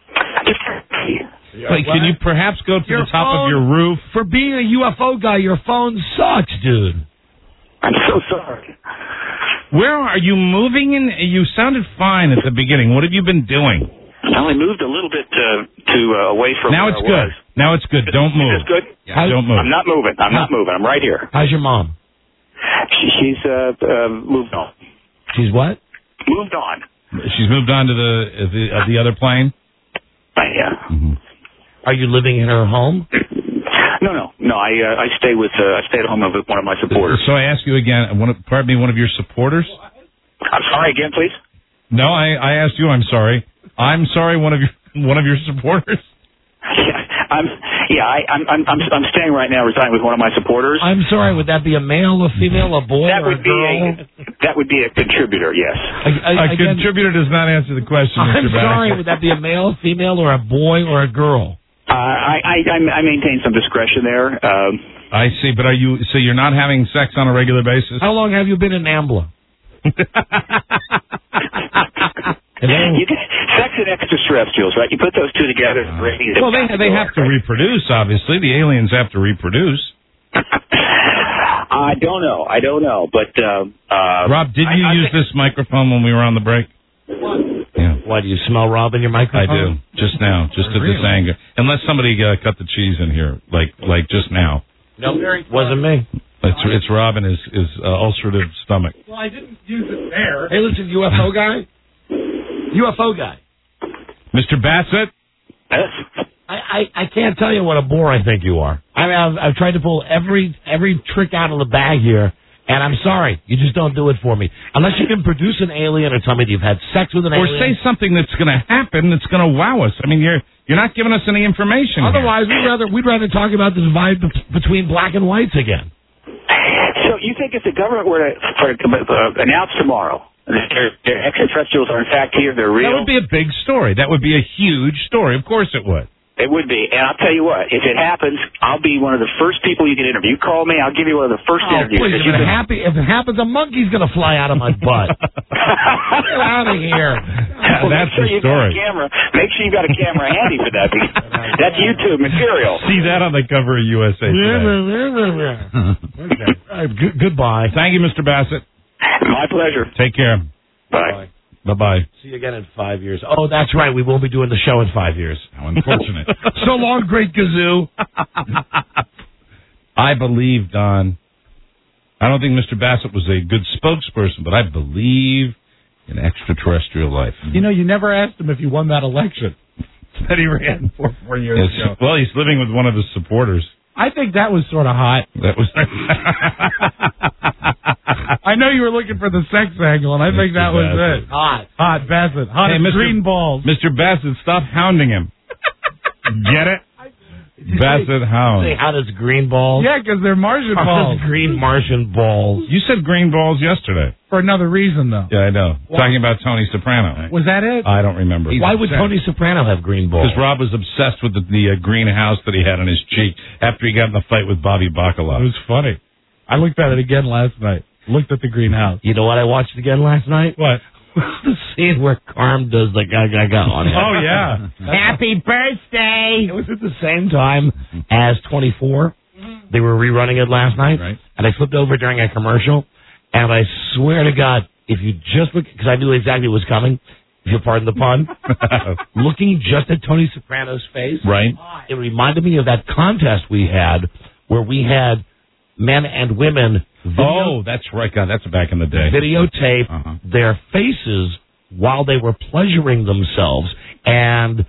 Wait, can you perhaps go to the top of your roof? For being a UFO guy, your phone sucks, dude. I'm so sorry. Where are you moving in? You sounded fine at the beginning. What have you been doing? I lemoved a little bit to away from now where it's I good. was. Now it's good. Don't move. Is this good? Yeah, don't move. I'm not moving. I'm right here. How's your mom? She's moved on. She's what? Moved on. She's moved on to the other plane? Yeah. Mm-hmm. Are you living in her home? No. I stay at home with one of my supporters. So I ask you again. One of your supporters? I'm sorry again, please. No, I asked you. I'm sorry. I'm sorry. One of your supporters. I'm staying right now, residing with one of my supporters. I'm sorry. Would that be a male, a female, a boy, or a girl? That would be a contributor. Yes. A contributor does not answer the question. I'm Mr. sorry. Bassett. Would that be a male, female, or a boy, or a girl? I maintain some discretion there. I see, but so you're not having sex on a regular basis? How long have you been in NAMBLA? Sex and extraterrestrials, right? You put those two together. Well, they have to reproduce, obviously. The aliens have to reproduce. I don't know. But Rob, did you use this microphone when we were on the break? Yeah. Why, do you smell Rob in your microphone? I do. Just now. Just at this angle. Unless somebody cut the cheese in here, like just now. No, wasn't me. It's Rob and his ulcerative stomach. Well, I didn't use it there. Hey, listen, UFO guy. UFO guy. Mr. Bassett? I can't tell you what a bore I think you are. I mean, I've tried to pull every trick out of the bag here, and I'm sorry. You just don't do it for me. Unless you can produce an alien or tell me that you've had sex with an alien. Or say something that's going to happen that's going to wow us. I mean, you're not giving us any information. Otherwise, we'd rather talk about the divide between black and whites again. So you think if the government were to announce tomorrow that their extraterrestrials are in fact here, they're real? That would be a big story. That would be a huge story. Of course it would. It would be. And I'll tell you what, if it happens, I'll be one of the first people you can interview. You call me, I'll give you one of the first interviews. Please, if it happens, a monkey's going to fly out of my butt. Get out of here. Well, that's the story. Make sure you got a camera handy for that. That's YouTube material. See that on the cover of USA Today. Okay. All right, goodbye. Thank you, Mr. Bassett. My pleasure. Take care. Bye. Bye-bye. See you again in 5 years. Oh, that's right. We won't be doing the show in 5 years. How unfortunate. So long, Great Gazoo. I believe, Don, I don't think Mr. Bassett was a good spokesperson, but I believe in extraterrestrial life. You never asked him if he won that election that he ran 4 years ago. Well, he's living with one of his supporters. I think that was sort of hot. That was. I know you were looking for the sex angle, and I think that was it. Hot Bassett. Hot as green balls. Mr. Bassett, stop hounding him. Get it? Basset hound. Say how does green balls? Yeah, because they're Martian balls. Green Martian balls. You said green balls yesterday. For another reason, though. Yeah, I know. Talking about Tony Soprano. Was that it? I don't remember. Why would Tony Soprano have green balls? Because Rob was obsessed with the green house that he had on his cheek after he got in the fight with Bobby Bacala. It was funny. I looked at it again last night. Looked at the greenhouse. You know what I watched again last night? What? The scene where Carm does the gaga on him. Oh, yeah. Happy birthday! It was at the same time as 24. They were rerunning it last night. Right. And I flipped over during a commercial. And I swear to God, if you just look, because I knew exactly what was coming, if you'll pardon the pun, looking just at Tony Soprano's face, right, it reminded me of that contest we had where we had men and women that's right. God, that's back in the day. Videotape their faces while they were pleasuring themselves. And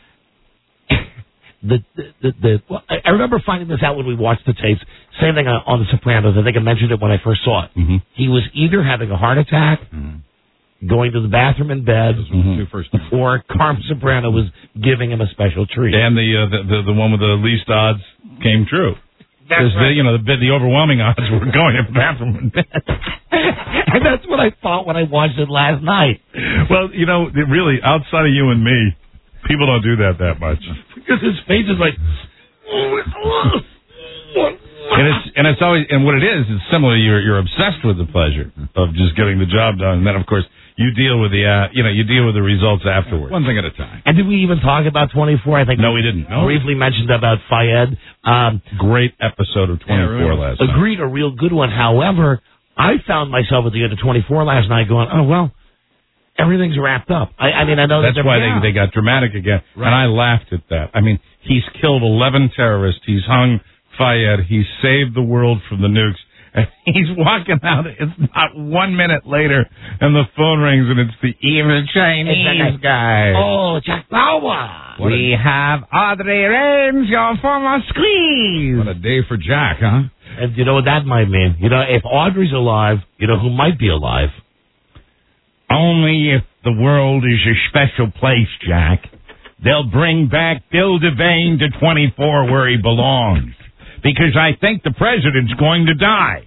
I remember finding this out when we watched the tapes. Same thing on The Sopranos. I think I mentioned it when I first saw it. Mm-hmm. He was either having a heart attack, going to the bathroom in bed, or Carm Soprano was giving him a special treat. And the one with the least odds came true. Because the overwhelming odds were going to the bathroom in bed. And that's what I thought when I watched it last night. Well, really, outside of you and me, people don't do that much. Because his face is like... And it's always, and what it is similar. You're obsessed with the pleasure of just getting the job done, and then of course you deal with the results afterwards. One thing at a time. And did we even talk about 24? I think no, we didn't. No. Briefly mentioned about Fayed. Great episode of 24 last night. Agreed, a real good one. However, I found myself at the end of 24 last night going, oh well, everything's wrapped up. I mean, I know that's why they got dramatic again, right. And I laughed at that. I mean, he's killed 11 terrorists. He's hung Fayed. He saved the world from the nukes. And he's walking out. It's not 1 minute later, and the phone rings, and it's the evil Chinese guy. Oh, Jack Bauer. We have Audrey Rames, your former squeeze. What a day for Jack, huh? And you know what that might mean? If Audrey's alive, you know who might be alive? Only if the world is a special place, Jack. They'll bring back Bill Devane to 24 where he belongs. Because I think the president's going to die.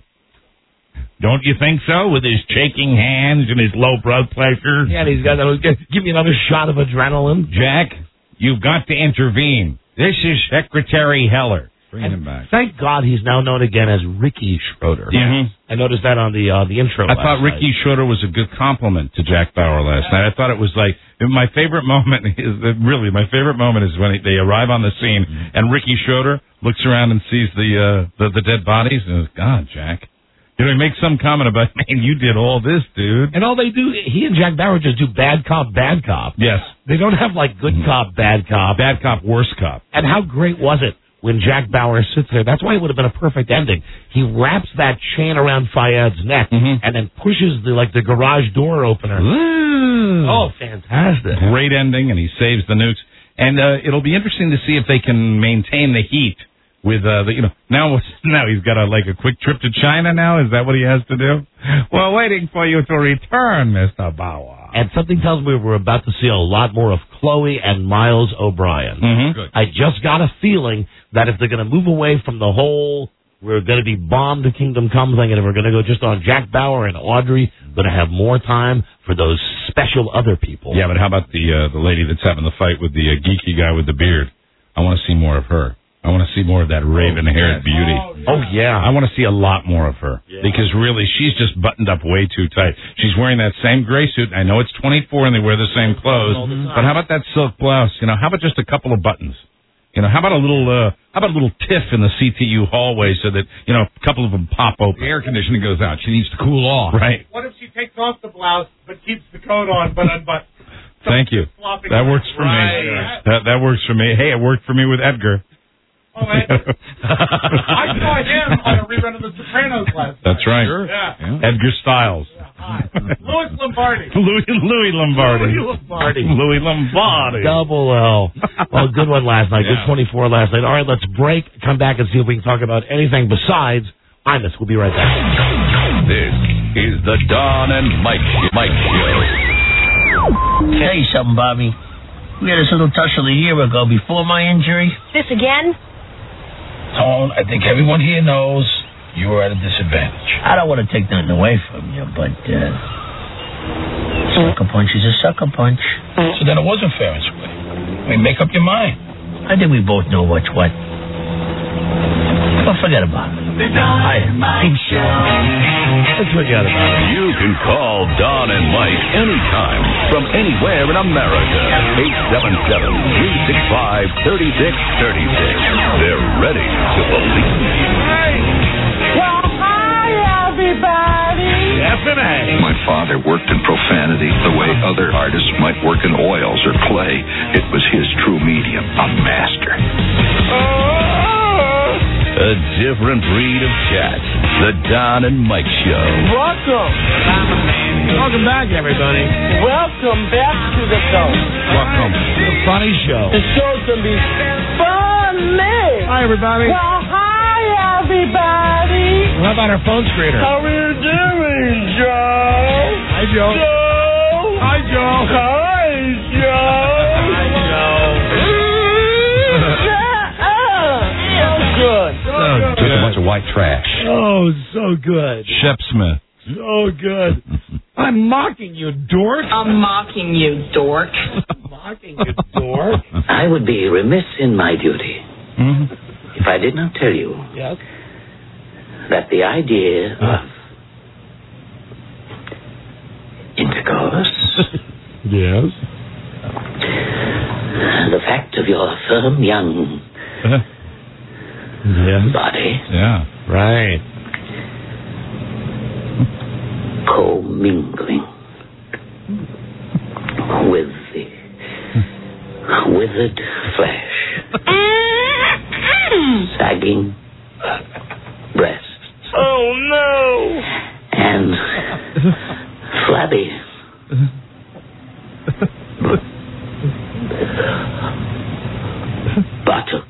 Don't you think so? With his shaking hands and his low blood pressure? Yeah, and he's got to give me another shot of adrenaline. Jack, you've got to intervene. This is Secretary Heller. Bring him back. Thank God he's now known again as Ricky Schroeder. Mm-hmm. I noticed that on the intro. I thought Ricky Schroeder was a good compliment to Jack Bauer last night. I thought it was like my favorite moment is when they arrive on the scene and Ricky Schroeder looks around and sees the dead bodies and says, "God, Jack." He makes some comment about, man, you did all this, dude. And all they do, he and Jack Bauer just do bad cop, bad cop. Yes. They don't have like good cop, bad cop. Bad cop, worse cop. And how great was it when Jack Bauer sits there? That's why it would have been a perfect ending. He wraps that chain around Fayed's neck and then pushes the garage door opener. Ooh. Oh, fantastic. Great ending, and he saves the nukes. And it'll be interesting to see if they can maintain the heat with now he's got a quick trip to China now. Is that what he has to do? We're waiting for you to return, Mr. Bauer. And something tells me we're about to see a lot more of Chloe and Miles O'Brien. Good. I just got a feeling that if they're going to move away from the whole we're going to be bombed to Kingdom Come thing, and if we're going to go just on Jack Bauer and Audrey, we're going to have more time for those special other people. Yeah, but how about the lady that's having the fight with the geeky guy with the beard? I want to see more of her. I want to see more of that raven-haired beauty. Oh, yeah. I want to see a lot more of her. Yeah. Because really, she's just buttoned up way too tight. She's wearing that same gray suit. I know it's 24 and they wear the same clothes. But how about that silk blouse? How about just a couple of buttons? How about a little tiff in the CTU hallway so that, a couple of them pop open. The air conditioning goes out. She needs to cool off. Right. What if she takes off the blouse but keeps the coat on but unbuttons? Thank you. That works for me. That works for me. Hey, it worked for me with Edgar. Oh, I saw him on a rerun of The Sopranos last night. That's right. Sure. Yeah. Edgar Stiles. Louis Lombardi. Louis Lombardi. Louis Lombardi. Double L. Well, good one last night. Good 24 last night. All right, let's break. Come back and see if we can talk about anything besides Imus. We'll be right back. This is the Don and Mike Show. Tell you something, Bobby. We had this little tussle a year ago before my injury. This again? Tone, I think everyone here knows you were at a disadvantage. I don't want to take nothing away from you, but sucker punch is a sucker punch. So then it wasn't fair and square. I mean, make up your mind. I think we both know what's what. Well, forget about it. Let's forget about it. You can call Don and Mike anytime from anywhere in America. 877-365-3636. They're ready to believe. Well, hi, everybody. F&A. My father worked in profanity the way other artists might work in oils or clay. It was his true medium, a master. A different breed of chat. The Don and Mike Show. Welcome back, everybody. Welcome back to the show. Welcome to the funny show. The show's going to be funny. Hi, everybody. Well, hi, everybody. How about our phone screener? How are you doing, Joe? Hi, Joe. Joe. Hi, Joe. Hi, Joe. Hi, Joe. Good. Just a bunch of white trash. Oh, so good. Shep Smith. So good. I'm mocking you, dork. I'm mocking you, dork. Mocking you, dork. I would be remiss in my duty if I did not tell you Yes. that the idea of intercourse, Yes. the fact of your firm young body Yeah. Right. commingling with the withered flesh, sagging breasts, Oh, no. and flabby buttocks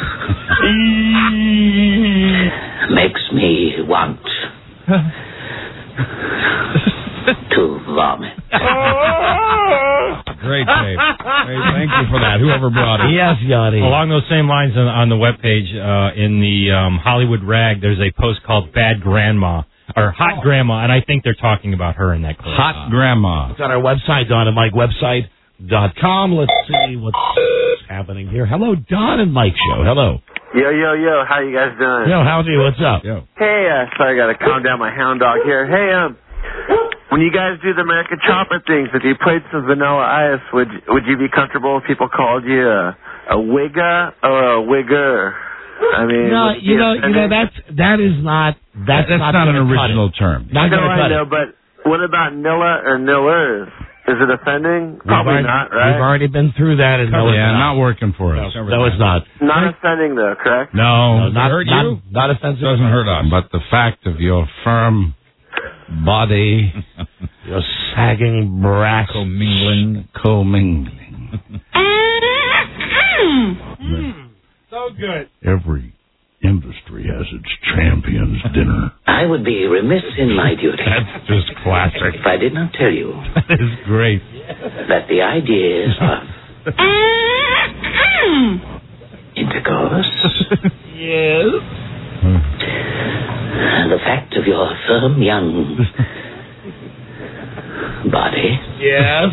makes me want to vomit. Great tape. Hey, thank you for that. Whoever brought it. Yes, Yanni. Along those same lines on the webpage, in the Hollywood Rag, there's a post called Bad Grandma, or Hot Grandma, and I think they're talking about her in that clip. Hot Grandma. It's on our website, DonandMikeWebsite.com. Let's see what's happening here. Hello, Don and Mike Show. Hello. Yo, how you guys doing? Yo, howdy, what's up? Yo. Hey, sorry, I gotta calm down my hound dog here. Hey, when you guys do the American Chopper things, if you played some Vanilla Ice, would you be comfortable if people called you a wigger or a wigger? I mean, No, you know that's not an original term. Not no, gonna I cut know, it. but what about Nilla or Nillers? Is it offending? Probably not, right? We've already been through that, and no, it's not working for us. No, it's not. Not offending, though, correct? No, not hurt you? Not offensive. Doesn't hurt us. But the fact of your firm body, your sagging breasts, commingling. So good. Every industry has its champions dinner. I would be remiss in my duty. That's just classic. If I did not tell you That is great. that the idea of intercourse, Yes. the fact of your firm young body Yes.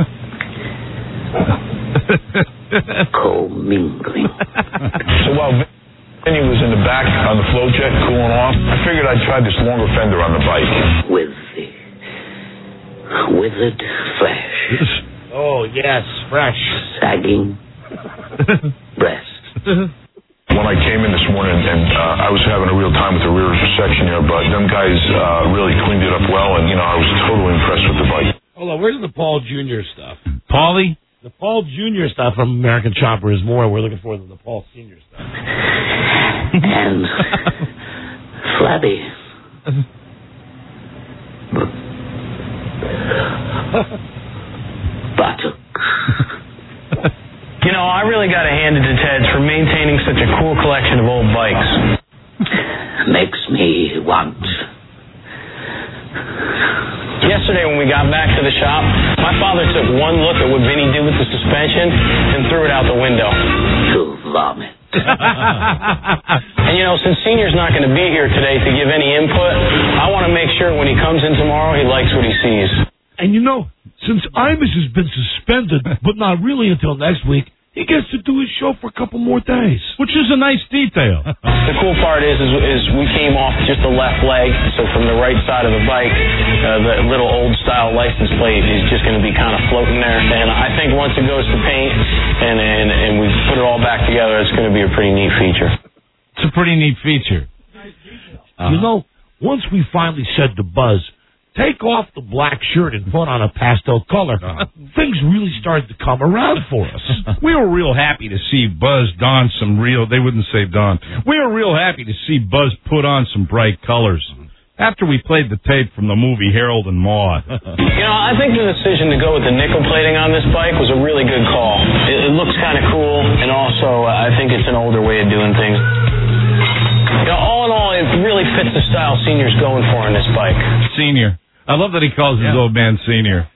commingling. So while Vinny was in the back on the float jet cooling off, I figured I'd try this longer fender on the bike. With the withered flesh, Oh, yes, fresh. sagging breasts. When I came in this morning, and I was having a real time with the rear section here, but them guys really cleaned it up well, and, I was totally impressed with the bike. Hold on, where's the Paul Jr. stuff? Paulie? The Paul Jr. stuff from American Chopper is more we're looking for than the Paul Sr. stuff. And flabby buttocks. I really got to hand it to Ted for maintaining such a cool collection of old bikes. Makes me want. Yesterday when we got back to the shop, my father took one look at what Vinny did with the suspension and threw it out the window. To vomit. And, since Senior's not going to be here today to give any input, I want to make sure when he comes in tomorrow, he likes what he sees. And since Imus has been suspended, but not really until next week, he gets to do his show for a couple more days. Which is a nice detail. The cool part is we came off just the left leg, so from the right side of the bike, the little old-style license plate is just going to be kind of floating there. And I think once it goes to paint and we put it all back together, it's going to be a pretty neat feature. It's a pretty neat feature. Once we finally said to Buzz, take off the black shirt and put on a pastel color, things really started to come around for us. We were real happy to see Buzz don some they wouldn't say don. We were real happy to see Buzz put on some bright colors. After we played the tape from the movie Harold and Maude. I think the decision to go with the nickel plating on this bike was a really good call. It looks kind of cool, and also I think it's an older way of doing things. All in all, it really fits the style Senior's going for on this bike. Senior. I love that he calls his old man Senior.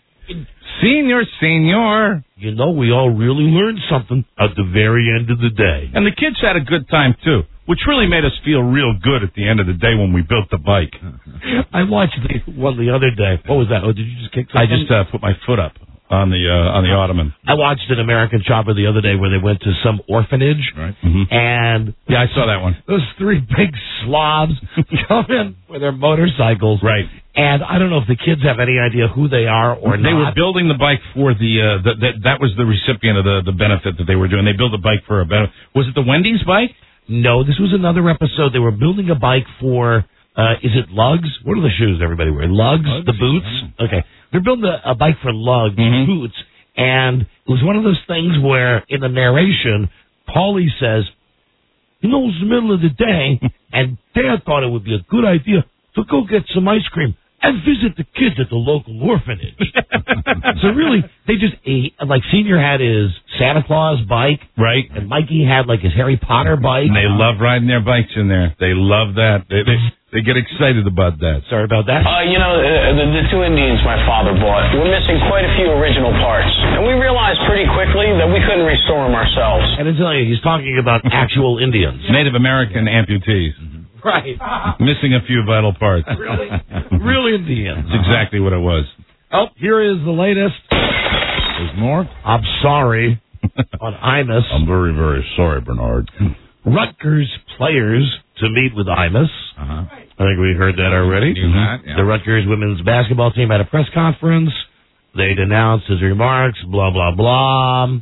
Senior. We all really learned something at the very end of the day. And the kids had a good time, too, which really made us feel real good at the end of the day when we built the bike. I watched one the other day. What was that? Oh, did you just kick something? I just put my foot up on the ottoman. I watched an American Chopper the other day where they went to some orphanage. Right. Mm-hmm. And I saw that one. Those three big slobs come in with their motorcycles. Right. And I don't know if the kids have any idea who they are or not. They were building the bike for that was the recipient of the benefit that they were doing. They built a bike for a benefit. Was it the Wendy's bike? No, this was another episode. They were building a bike for, is it lugs? What are the shoes everybody wears? Lugs? The boots? Okay. They're building a bike for lugs, boots, and it was one of those things where in the narration, Paulie says, it's the middle of the day, and Dad thought it would be a good idea to go get some ice cream and visit the kids at the local orphanage. So really, they just ate. Like Senior had his Santa Claus bike, right? And Mikey had like his Harry Potter bike. And they love riding their bikes in there. They love that. They get excited about that. Sorry about that. The two Indians my father bought were missing quite a few original parts, and we realized pretty quickly that we couldn't restore them ourselves. And I'm telling you, he's talking about actual Indians, Native American amputees. Right. Missing a few vital parts. Really? Real Indians. That's exactly what it was. Oh, here is the latest. There's more? I'm sorry on Imus. I'm very, very sorry, Bernard. Rutgers players to meet with Imus. I think we heard that already. The Rutgers women's basketball team had a press conference. They denounced his remarks, blah, blah, blah.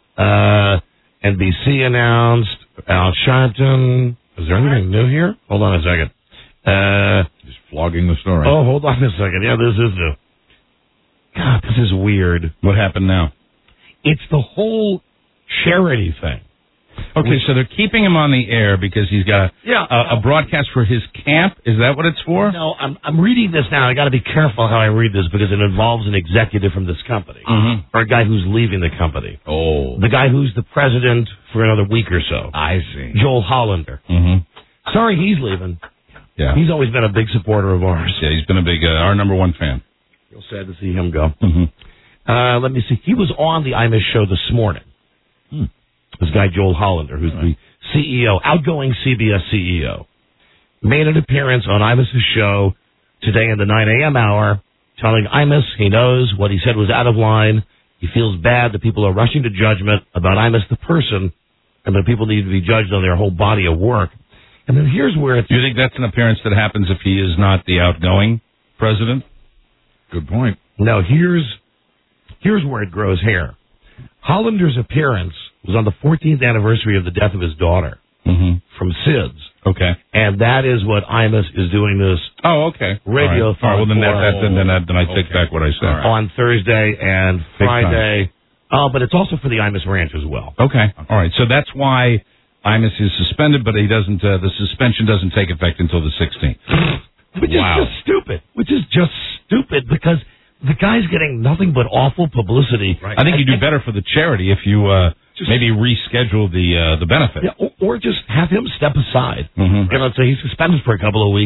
NBC announced Al Sharpton. Is there anything new here? Hold on a second. Just flogging the story. Oh, hold on a second. Yeah, this is new. God, this is weird. What happened now? It's the whole charity thing. Okay, so they're keeping him on the air because he's got a broadcast for his camp. Is that what it's for? No, I'm reading this now. I got to be careful how I read this because it involves an executive from this company or a guy who's leaving the company. Oh, the guy who's the president for another week or so. I see. Joel Hollander. Sorry, he's leaving. Yeah, he's always been a big supporter of ours. Yeah, he's been a big our number one fan. Real sad to see him go. Let me see. He was on the Imus show this morning. This guy, Joel Hollander, who's the CEO, outgoing CBS CEO, made an appearance on Imus' show today in the 9 a.m. hour, telling Imus he knows what he said was out of line. He feels bad that people are rushing to judgment about Imus the person, and that people need to be judged on their whole body of work. And then here's where it's... Do you think that's an appearance that happens if he is not the outgoing president? Good point. No, here's where it grows hair. Hollander's appearance was on the 14th anniversary of the death of his daughter from SIDS. Okay. And that is what Imus is doing this radio All right, well, then I take back what I said. On Thursday and Friday. But it's also for the Imus Ranch as well. Okay. All right. So that's why Imus is suspended, but he doesn't. The suspension doesn't take effect until the 16th. Which is just stupid because the guy's getting nothing but awful publicity. Right. I think you do better for the charity if you maybe reschedule the benefit. Yeah, or just have him step aside. So he's suspended for a couple of weeks,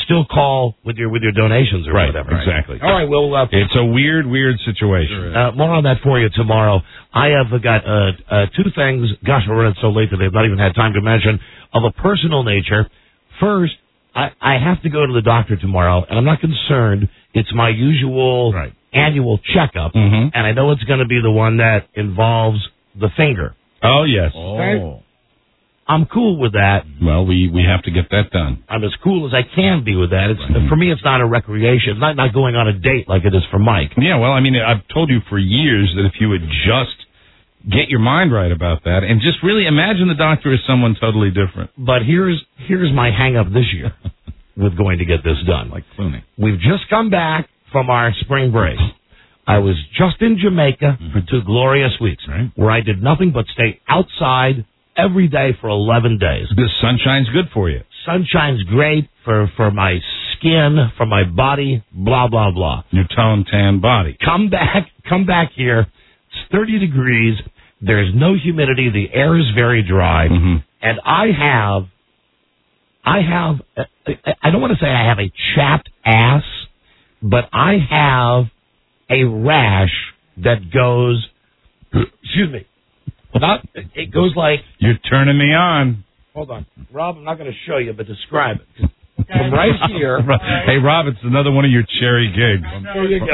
still call with your donations or Right, whatever. exactly. All right, well, It's a weird situation. more on that for you tomorrow. I have got two things. Gosh, we're running so late today. I've not even had time to mention of a personal nature. First, I have to go to the doctor tomorrow, and I'm not concerned. It's my usual annual checkup, and I know it's going to be the one that involves the finger. Oh, yes. Okay? I'm cool with that. Well, we have to get that done. I'm as cool as I can be with that. For me, it's not a recreation. It's not going on a date like it is for Mike. Yeah, well, I mean, I've told you for years that if you would just get your mind right about that and just really imagine the doctor as someone totally different. But here's my hang-up this year with going to get this done. Like Clooney. We've just come back from our spring break. I was just in Jamaica for 2 glorious weeks where I did nothing but stay outside every day for 11 days. The sunshine's good for you. Sunshine's great for my skin, for my body, blah, blah, blah. Your tone, tan body. Come back here. It's 30 degrees. There's no humidity. The air is very dry. And I don't want to say I have a chapped ass, but I have a rash that goes, excuse me, it goes like... You're turning me on. Hold on. Rob, I'm not going to show you, but describe it. From right here... Hey, Rob, it's another one of your cherry gigs. There you go.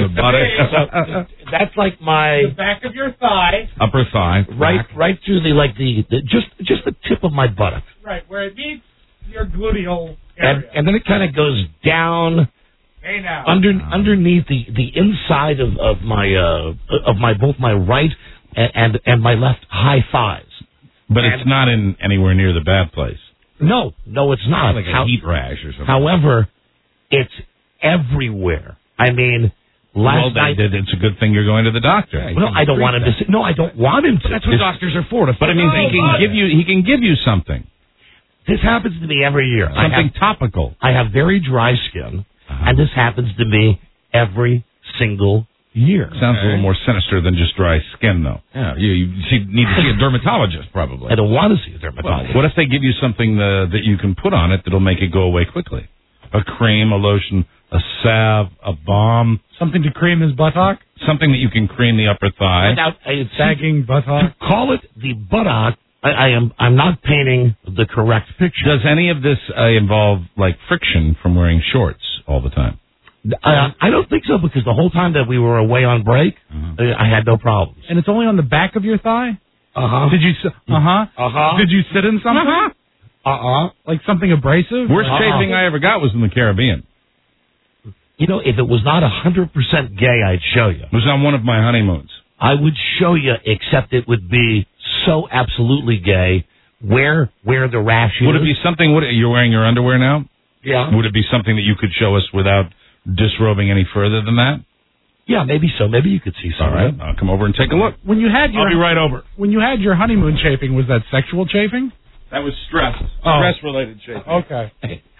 The So, that's like my... The back of your thigh. upper thigh. Right through just the tip of my buttock. Right, where it meets your gluteal area. And then it kind of goes down... Hey now. Underneath the inside of my both my right and my left high thighs. But it's not in anywhere near the bad place. No, it's not. Like a heat rash or something. However, it's everywhere. I mean, last night... It's a good thing you're going to the doctor. Well, I don't want him to see... No, I don't want him to. That's what doctors are for. But I mean, he can give you something. This happens to me every year. Something topical. I have very dry skin, and this happens to me every single year. Sounds a little more sinister than just dry skin, though. Yeah, you need to see a dermatologist, probably. I don't want to see a dermatologist. What if they give you something that you can put on it that'll make it go away quickly? A cream, a lotion, a salve, a balm. Something to cream his buttock? Something that you can cream the upper thigh. Sagging buttock? Call it the buttock. I'm not painting the correct picture. Does any of this involve, like, friction from wearing shorts all the time? I don't think so, because the whole time that we were away on break, I had no problems. And it's only on the back of your thigh? Uh-huh. Did you Did you sit in something? Like something abrasive? Worst chafing I ever got was in the Caribbean. You know, if it was not 100% gay, I'd show you. It was on one of my honeymoons. I would show you, except it would be so absolutely gay where the rash is. Would it be something, you're wearing your underwear now? Yeah. Would it be something that you could show us without disrobing any further than that? Yeah, maybe so. Maybe you could see All something. right, I'll come over and take a look. When you had I'll be right over. When you had your honeymoon chafing, was that sexual chafing? That was stress. Oh. Stress-related chafing. Okay.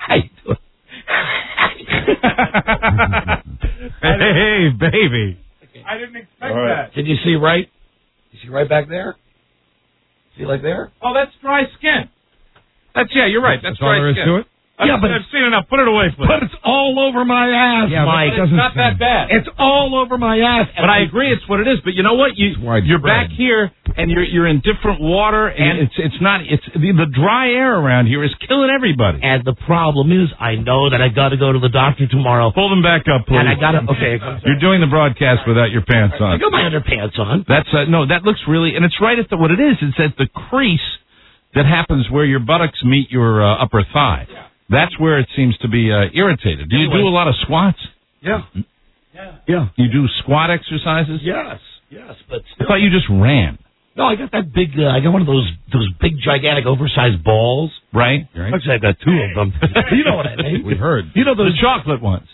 Hey, baby. I didn't expect that. Can you see right? You see right back there? See like there? Oh, that's dry skin. You're right. That's all there is to it? Yeah, but I've seen enough. Put it away, please. But it's all over my ass, Mike. It's not that bad. It's all over my ass. But I agree, it's what it is. But you know what? You're back here, and you're in different water, and it's the dry air around here is killing everybody. And the problem is, I know that I got to go to the doctor tomorrow. Pull them back up, please. And I got to. Okay. You're doing the broadcast without your pants on. I got my underpants on. That's no. That looks really, and it's right at what it is. It's at the crease that happens where your buttocks meet your upper thigh. Yeah. That's where it seems to be irritated. Do you do a lot of squats? Yeah. You do squat exercises? Yes. But I thought you just ran. No, I got that big. I got one of those big, gigantic, oversized balls. Right. Actually, I got 2 of them. You know what I mean? We've heard. You know those the chocolate ones.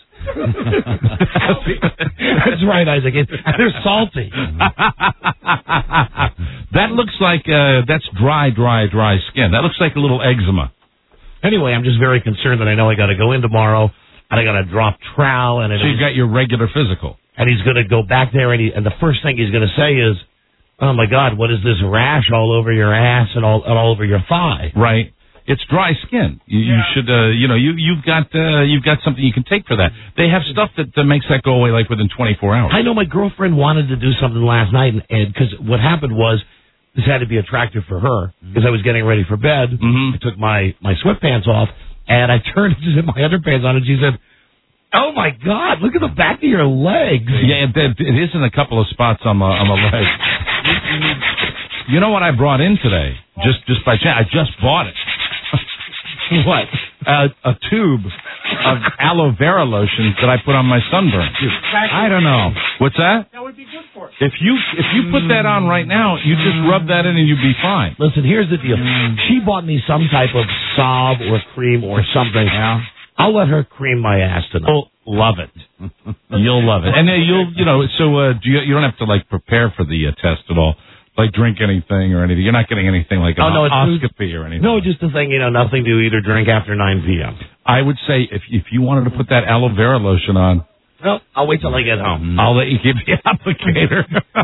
That's right, Isaac. They're salty. That looks like that's dry skin. That looks like a little eczema. Anyway, I'm just very concerned that I know I got to go in tomorrow, and I got to drop trowel. And so you got your regular physical. And he's going to go back there, and the first thing he's going to say is, "Oh my God, what is this rash all over your ass and all over your thigh?" Right. It's dry skin. You should, you've got something you can take for that. They have stuff that makes that go away like within 24 hours. I know my girlfriend wanted to do something last night, and because what happened was this had to be attractive for her because I was getting ready for bed. I took my sweatpants off, and I turned to put my underpants on, and she said, "Oh my God! Look at the back of your legs." Yeah, it is in a couple of spots on my leg. You know what I brought in today? Just by chance, I just bought it. What? A tube of aloe vera lotion that I put on my sunburn. I don't know. What's that? That would be good for it. If you put that on right now, you just rub that in and you'd be fine. Listen, here's the deal. She bought me some type of salve or cream or something. Yeah. I'll let her cream my ass tonight. Oh, love it. You'll love it. And you don't have to like prepare for the test at all. Like drink anything or anything. You're not getting anything like an oscopy or anything. No, just the thing, nothing to eat or drink after 9 p.m. I would say if you wanted to put that aloe vera lotion on. Well, I'll wait till I get home. I'll let you keep the applicator.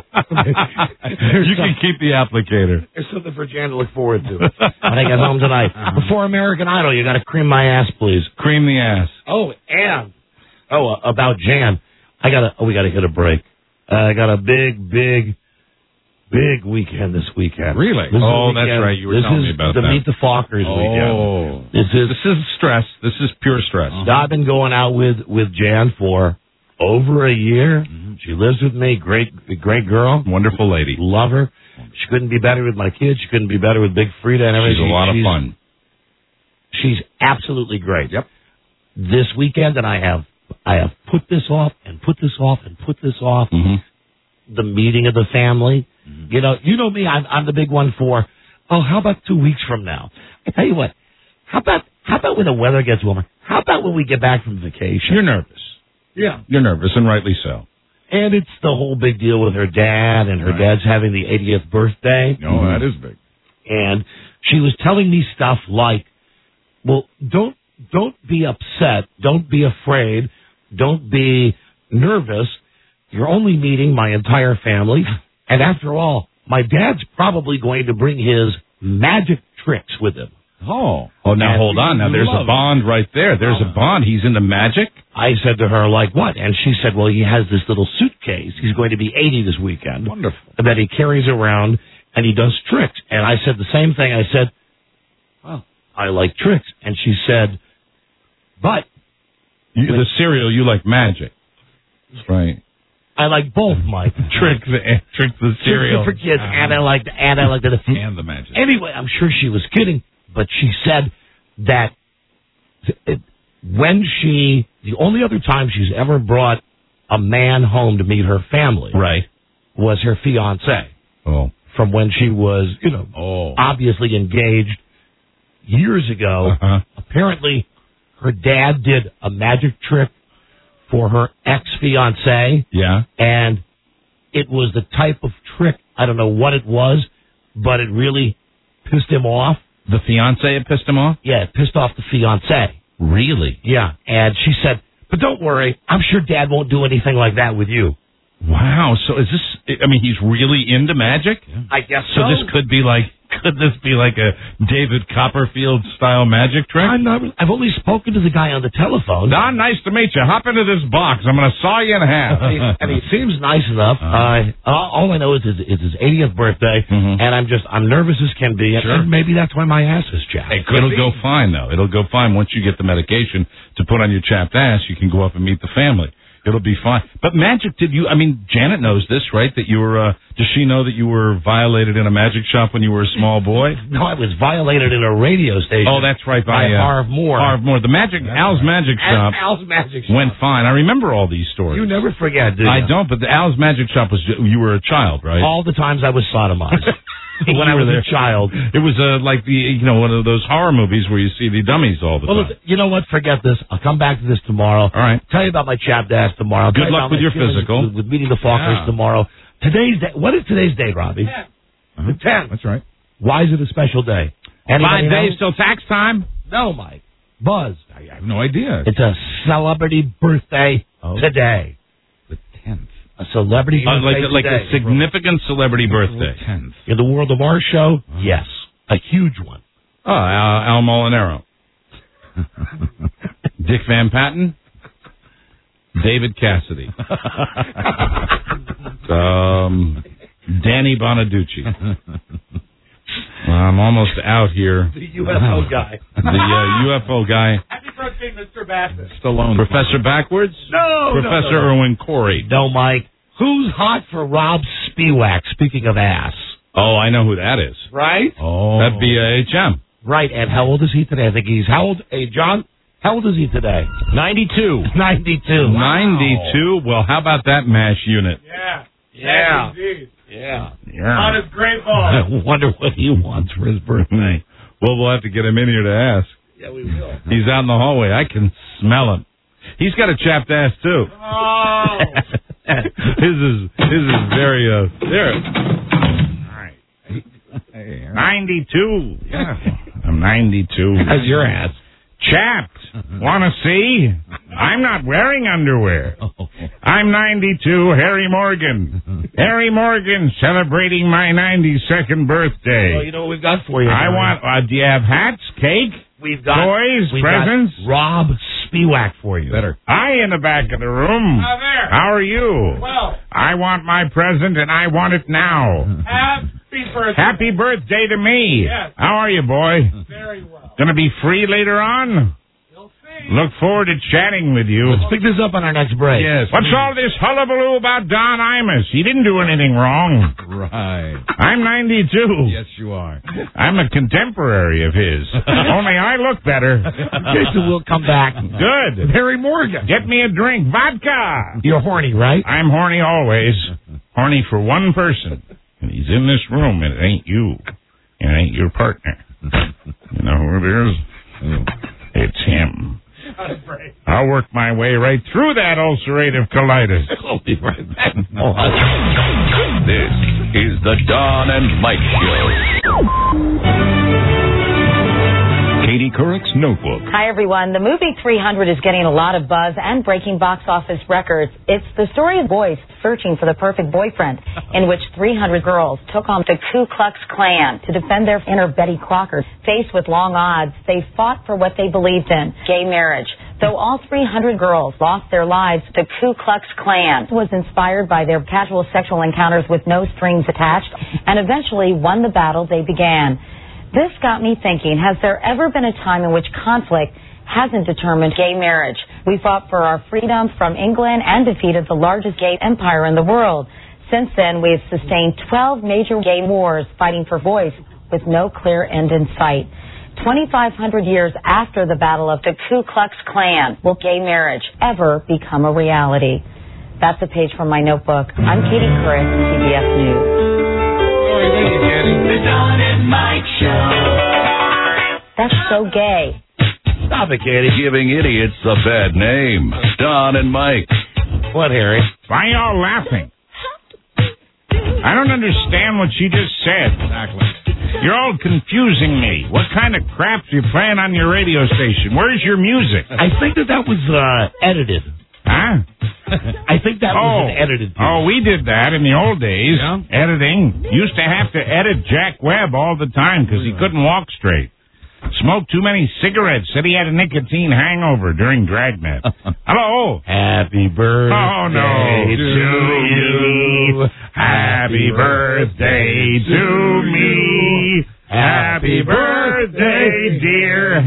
You can keep the applicator. There's something for Jan to look forward to when I get home tonight. Before American Idol, you got to cream my ass, please. Cream the ass. Oh, and about Jan, we got to hit a break. I got a big weekend this weekend. Really? That's right. You were telling me about that. This is the Meet the Fockers weekend. This is stress. This is pure stress. I've been going out with Jan for over a year. She lives with me. Great girl. Wonderful lady. Love her. She couldn't be better with my kids. She couldn't be better with Big Frida and everything. She's a lot of fun. She's absolutely great. Yep. This weekend, and I have put this off and put this off and put this off. The meeting of the family. You know me. I'm the big one for. Oh, how about 2 weeks from now? I tell you what. How about when the weather gets warmer? How about when we get back from vacation? You're nervous. Yeah, you're nervous, and rightly so. And it's the whole big deal with her dad, and her dad's having the 80th birthday. Oh, that is big. And she was telling me stuff like, "Well, don't be upset. Don't be afraid. Don't be nervous. You're only meeting my entire family. And after all, my dad's probably going to bring his magic tricks with him." Oh, now hold on. Now there's a bond right there. There's a bond. He's into magic? I said to her, like what? And she said, well, he has this little suitcase. He's going to be 80 this weekend. Wonderful. That he carries around, and he does tricks. And I said the same thing. I said, well, I like tricks. And she said, but... the cereal, you like magic. That's right. I like both, Mike. Tricks the cereal. Tricks for kids, and I like the and the magic. Anyway, I'm sure she was kidding, but she said that the only other time she's ever brought a man home to meet her family, was her fiance. Oh, from when she was, obviously engaged years ago. Apparently, her dad did a magic trick for her ex-fiancé. Yeah. And it was the type of trick, I don't know what it was, but it really pissed him off. The fiancé it pissed him off? Yeah, it pissed off the fiancé. Really? Yeah. And she said, but don't worry, I'm sure Dad won't do anything like that with you. Wow. So is this, he's really into magic? Yeah. I guess so. So this could this be like a David Copperfield style magic trick? I've only spoken to the guy on the telephone. Don, nice to meet you. Hop into this box. I'm going to saw you in half. And he seems nice enough. All I know is it's his 80th birthday, and I'm nervous as can be. Sure. And maybe that's why my ass is chapped. It'll go fine, though. It'll go fine once you get the medication to put on your chapped ass. You can go up and meet the family. It'll be fine. But magic, Janet knows this, right? That you were, does she know that you were violated in a magic shop when you were a small boy? No, I was violated in a radio station. Oh, that's right. By Harv Moore. Harv Moore. Al's Magic Shop. Al's Magic Shop. Went fine. I remember all these stories. You never forget, do you? I don't, but the Al's Magic Shop you were a child, right? All the times I was sodomized. When I was a child. It was like one of those horror movies where you see the dummies all the time. Look, you know what? Forget this. I'll come back to this tomorrow. All right. Tell you about my chapped ass tomorrow. Good luck with your physical. With meeting the Fockers tomorrow. What is today's date, Robbie? The 10th. That's right. Why is it a special day? 5 days till tax time? No, Mike. Buzz. I have no idea. It's a celebrity birthday today. The 10th. A celebrity birthday like a significant celebrity birthday. 10th. In the World of Our show, yes. A huge one. Oh, Al Molinaro. Dick Van Patten. David Cassidy. Danny Bonaducci. I'm almost out here. The UFO guy. The UFO guy. Happy birthday, Mr. Bassett. Stallone. Professor Backwards? No. Professor Irwin Corey. No, Mike. Who's hot for Rob Spiewak, speaking of ass? Oh, I know who that is. Right? Oh. That'd be HM. Right, and how old is he today? I think he's, how old? Hey, John, how old is he today? 92. 92. Wow. 92? Well, how about that MASH unit? Yeah. Indeed. Yeah. On his great ball. I wonder what he wants for his birthday. Well, we'll have to get him in here to ask. Yeah, we will. He's out in the hallway. I can smell him. He's got a chapped ass, too. Oh. His is very, there. All right. 92. Yeah. I'm 92. How's your ass? Chapped. Want to see? I'm not wearing underwear. I'm 92, Harry Morgan. Harry Morgan celebrating my 92nd birthday. Well, you know what we've got for you. I want, do you have hats, cake? We've got toys, presents? Got Rob Spiewak for you. Better. I in the back of the room. There. How are you? Well. I want my present and I want it now. Happy birthday. Happy birthday to me. Yes. How are you, boy? Very well. Gonna be free later on? You'll see. Look forward to chatting with you. Let's pick this up on our next break. Yes. What's all this hullabaloo about Don Imus? He didn't do anything wrong. Right. I'm 92. Yes, you are. I'm a contemporary of his. Only I look better. Jason will come back. Good. Harry Morgan. Get me a drink. Vodka. You're horny, right? I'm horny always. Horny for one person. And he's in this room, and it ain't you. And it ain't your partner. You know who it is? It's him. I'll work my way right through that ulcerative colitis. I'll be right back. This is the Don and Mike Show. Katie Couric's Notebook. Hi, everyone. The movie 300 is getting a lot of buzz and breaking box office records. It's the story of boys searching for the perfect boyfriend, in which 300 girls took on the Ku Klux Klan to defend their inner Betty Crocker. Faced with long odds, they fought for what they believed in, gay marriage. Though all 300 girls lost their lives, the Ku Klux Klan was inspired by their casual sexual encounters with no strings attached and eventually won the battle they began. This got me thinking, has there ever been a time in which conflict hasn't determined gay marriage? We fought for our freedom from England and defeated the largest gay empire in the world. Since then, we have sustained 12 major gay wars fighting for voice with no clear end in sight. 2,500 years after the battle of the Ku Klux Klan, will gay marriage ever become a reality? That's a page from my notebook. I'm Katie Couric, CBS News. Thank you, Katie. The Don and Mike Show. That's so gay. Stop it, Katie. Giving idiots a bad name. Don and Mike. What, Harry? Why y'all laughing? I don't understand what she just said. Exactly. You're all confusing me. What kind of crap are you playing on your radio station? Where's your music? I think that was edited. Huh? I think that was an edited piece. Oh, we did that in the old days. Yeah? Editing. Used to have to edit Jack Webb all the time because he couldn't walk straight. Smoked too many cigarettes. Said he had a nicotine hangover during Dragnet. Hello? Happy birthday Oh, no. to you. Happy birthday to me. Happy birthday, dear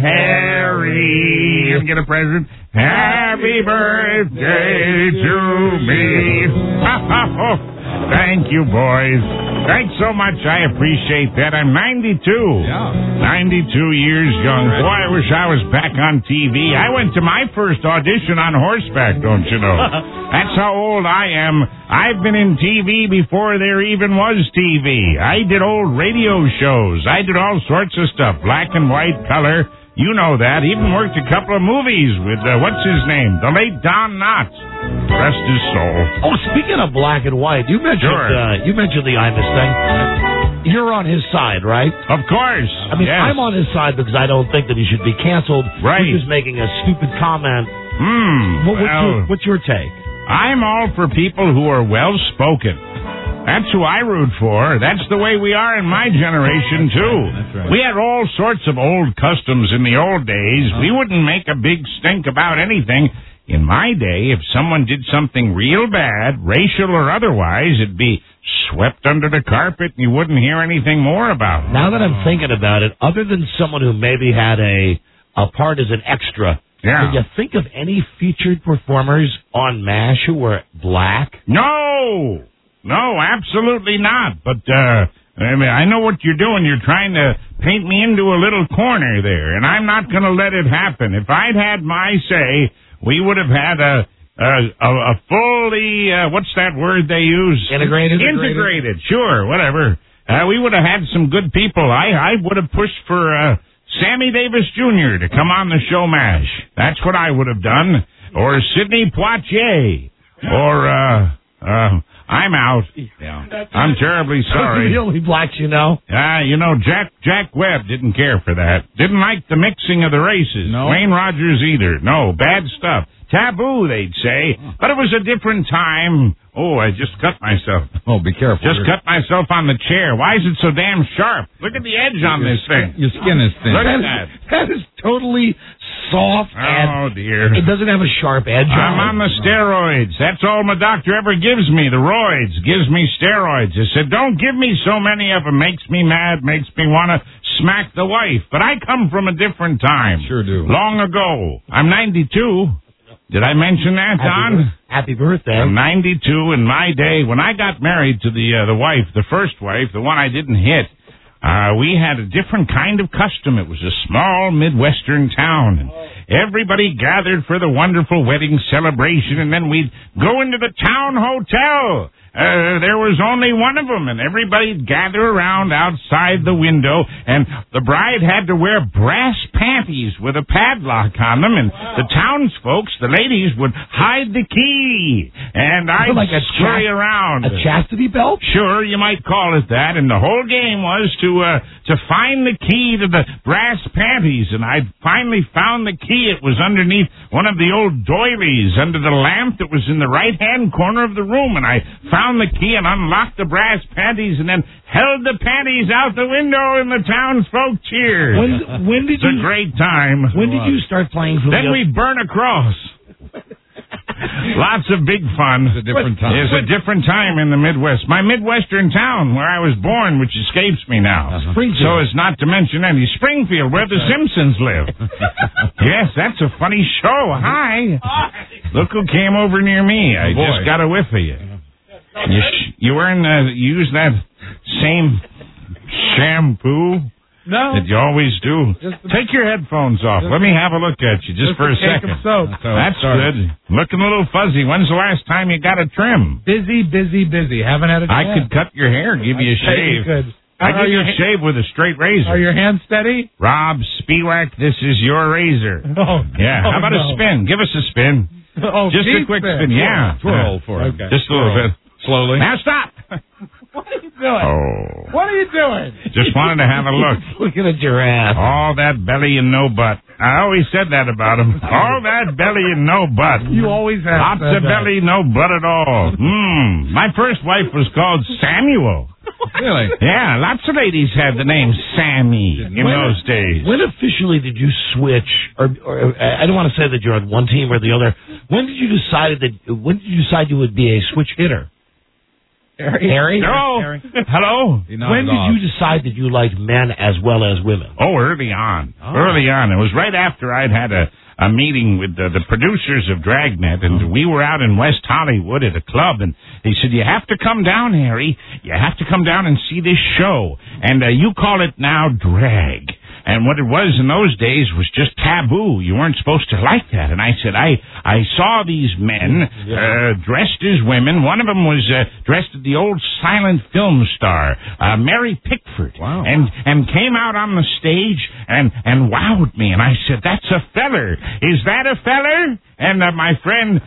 Harry. You get a present? Happy birthday to me. Thank you, boys. Thanks so much. I appreciate that. I'm 92. Yeah. 92 years young. Boy, I wish I was back on TV. I went to my first audition on horseback, don't you know? That's how old I am. I've been in TV before there even was TV. I did old radio shows. I did all sorts of stuff. Black and white, color. You know that. Even worked a couple of movies with, what's his name? The late Don Knotts. Rest his soul. Oh, speaking of black and white, you mentioned the Imus thing. You're on his side, right? Of course. I mean, yes. I'm on his side because I don't think that he should be canceled. Right. He's just making a stupid comment. What's your take? I'm all for people who are well-spoken. That's who I root for. That's the way we are in my generation, too. That's right. We had all sorts of old customs in the old days. We wouldn't make a big stink about anything. In my day, if someone did something real bad, racial or otherwise, it'd be swept under the carpet and you wouldn't hear anything more about it. Now that I'm thinking about it, other than someone who maybe had a part as an extra, can you think of any featured performers on MASH who were black? No, absolutely not. But I know what you're doing. You're trying to paint me into a little corner there, and I'm not going to let it happen. If I'd had my say, we would have had a fully, what's that word they use? Integrated, sure, whatever. We would have had some good people. I would have pushed for Sammy Davis Jr. to come on the show MASH. That's what I would have done. Or Sidney Poitier. Or, I'm out. Yeah. I'm terribly sorry. The only blacks you know? Jack Webb didn't care for that. Didn't like the mixing of the races. No. Wayne Rogers either. No, bad stuff. Taboo, they'd say. But it was a different time. Oh, I just cut myself. Oh, be careful. Just cut myself on the chair. Why is it so damn sharp? Look at the edge on this thing. Your skin is thin. Look at that. That is totally soft. Oh, dear. It doesn't have a sharp edge I'm on the steroids. That's all my doctor ever gives me. The roids. Gives me steroids. I said, don't give me so many of them. Makes me mad. Makes me want to smack the wife. But I come from a different time. Sure do. Long ago. I'm 92. Did I mention that, Don? Happy birthday. I'm 92. In my day, when I got married to the wife, the first wife, the one I didn't hit, we had a different kind of custom. It was a small Midwestern town. And everybody gathered for the wonderful wedding celebration, and then we'd go into the town hotel. There was only one of them, and everybody'd gather around outside the window, and the bride had to wear brass panties with a padlock on them, and the townsfolks, the ladies, would hide the key, and I'd like scurry around. A chastity belt? Sure, you might call it that, and the whole game was to find the key to the brass panties, and I finally found the key. It was underneath one of the old doilies under the lamp that was in the right-hand corner of the room, and I found the key and unlocked the brass panties and then held the panties out the window and the townsfolk cheered. When did it's a great time. When did you start playing for Then we burn a cross. Lots of big fun. It's a different time. It's a different time in the Midwest. My Midwestern town where I was born, which escapes me now. So as not to mention any Springfield, where the Simpsons live. Yes, that's a funny show. Hi. Look who came over near me. I just got a whiff of you. You weren't use that same shampoo? No. That you always do? Take your headphones off. Let me have a look at you just for a second. That's good. Looking a little fuzzy. When's the last time you got a trim? Busy. Haven't had a I could cut your hair, give you a shave. I give you a shave with a straight razor. Are your hands steady? Rob Spiewak, this is your razor. Oh, yeah. How about a spin? Give us a spin. Oh, just a quick spin. Yeah. Twirl for it. Okay. Just a little bit. Slowly. Now stop. What are you doing? Oh. What are you doing? Just wanted to have a look. Looking at your ass. All that belly and no butt. I always said that about him. All that belly and no butt. You always have. Lots of belly, no butt at all. My first wife was called Samuel. Really? Yeah, lots of ladies had the name Sammy in those days. When officially did you switch, or I don't want to say that you're on one team or the other. When did you decide you would be a switch hitter? Harry? No. Hello? When did you decide that you liked men as well as women? Oh, early on. Early on. It was right after I'd had a meeting with the producers of Dragnet, and we were out in West Hollywood at a club, and they said, you have to come down, Harry. You have to come down and see this show. And you call it now drag. And what it was in those days was just taboo. You weren't supposed to like that. And I said, I saw these men dressed as women. One of them was dressed as the old silent film star, Mary Pickford. Wow. And came out on the stage and wowed me. And I said, that's a feller. Is that a feller? And my friend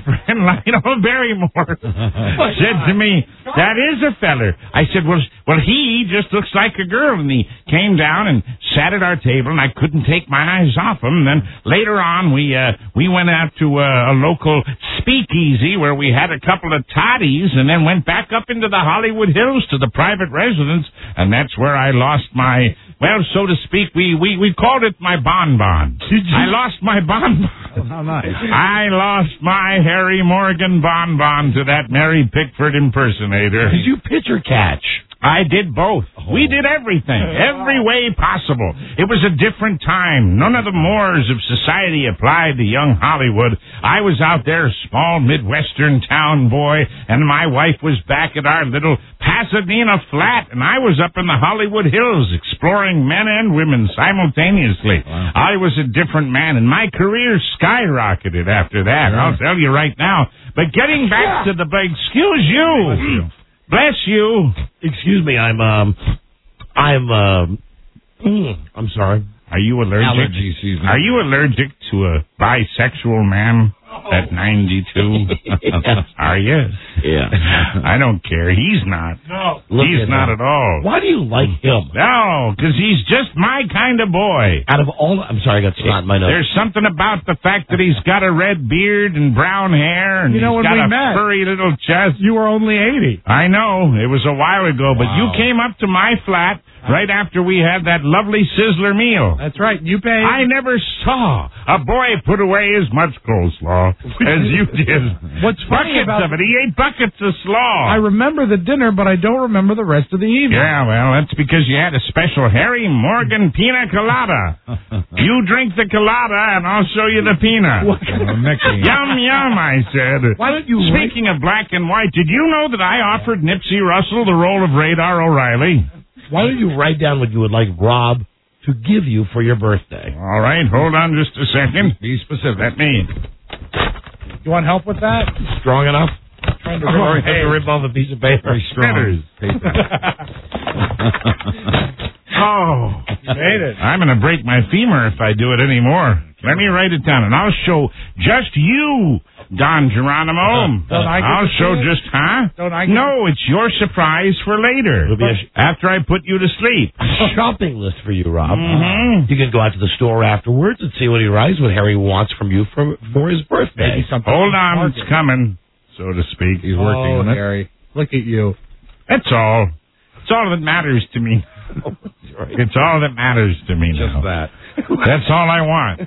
Lionel Barrymore said to me, that is a feller. I said, well, he just looks like a girl. And he came down and sat sat at our table, and I couldn't take my eyes off him. Then later on, we went out to a local speakeasy where we had a couple of toddies, and then went back up into the Hollywood Hills to the private residence, and that's where I lost my, well, so to speak, we called it my bonbon. I lost my bonbon. Oh, how nice. I lost my Harry Morgan bonbon to that Mary Pickford impersonator. Did you pitch or catch? I did both. We did everything, every way possible. It was a different time. None of the mores of society applied to young Hollywood. I was out there, small Midwestern town boy, and my wife was back at our little Pasadena flat, and I was up in the Hollywood Hills exploring men and women simultaneously. Wow. I was a different man, and my career skyrocketed after that. I'll tell you right now. But getting back to the big, excuse you. Bless you. Excuse me, I'm sorry. Are you allergic? Allergy season. Are you allergic to a bisexual man at 92? Are you? Yeah. I don't care. He's not. No. He's not at all. Why do you like him? No, because he's just my kind of boy. Out of all... I'm sorry, I got snot in my nose. There's something about the fact that he's got a red beard and brown hair, and You know, he's when got we a met, furry little chest. You were only 80. I know. It was a while ago, but you came up to my flat right after we had that lovely Sizzler meal. That's right. You paid. I never saw a boy put away as much coleslaw as you did. What's funny buckets about of it? He ate buckets of slaw. I remember the dinner, but I don't remember the rest of the evening. Yeah, well, that's because you had a special Harry Morgan pina colada. You drink the colada, and I'll show you the pina. Yum, yum, I said. Why don't you... Speaking of black and white, did you know that I offered Nipsey Russell the role of Radar O'Reilly? Why don't you write down what you would like Rob to give you for your birthday? All right, hold on just a second. Be specific. Let me. You want help with that? Strong enough? Trying to rip off a piece of paper. Very strong. Oh, you made it. I'm going to break my femur if I do it anymore. Let me write it down, and I'll show just you, Don Geronimo. I'll show just, huh? No, it's your surprise for later. It'll be after I put you to sleep. A shopping list for you, Rob. Mm-hmm. You can go out to the store afterwards and see what he writes, what Harry wants from you for his birthday. Hold on, it's coming, so to speak. He's working on it. Harry, look at you. That's all. It's all that matters to me. It's all that matters to me now. Just that. That's all I want.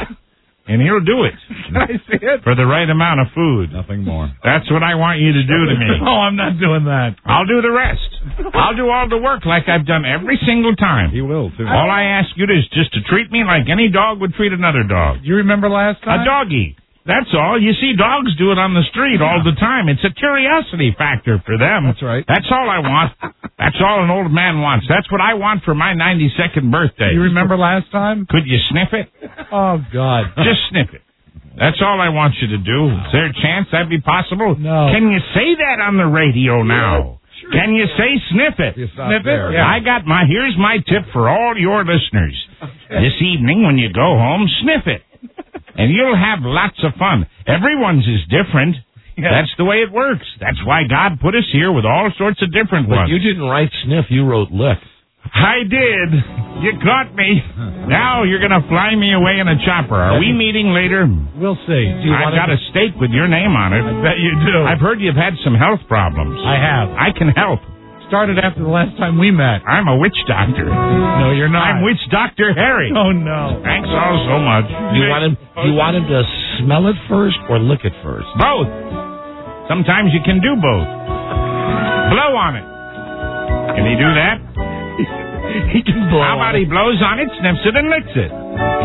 And he'll do it. Can I see it? For the right amount of food. Nothing more. That's what I want you to do to me. No, I'm not doing that. I'll do the rest. I'll do all the work like I've done every single time. He will, too. All I ask you is just to treat me like any dog would treat another dog. You remember last time? A doggy. That's all. You see dogs do it on the street all the time. It's a curiosity factor for them. That's right. That's all I want. That's all an old man wants. That's what I want for my 92nd birthday. You remember last time? Could you sniff it? Oh, God. Just sniff it. That's all I want you to do. Is there a chance that'd be possible? No. Can you say that on the radio now? Sure. Can you say sniff it? Sniff it? Yeah. Here's my tip for all your listeners. Okay. This evening when you go home, sniff it. And you'll have lots of fun. Everyone's is different. Yeah. That's the way it works. That's why God put us here with all sorts of different ones. But you didn't write sniff, you wrote lick. I did. You caught me. Now you're going to fly me away in a chopper. Are we meeting later? We'll see. I've got a steak with your name on it. I bet you do. I've heard you've had some health problems. I have. I can help. Started after the last time we met. I'm a witch doctor. No, you're not. I'm Witch Dr. Harry. Oh, no. Thanks all so much. You want him to smell it first or lick it first? Both. Sometimes you can do both. Blow on it. Can he do that? He can blow. How about he blows on it, sniffs it, and licks it?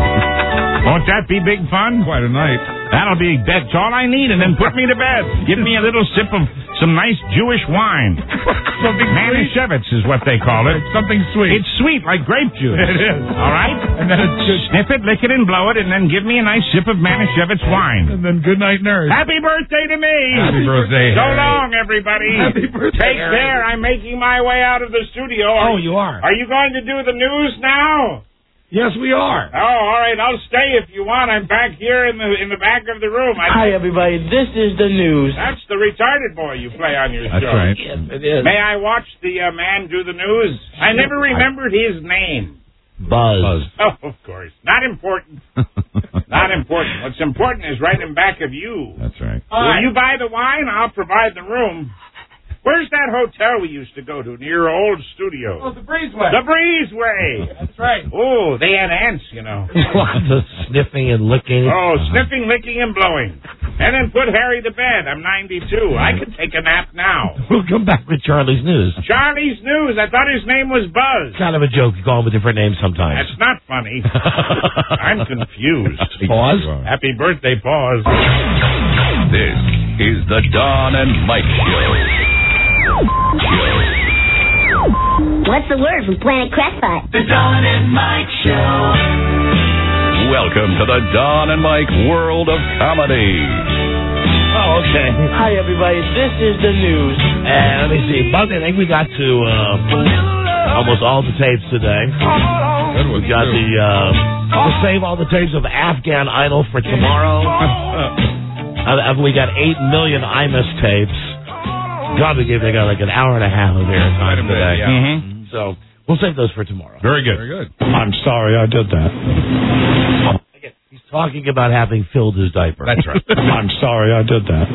Won't that be big fun? Quite a night. That'll be that's all I need, and then put me to bed. Give me a little sip of some nice Jewish wine. Something Manischewitz is what they call it. Something sweet. It's sweet, like grape juice. It is. All right? And then it's just sniff it, lick it, and blow it, and then give me a nice sip of Manischewitz wine. And then good night, nurse. Happy birthday to me. Happy birthday, So Harry. long, everybody. Happy birthday, Take care. I'm making my way out of the studio. Oh, you are? Are you going to do the news now? Yes, we are. Oh, all right. I'll stay if you want. I'm back here in the back of the room. Hi, everybody. This is the news. That's the retarded boy you play on your That's show. right. Yes, it is. May I watch the man do the news? I never remembered his name. Buzz. Oh, of course. Not important. Not important. What's important is right in back of you. That's right. Will you buy the wine? I'll provide the room. Where's that hotel we used to go to near your old studio? Oh, the Breezeway. The Breezeway. That's right. Oh, they had ants, you know. Lots of sniffing and licking. Oh, sniffing, licking, and blowing. And then put Harry to bed. I'm 92. I could take a nap now. We'll come back with Charlie's News. Charlie's News. I thought his name was Buzz. Kind of a joke. You call him with different names sometimes. That's not funny. I'm confused. Pause. Happy birthday, pause. This is the Don and Mike Show. What's the word from Planet Crackpot? The Don and Mike Show. Welcome to the Don and Mike World of Comedy. Oh, okay. Hi, everybody. This is the news. And let me see. Buzz, I think we got to almost all the tapes today. We got we'll save all the tapes of Afghan Idol for tomorrow. We got 8 million Imus tapes. God, they got like an hour and a half of airtime today. Yeah. Mm-hmm. So we'll save those for tomorrow. Very good. Very good. I'm sorry I did that. Again, he's talking about having filled his diaper. That's right. I'm sorry I did that.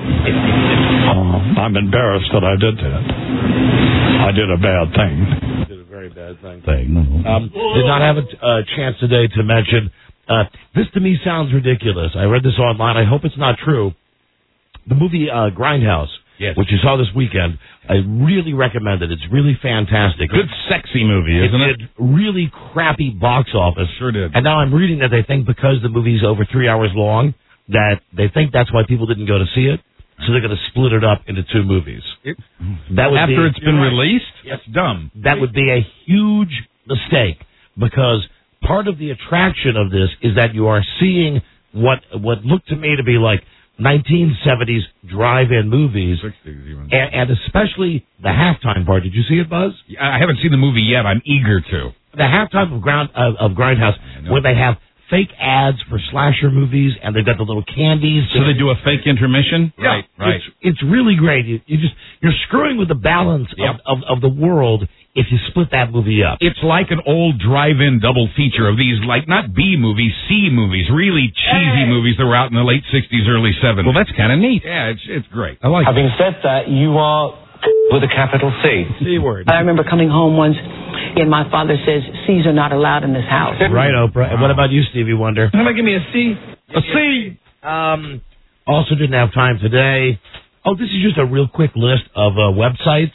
I'm embarrassed that I did that. I did a bad thing. Did a very bad thing. Did not have a chance today to mention, this to me sounds ridiculous. I read this online. I hope it's not true. The movie Grindhouse. Yes. Which you saw this weekend. I really recommend it. It's really fantastic. Good sexy movie, isn't it? It did really crappy box office. Sure did. And now I'm reading that they think because the movie's over 3 hours long, that they think that's why people didn't go to see it. So they're going to split it up into 2 movies. After it's been released? Yes. That's dumb. That would be a huge mistake because part of the attraction of this is that you are seeing what looked to me to be like 1970s drive-in movies, 60s even. And especially the halftime part. Did you see it, Buzz? I haven't seen the movie yet. I'm eager to. The halftime of Grindhouse, when they have fake ads for slasher movies, and they've got the little candies. So they do a fake intermission? Yeah, Right. It's really great. You're screwing with the balance of the world if you split that movie up. It's like an old drive-in double feature of these, like, not B movies, C movies, really cheesy movies that were out in the late 60s, early 70s. Well, that's kind of neat. Yeah, it's great. I like Having said that, you are with a capital C. C word. I remember coming home once, and my father says, C's are not allowed in this house. Right, Oprah. And what about you, Stevie Wonder? How about give me a C? A C! Also didn't have time today. Oh, this is just a real quick list of websites.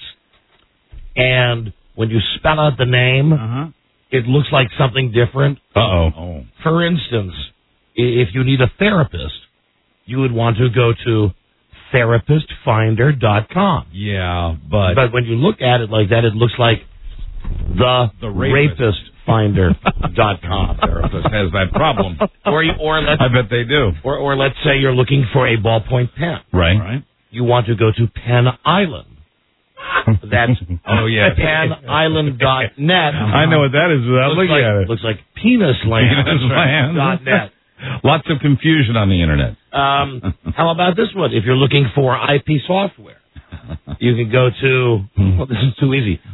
And when you spell out the name, it looks like something different. Uh-oh. For instance, if you need a therapist, you would want to go to therapistfinder.com. Yeah, but when you look at it like that, it looks like the rapistfinder.com. Therapist has that problem. Or let's, I bet they do. Or let's say you're looking for a ballpoint pen. Right. You want to go to Penn Island. That's PennIsland.net. I know what that is without looking at it. Looks like penisland.net. Lots of confusion on the internet. How about this one? If you're looking for IP software, you can go to, well, this is too easy,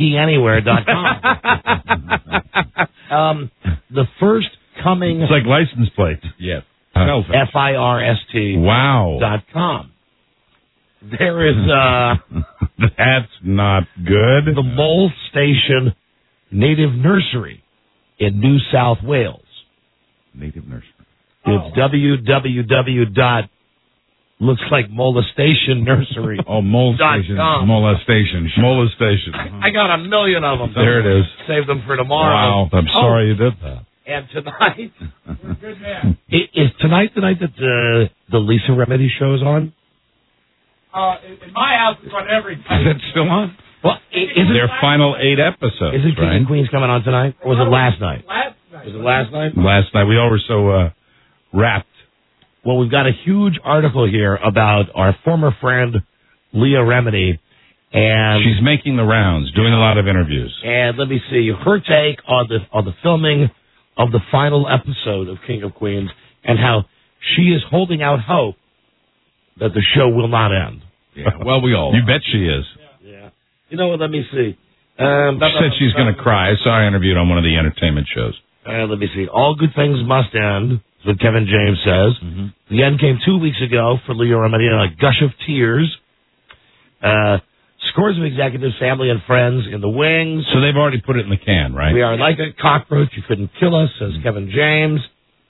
IPanywhere.com. The first coming... It's like license plates. Yes. FIRST. Wow. .com. There is... That's not good. The Mole Station Native Nursery in New South Wales. Native Nursery. It's www. Looks like Molestation Nursery. Molestation. Molestation. Molestation. I got a million of them. There it is. Save them for tomorrow. Wow. I'm sorry you did that. And tonight... You're a good man. Is tonight the night that the Lisa Remedy show is on? In my house, it's on every time. Is it still on? Well, their final 8 episodes. Is it King and Queens coming on tonight? Or was it last night? Last night. Was it last night? Last night. We all were so wrapped. Well, we've got a huge article here about our former friend, Leah Remedy. And she's making the rounds, doing a lot of interviews. And let me see her take on the filming of the final episode of King of Queens and how she is holding out hope that the show will not end. Yeah, well, we all. You bet she is. Yeah. You know what? Let me see. She said she's going to cry. I saw her interviewed on one of the entertainment shows. Let me see. All good things must end, is what Kevin James says. Mm-hmm. The end came 2 weeks ago for Leah Remini, a gush of tears. Scores of executives, family, and friends in the wings. So they've already put it in the can, right? We are like a cockroach. You couldn't kill us, says Kevin James.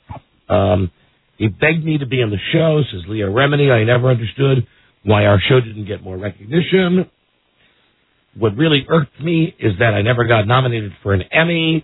He begged me to be on the show, says Leah Remini. I never understood why our show didn't get more recognition. What really irked me is that I never got nominated for an Emmy.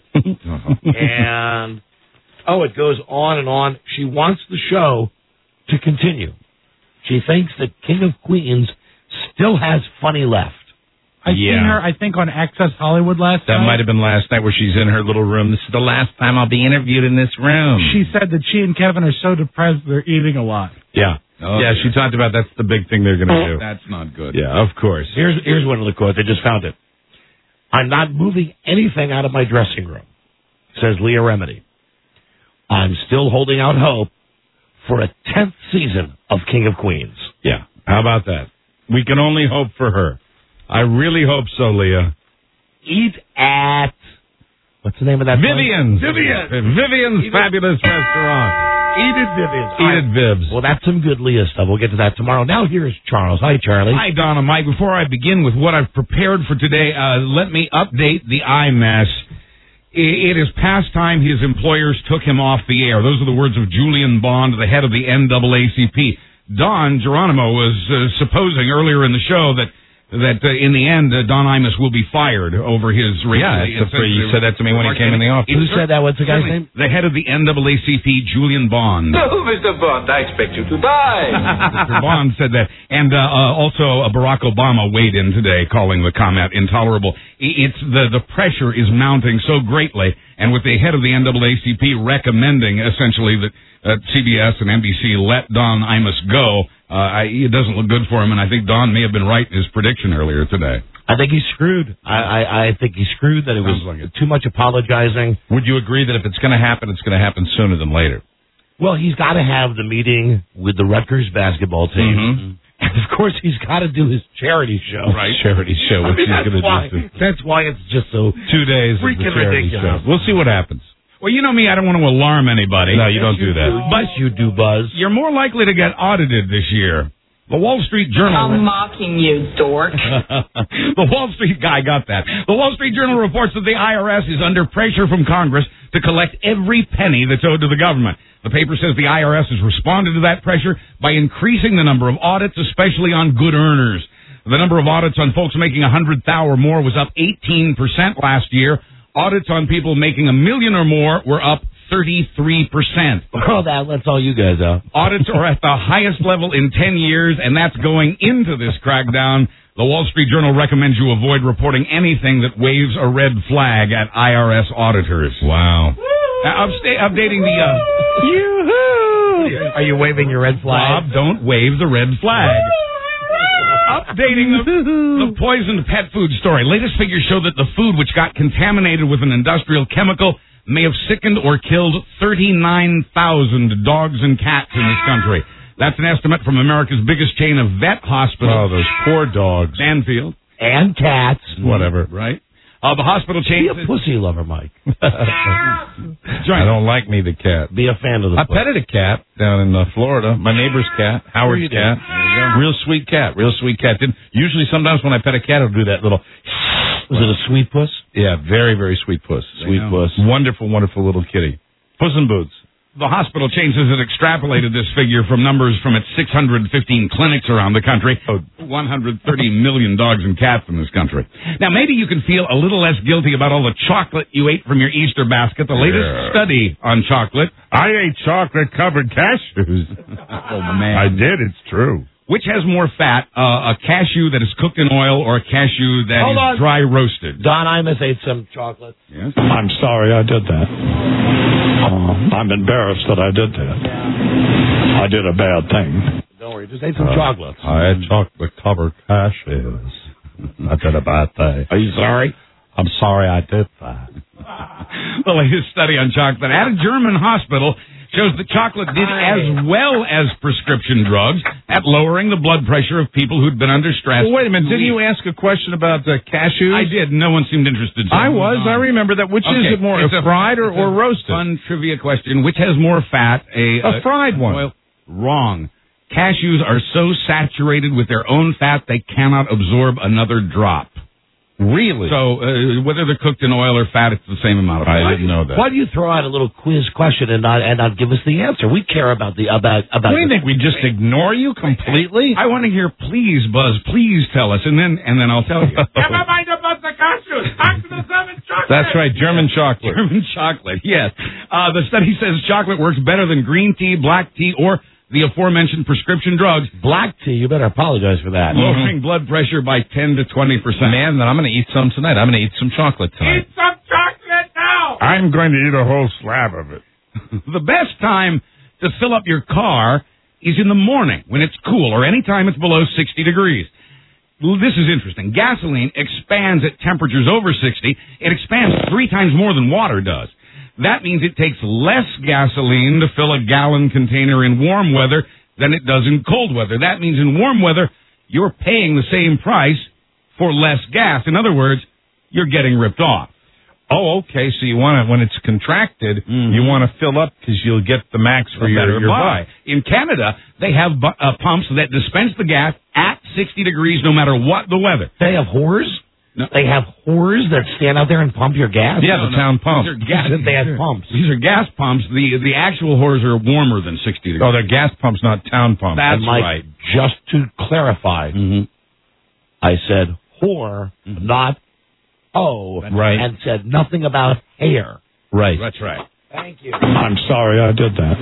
And, it goes on and on. She wants the show to continue. She thinks that King of Queens still has funny left. I seen her, I think, on Access Hollywood last night. That might have been last night where she's in her little room. This is the last time I'll be interviewed in this room. She said that she and Kevin are so depressed they're eating a lot. Yeah. Yeah, she talked about that's the big thing they're going to do. That's not good. Yeah, of course. Here's one of the quotes. I just found it. I'm not moving anything out of my dressing room, says Leah Remini. I'm still holding out hope for a 10th season of King of Queens. Yeah. How about that? We can only hope for her. I really hope so, Leah. Eat at... What's the name of that Vivian's. place? Vivian's Fabulous Restaurant. Eat at Vivian's. Eat at Viv's. Well, that's some good Leah stuff. We'll get to that tomorrow. Now here's Charles. Hi, Charlie. Hi, Don and Mike. Before I begin with what I've prepared for today, let me update the IMES. It is past time his employers took him off the air. Those are the words of Julian Bond, the head of the NAACP. Don Geronimo was supposing earlier in the show that in the end, Don Imus will be fired over his race. Yeah, you said that to me when he came in the office. Who said that? What's the guy's name? The head of the NAACP, Julian Bond. No, Mr. Bond, I expect you to die. Mr. Bond said that. And also Barack Obama weighed in today, calling the comment intolerable. It's the pressure is mounting so greatly, and with the head of the NAACP recommending essentially that CBS and NBC let Don Imus go, it doesn't look good for him, and I think Don may have been right in his prediction earlier today. I think he's screwed. I think he's screwed that it was too much apologizing. Would you agree that if it's going to happen, it's going to happen sooner than later? Well, he's got to have the meeting with the Rutgers basketball team. Mm-hmm. And, of course, he's got to do his charity show. Right. Charity show, which he's going to do. That's why it's just so 2 days freaking of the charity ridiculous. show. We'll see what happens. Well, you know me, I don't want to alarm anybody. No, you don't do that. Yes, you do, Buzz. You're more likely to get audited this year. The Wall Street Journal... I'm mocking you, dork. The Wall Street guy got that. The Wall Street Journal reports that the IRS is under pressure from Congress to collect every penny that's owed to the government. The paper says the IRS has responded to that pressure by increasing the number of audits, especially on good earners. The number of audits on folks making $100,000 or more was up 18% last year. Audits on people making $1 million or more were up 33%. Oh, that's all you guys are. Audits are at the highest level in 10 years, and that's going into this crackdown. The Wall Street Journal recommends you avoid reporting anything that waves a red flag at IRS auditors. Wow. Updating the... Yoo-hoo! Are you waving your red flag? Bob, don't wave the red flag. Updating the poisoned pet food story. Latest figures show that the food, which got contaminated with an industrial chemical, may have sickened or killed 39,000 dogs and cats in this country. That's an estimate from America's biggest chain of vet hospitals. Oh, those poor dogs. Banfield. And cats. Whatever. Right? The hospital chain... Be a pussy lover, Mike. I don't like me, the cat. Be a fan of the I petted a cat down in Florida. My neighbor's cat, Howard's cat. Real sweet cat. Usually, sometimes when I pet a cat, it'll do that little... Was it a sweet puss? Yeah, very, very sweet puss. Sweet puss. Wonderful, wonderful little kitty. Puss in Boots. The hospital chain says it extrapolated this figure from numbers from its 615 clinics around the country. 130 million dogs and cats in this country. Now, maybe you can feel a little less guilty about all the chocolate you ate from your Easter basket. The latest study on chocolate. I ate chocolate-covered cashews. Oh, man. I did. It's true. Which has more fat, a cashew that is cooked in oil or a cashew that is dry roasted? Don Imus ate some chocolate. Yes. I'm sorry I did that. I'm embarrassed that I did that. I did a bad thing. Don't worry, just ate some chocolates. I had chocolate-covered cashews. I did a bad thing. Are you sorry? I'm sorry I did that. The latest study on chocolate at a German hospital shows that chocolate did as well as prescription drugs at lowering the blood pressure of people who'd been under stress. Well, wait a minute. Didn't you ask a question about cashews? I did. No one seemed interested. So I was. I remember that. Which is it more, fried or roasted? Fun trivia question. Which has more fat? A fried one. Well, wrong. Cashews are so saturated with their own fat they cannot absorb another drop. Really? So whether they're cooked in oil or fat, it's the same amount of fat. I didn't know that. Why do you throw out a little quiz question and not give us the answer? We care about the about. What do you think? We just ignore you completely? I want to hear, please, Buzz, please tell us, and then I'll tell you. Never mind about the cashews. Back to the German chocolate. That's right, German chocolate. German chocolate, yes. The study says chocolate works better than green tea, black tea, or the aforementioned prescription drugs. Black tea, you better apologize for that. Lowering blood pressure by 10 to 20%. Man, then I'm going to eat some tonight. I'm going to eat some chocolate tonight. Eat some chocolate now. I'm going to eat a whole slab of it. The best time to fill up your car is in the morning when it's cool or any time it's below 60 degrees. This is interesting. Gasoline expands at temperatures over 60. It expands 3 times more than water does. That means it takes less gasoline to fill a gallon container in warm weather than it does in cold weather. That means in warm weather, you're paying the same price for less gas. In other words, you're getting ripped off. Oh, okay. So you want to, when it's contracted, you want to fill up because you'll get the max for your buy. In Canada, they have pumps that dispense the gas at 60 degrees no matter what the weather. They have whores? No. They have whores that stand out there and pump your gas? Yeah, the town pump. They have pumps. These are gas pumps. The actual whores are warmer than 60 degrees. Oh, they're gas pumps, not town pumps. That's Mike, right. Just to clarify, I said whore, not right. and said nothing about hair. Right. That's right. Thank you. I'm sorry I did that.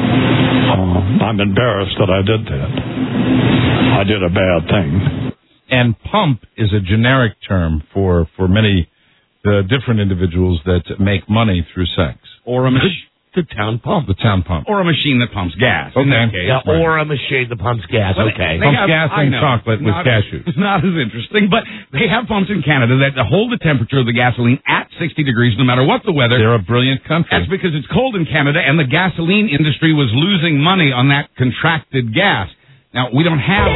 I'm embarrassed that I did that. I did a bad thing. And pump is a generic term for many different individuals that make money through sex. Or a machine. The town pump. The town pump. Or a machine that pumps gas. Okay. In that case. Yeah, or a machine that pumps gas. Well, okay. Pumps gas and chocolate with cashews. It's not as interesting, but they have pumps in Canada that hold the temperature of the gasoline at 60 degrees no matter what the weather. They're a brilliant country. That's because it's cold in Canada and the gasoline industry was losing money on that contracted gas. Now, we don't have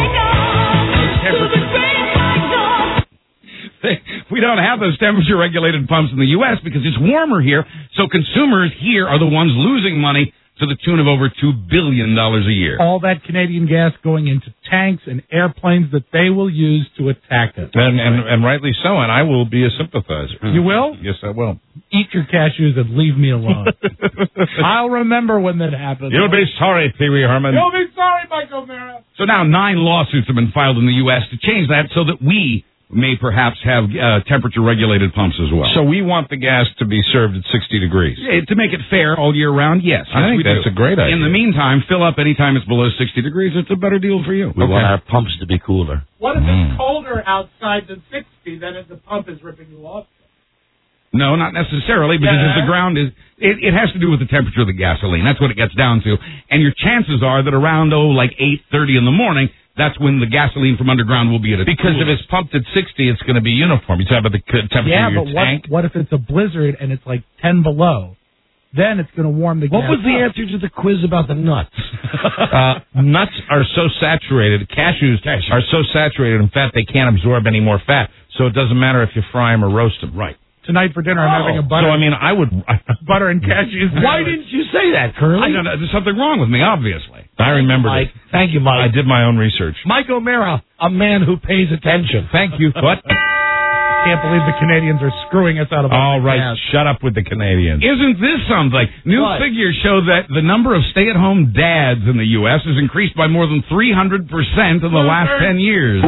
we don't have those temperature-regulated pumps in the U.S. because it's warmer here, so consumers here are the ones losing money to the tune of over $2 billion a year. All that Canadian gas going into tanks and airplanes that they will use to attack us. And rightly so, and I will be a sympathizer. You will? Yes, I will. Eat your cashews and leave me alone. I'll remember when that happens. You'll be sorry, Pee Wee Herman. You'll be sorry, Michael Mara. So now 9 lawsuits have been filed in the U.S. to change that so that we may perhaps have temperature-regulated pumps as well. So we want the gas to be served at 60 degrees. To make it fair all year round, yes. I think that's a great idea. In the meantime, fill up anytime it's below 60 degrees. It's a better deal for you. We want our pumps to be cooler. What if it's colder outside than 60, then if the pump is ripping you off? No, not necessarily, because if the ground is... It has to do with the temperature of the gasoline. That's what it gets down to. And your chances are that around, like 8:30 in the morning, that's when the gasoline from underground will be at its Because if it's pumped at 60, it's going to be uniform. You talk about the temperature of your tank? What if it's a blizzard and it's like 10 below? Then it's going to warm the gas. What was the answer to the quiz about the nuts? Nuts are so saturated. Cashews are so saturated in fat they can't absorb any more fat. So it doesn't matter if you fry them or roast them. Right. Tonight for dinner, I'm having a butter. So, I mean, I would... butter and cashews. Why didn't you say that, Curly? I don't know. There's something wrong with me, obviously. I remembered it. Thank you, Mike. I did my own research. Mike O'Mara, a man who pays attention. Thank you. What? Can't believe the Canadians are screwing us out of all right, gas. Shut up with the Canadians. Isn't this something? New figures show that the number of stay-at-home dads in the U.S. has increased by more than 300% in the last 10 years.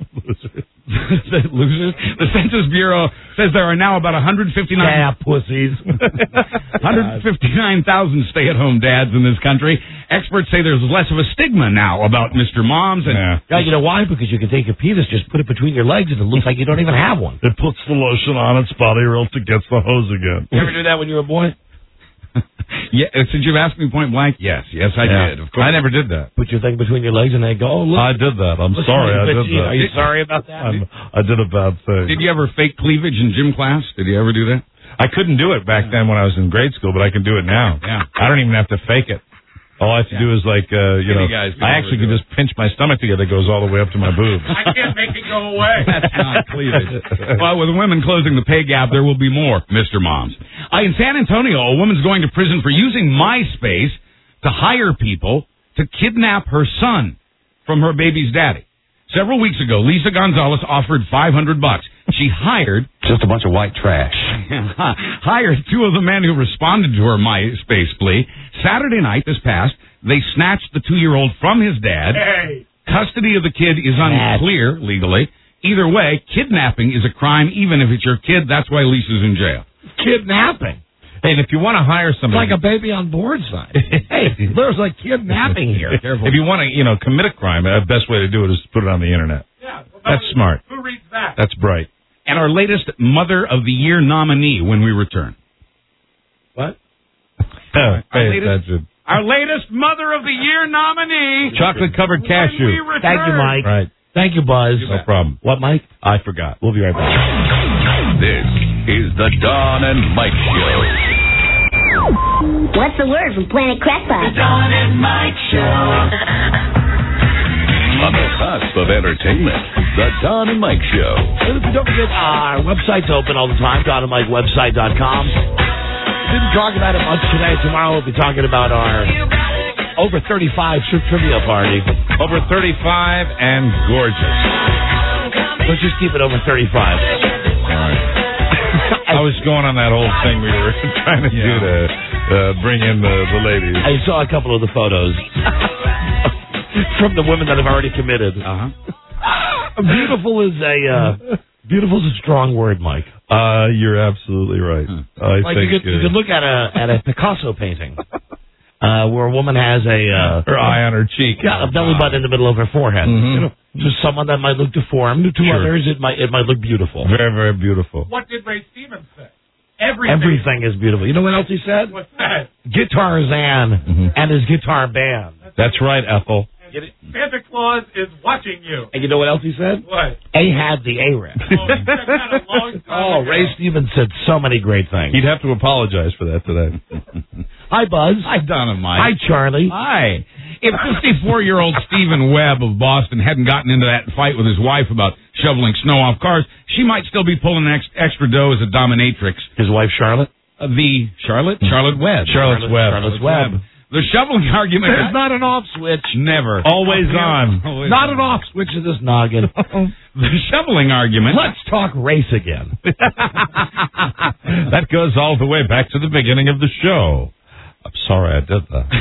Losers. The Census Bureau says there are now about 159,000 stay-at-home dads in this country. Experts say there's less of a stigma now about Mr. Moms. And yeah, you know why? Because you can take your penis, just put it between your legs, and it looks like you don't even have one. It puts the lotion on its body, or else it gets the hose again. You ever do that when you were a boy? Yeah, since you've asked me point blank, yes, I did. Of course, I never did that. Put your thing between your legs and they go, oh, look. I did that. I'm sorry, I did that. Are you sorry about that? I did a bad thing. Did you ever fake cleavage in gym class? Did you ever do that? I couldn't do it back then when I was in grade school, but I can do it now. Yeah. I don't even have to fake it. All I have to do is I actually can just pinch my stomach together. It goes all the way up to my boobs. I can't make it go away. That's not cleavage. Well, with women closing the pay gap, there will be more, Mr. Moms. In San Antonio, a woman's going to prison for using MySpace to hire people to kidnap her son from her baby's daddy. Several weeks ago, Lisa Gonzalez offered $500. She hired just a bunch of white trash. Hired two of the men who responded to her MySpace plea. Saturday night, this past, they snatched the 2-year-old from his dad. Hey. Custody of the kid is unclear legally. Either way, kidnapping is a crime, even if it's your kid. That's why Lisa's in jail. Kidnapping. Hey, and if you want to hire It's somebody, like a baby on board sign. Hey, there's like kidnapping here. if you want to, commit a crime, the best way to do it is to put it on the internet. Yeah, That's smart. Who reads that? That's bright. And our latest Mother of the Year nominee when we return. What? Pay attention. Our latest Mother of the Year nominee. Chocolate-covered cashew. Thank you, Mike. Right. Thank you, Buzz. No problem. What, Mike? I forgot. We'll be right back. This is the Don and Mike Show. What's the word from Planet Crackpot? The Don and Mike Show. On the cusp of entertainment, the Don and Mike Show. Don't forget, our website's open all the time, DonandMikeWebsite.com. Didn't talk about it much today. Tomorrow we'll be talking about our over 35 strip trivia party. Over 35 and gorgeous. Let's just keep it over 35. All right. I was going on that whole thing we were trying to do to bring in the ladies. I saw a couple of the photos from the women that have already committed. Beautiful is a strong word, Mike. You're absolutely right. I think you could look at a Picasso painting where a woman has her eye on her cheek, a belly button in the middle of her forehead. Mm-hmm. To someone that might look deformed, to others it might look beautiful. Very, very beautiful. What did Ray Stevens say? Everything is beautiful. You know what else he said? What's that? Guitar Zan and his guitar band. That's right, Ethel. Santa Claus is watching you. And you know what else he said? What? Ahab the Arab. Oh, he said that a long time ago. Ray Stevens said so many great things. He'd have to apologize for that today. Hi, Buzz. Hi, Don and Mike. Hi, Charlie. Hi. If 54-year-old Stephen Webb of Boston hadn't gotten into that fight with his wife about shoveling snow off cars, she might still be pulling extra dough as a dominatrix. His wife, Charlotte? Charlotte Webb. Charlotte's Webb. The shoveling argument... There's not an off switch. Never. Always on. Always not on. an off switch to this noggin. The shoveling argument... Let's talk race again. That goes all the way back to the beginning of the show. I'm sorry I did that.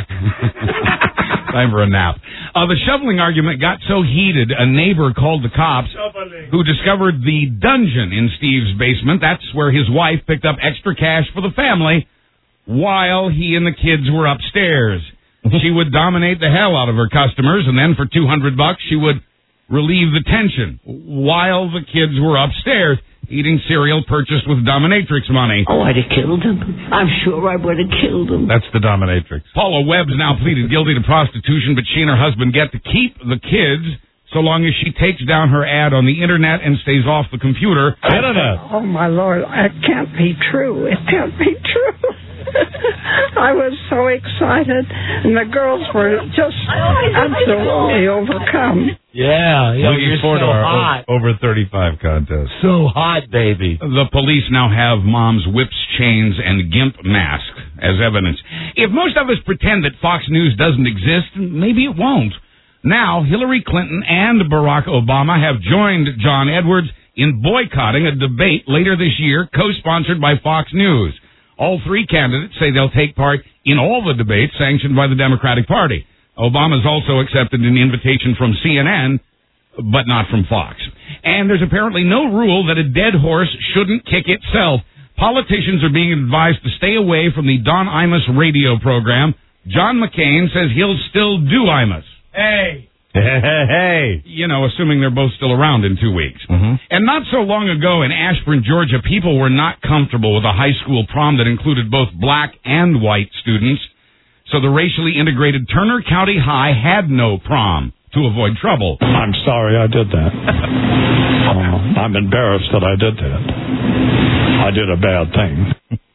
Time for a nap. The shoveling argument got so heated, a neighbor called the cops, who discovered the dungeon in Steve's basement. That's where his wife picked up extra cash for the family while he and the kids were upstairs. She would dominate the hell out of her customers, and then for $200 she would relieve the tension while the kids were upstairs eating cereal purchased with dominatrix money. Oh, I'd have killed him. I'm sure I would have killed him. That's the dominatrix. Paula Webb's now pleaded guilty to prostitution, but she and her husband get to keep the kids so long as she takes down her ad on the internet and stays off the computer. Oh, my Lord, it can't be true. It can't be true. I was so excited, and the girls were just absolutely overcome. Yeah, looking you're forward so to our hot. over 35 contest. So hot, baby. The police now have Mom's whips, chains, and GIMP mask as evidence. If most of us pretend that Fox News doesn't exist, maybe it won't. Now, Hillary Clinton and Barack Obama have joined John Edwards in boycotting a debate later this year, co-sponsored by Fox News. All three candidates say they'll take part in all the debates sanctioned by the Democratic Party. Obama's also accepted an invitation from CNN, but not from Fox. And there's apparently no rule that a dead horse shouldn't kick itself. Politicians are being advised to stay away from the Don Imus radio program. John McCain says he'll still do Imus. Hey. Hey. You know, assuming they're both still around in 2 weeks. Mm-hmm. And not so long ago in Ashburn, Georgia, people were not comfortable with a high school prom that included both black and white students. So the racially integrated Turner County High had no prom to avoid trouble. I'm sorry I did that. I'm embarrassed that I did that. I did a bad thing.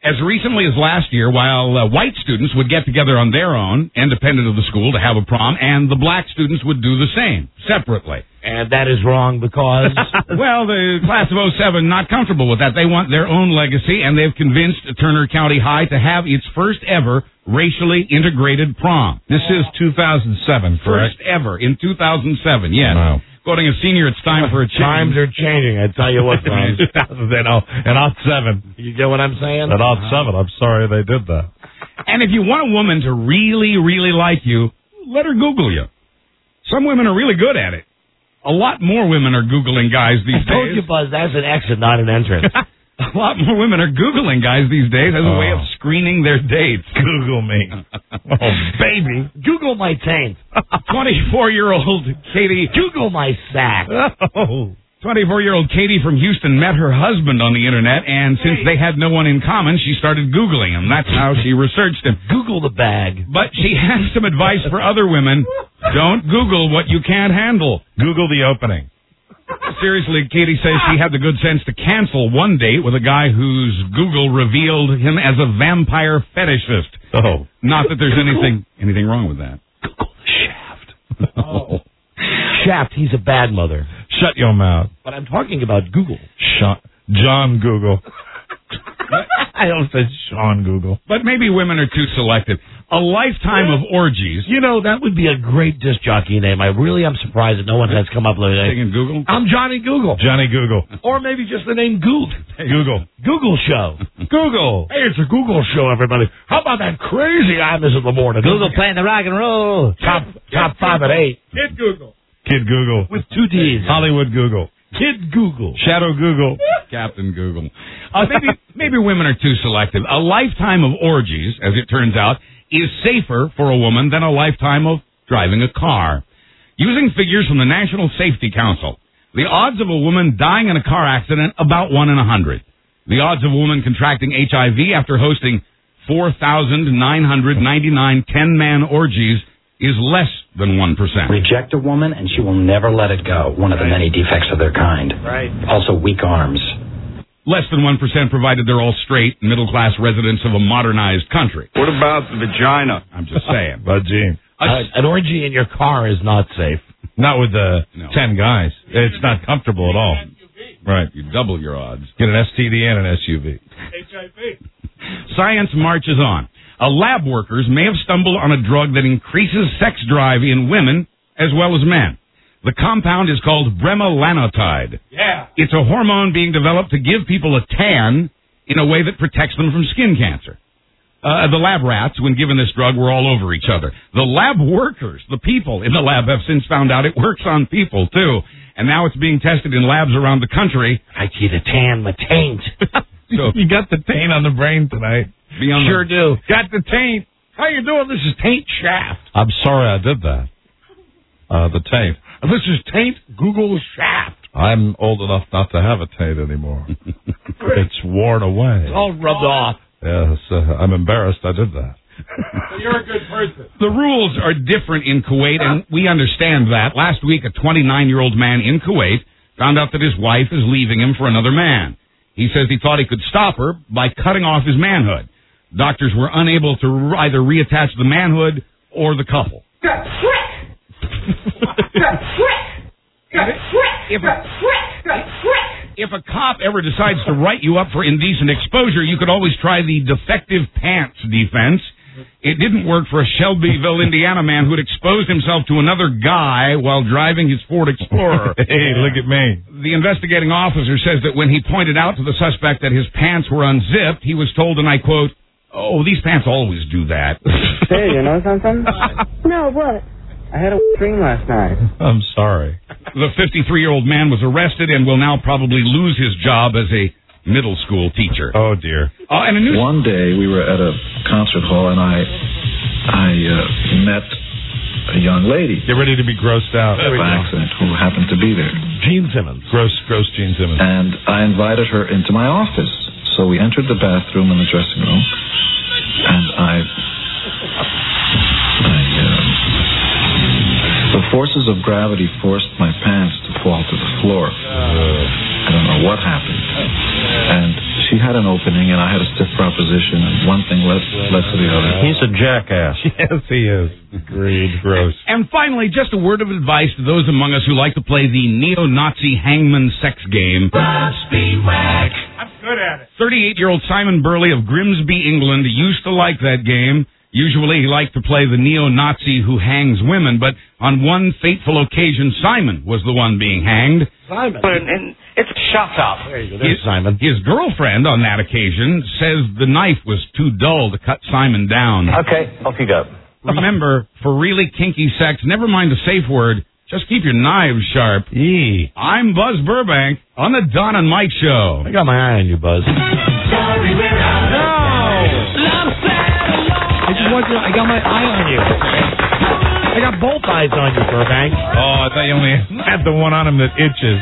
As recently as last year, while white students would get together on their own, independent of the school, to have a prom, and the black students would do the same, separately. And that is wrong because... Well, the class of 07 not comfortable with that. They want their own legacy, and they've convinced Turner County High to have its first ever racially integrated prom. This is 2007, correct? First ever in 2007, yes. Wow. Quoting a senior, it's time for a change. Times are changing, I tell you what, Tom. And 07. You get what I'm saying? At 07, I'm sorry they did that. And if you want a woman to really, really like you, let her Google you. Some women are really good at it. A lot more women are Googling guys these days. I told you, Buzz, that's an exit, not an entrance. A lot more women are Googling guys these days as a way of screening their dates. Google me. Oh, baby. Google my taint. 24-year-old Katie. Google my sack. Oh. 24-year-old Katie from Houston met her husband on the internet, and since they had no one in common, she started Googling him. That's how she researched him. Google the bag. But she has some advice for other women. Don't Google what you can't handle. Google the opening. Seriously, Katie says she had the good sense to cancel one date with a guy whose Google revealed him as a vampire fetishist. Oh. Not that there's anything wrong with that. Google the Shaft. Oh. Shaft, he's a bad mother. Shut your mouth. But I'm talking about Google. John Google. I almost said Sean Google. But maybe women are too selective. A lifetime of orgies. You know, that would be a great disc jockey name. I really am surprised that no one has come up with it. Thinking Google? I'm Johnny Google. Johnny Google. Or maybe just the name Goog. Google. Google Show. Google. Hey, it's a Google Show, everybody. How about that crazy Imus in the morning? Google playing the rock and roll. Top 5 at 8. Kid Google. Kid Google. With 2 D's. Hollywood Google. Kid Google. Shadow Google. Captain Google. Maybe women are too selective. A lifetime of orgies, as it turns out, is safer for a woman than a lifetime of driving a car. Using figures from the National Safety Council, the odds of a woman dying in a car accident, about 1 in 100. The odds of a woman contracting HIV after hosting 4,999 10-man orgies is less than 1%. Reject a woman and she will never let it go, one of the many defects of their kind. Right. Also weak arms. Less than 1% provided they're all straight, middle-class residents of a modernized country. What about the vagina? I'm just saying. But, Gene. An orgy in your car is not safe. Not with 10 guys. It's not comfortable at all. Right. You double your odds. Get an STD and an SUV. HIV. Science marches on. Lab workers may have stumbled on a drug that increases sex drive in women as well as men. The compound is called bremelanotide. Yeah. It's a hormone being developed to give people a tan in a way that protects them from skin cancer. The lab rats, when given this drug, were all over each other. The lab workers, the people in the lab, have since found out it works on people, too. And now it's being tested in labs around the country. I see the tan, my taint. So, you got the taint on the brain tonight. Sure do. Got the taint. How you doing? This is Taint Shaft. I'm sorry I did that. The taint. This is Taint Google Shaft. I'm old enough not to have a taint anymore. It's worn away. It's all rubbed off. Yes, I'm embarrassed I did that. So you're a good person. The rules are different in Kuwait, and we understand that. Last week, a 29-year-old man in Kuwait found out that his wife is leaving him for another man. He says he thought he could stop her by cutting off his manhood. Doctors were unable to either reattach the manhood or the couple. If a cop ever decides to write you up for indecent exposure, you could always try the defective pants defense. It didn't work for a Shelbyville, Indiana man who had exposed himself to another guy while driving his Ford Explorer. Hey, look at me. The investigating officer says that when he pointed out to the suspect that his pants were unzipped, he was told, and I quote, "Oh, these pants always do that." Hey, you know something? No, what? I had a dream last night. I'm sorry. The 53-year-old man was arrested and will now probably lose his job as a middle school teacher. Oh, dear. And One day we were at a concert hall, and I met a young lady. Get ready to be grossed out. By accident, who happened to be there. Gene Simmons. Gross Gene Simmons. And I invited her into my office. So we entered the bathroom and the dressing room, and the forces of gravity forced my pants to fall to the floor. I don't know what happened. And she she had an opening, and I had a stiff proposition, and one thing led to the other. He's a jackass. Yes, he is. Agreed. Gross. And finally, just a word of advice to those among us who like to play the neo-Nazi hangman sex game. Speedwag. I'm good at it. 38-year-old Simon Burley of Grimsby, England, used to like that game. Usually he liked to play the neo-Nazi who hangs women, but on one fateful occasion, Simon was the one being hanged. Simon. And it's shut up. There you go. There's Simon. His girlfriend on that occasion says the knife was too dull to cut Simon down. Okay, off you go. Remember, for really kinky sex, never mind the safe word, just keep your knives sharp. I'm Buzz Burbank on the Don and Mike Show. I got my eye on you, Buzz. Sorry, we're out. No! I got my eye on you. I got both eyes on you, Burbank. Oh, I thought you only had the one on him that itches.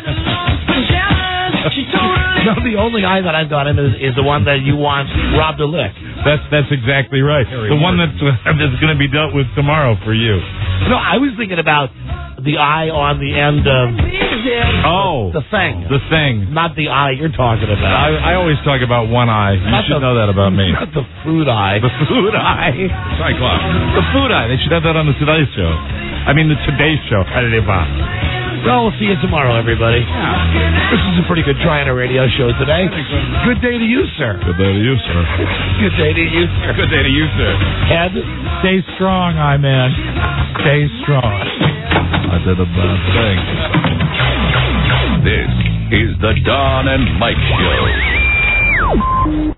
No, the only eye that I've got him is the one that you want Rob to lick. That's exactly right. The one that's going to be dealt with tomorrow for you. No, I was thinking about the eye on the end of the thing. The thing. Not the eye you're talking about. I always talk about one eye. You should know that about me. Not the food eye. The food eye. Cyclops. The food eye. They should have that on the Today Show. I mean, the Today Show. Well, we'll see you tomorrow, everybody. This is a pretty good try on a radio show today. Good day to you, sir. Good day to you, sir. Good day to you, sir. Good day to you, sir. Ed, stay strong, man. Stay strong. I did a bad thing. This is the Don and Mike Show.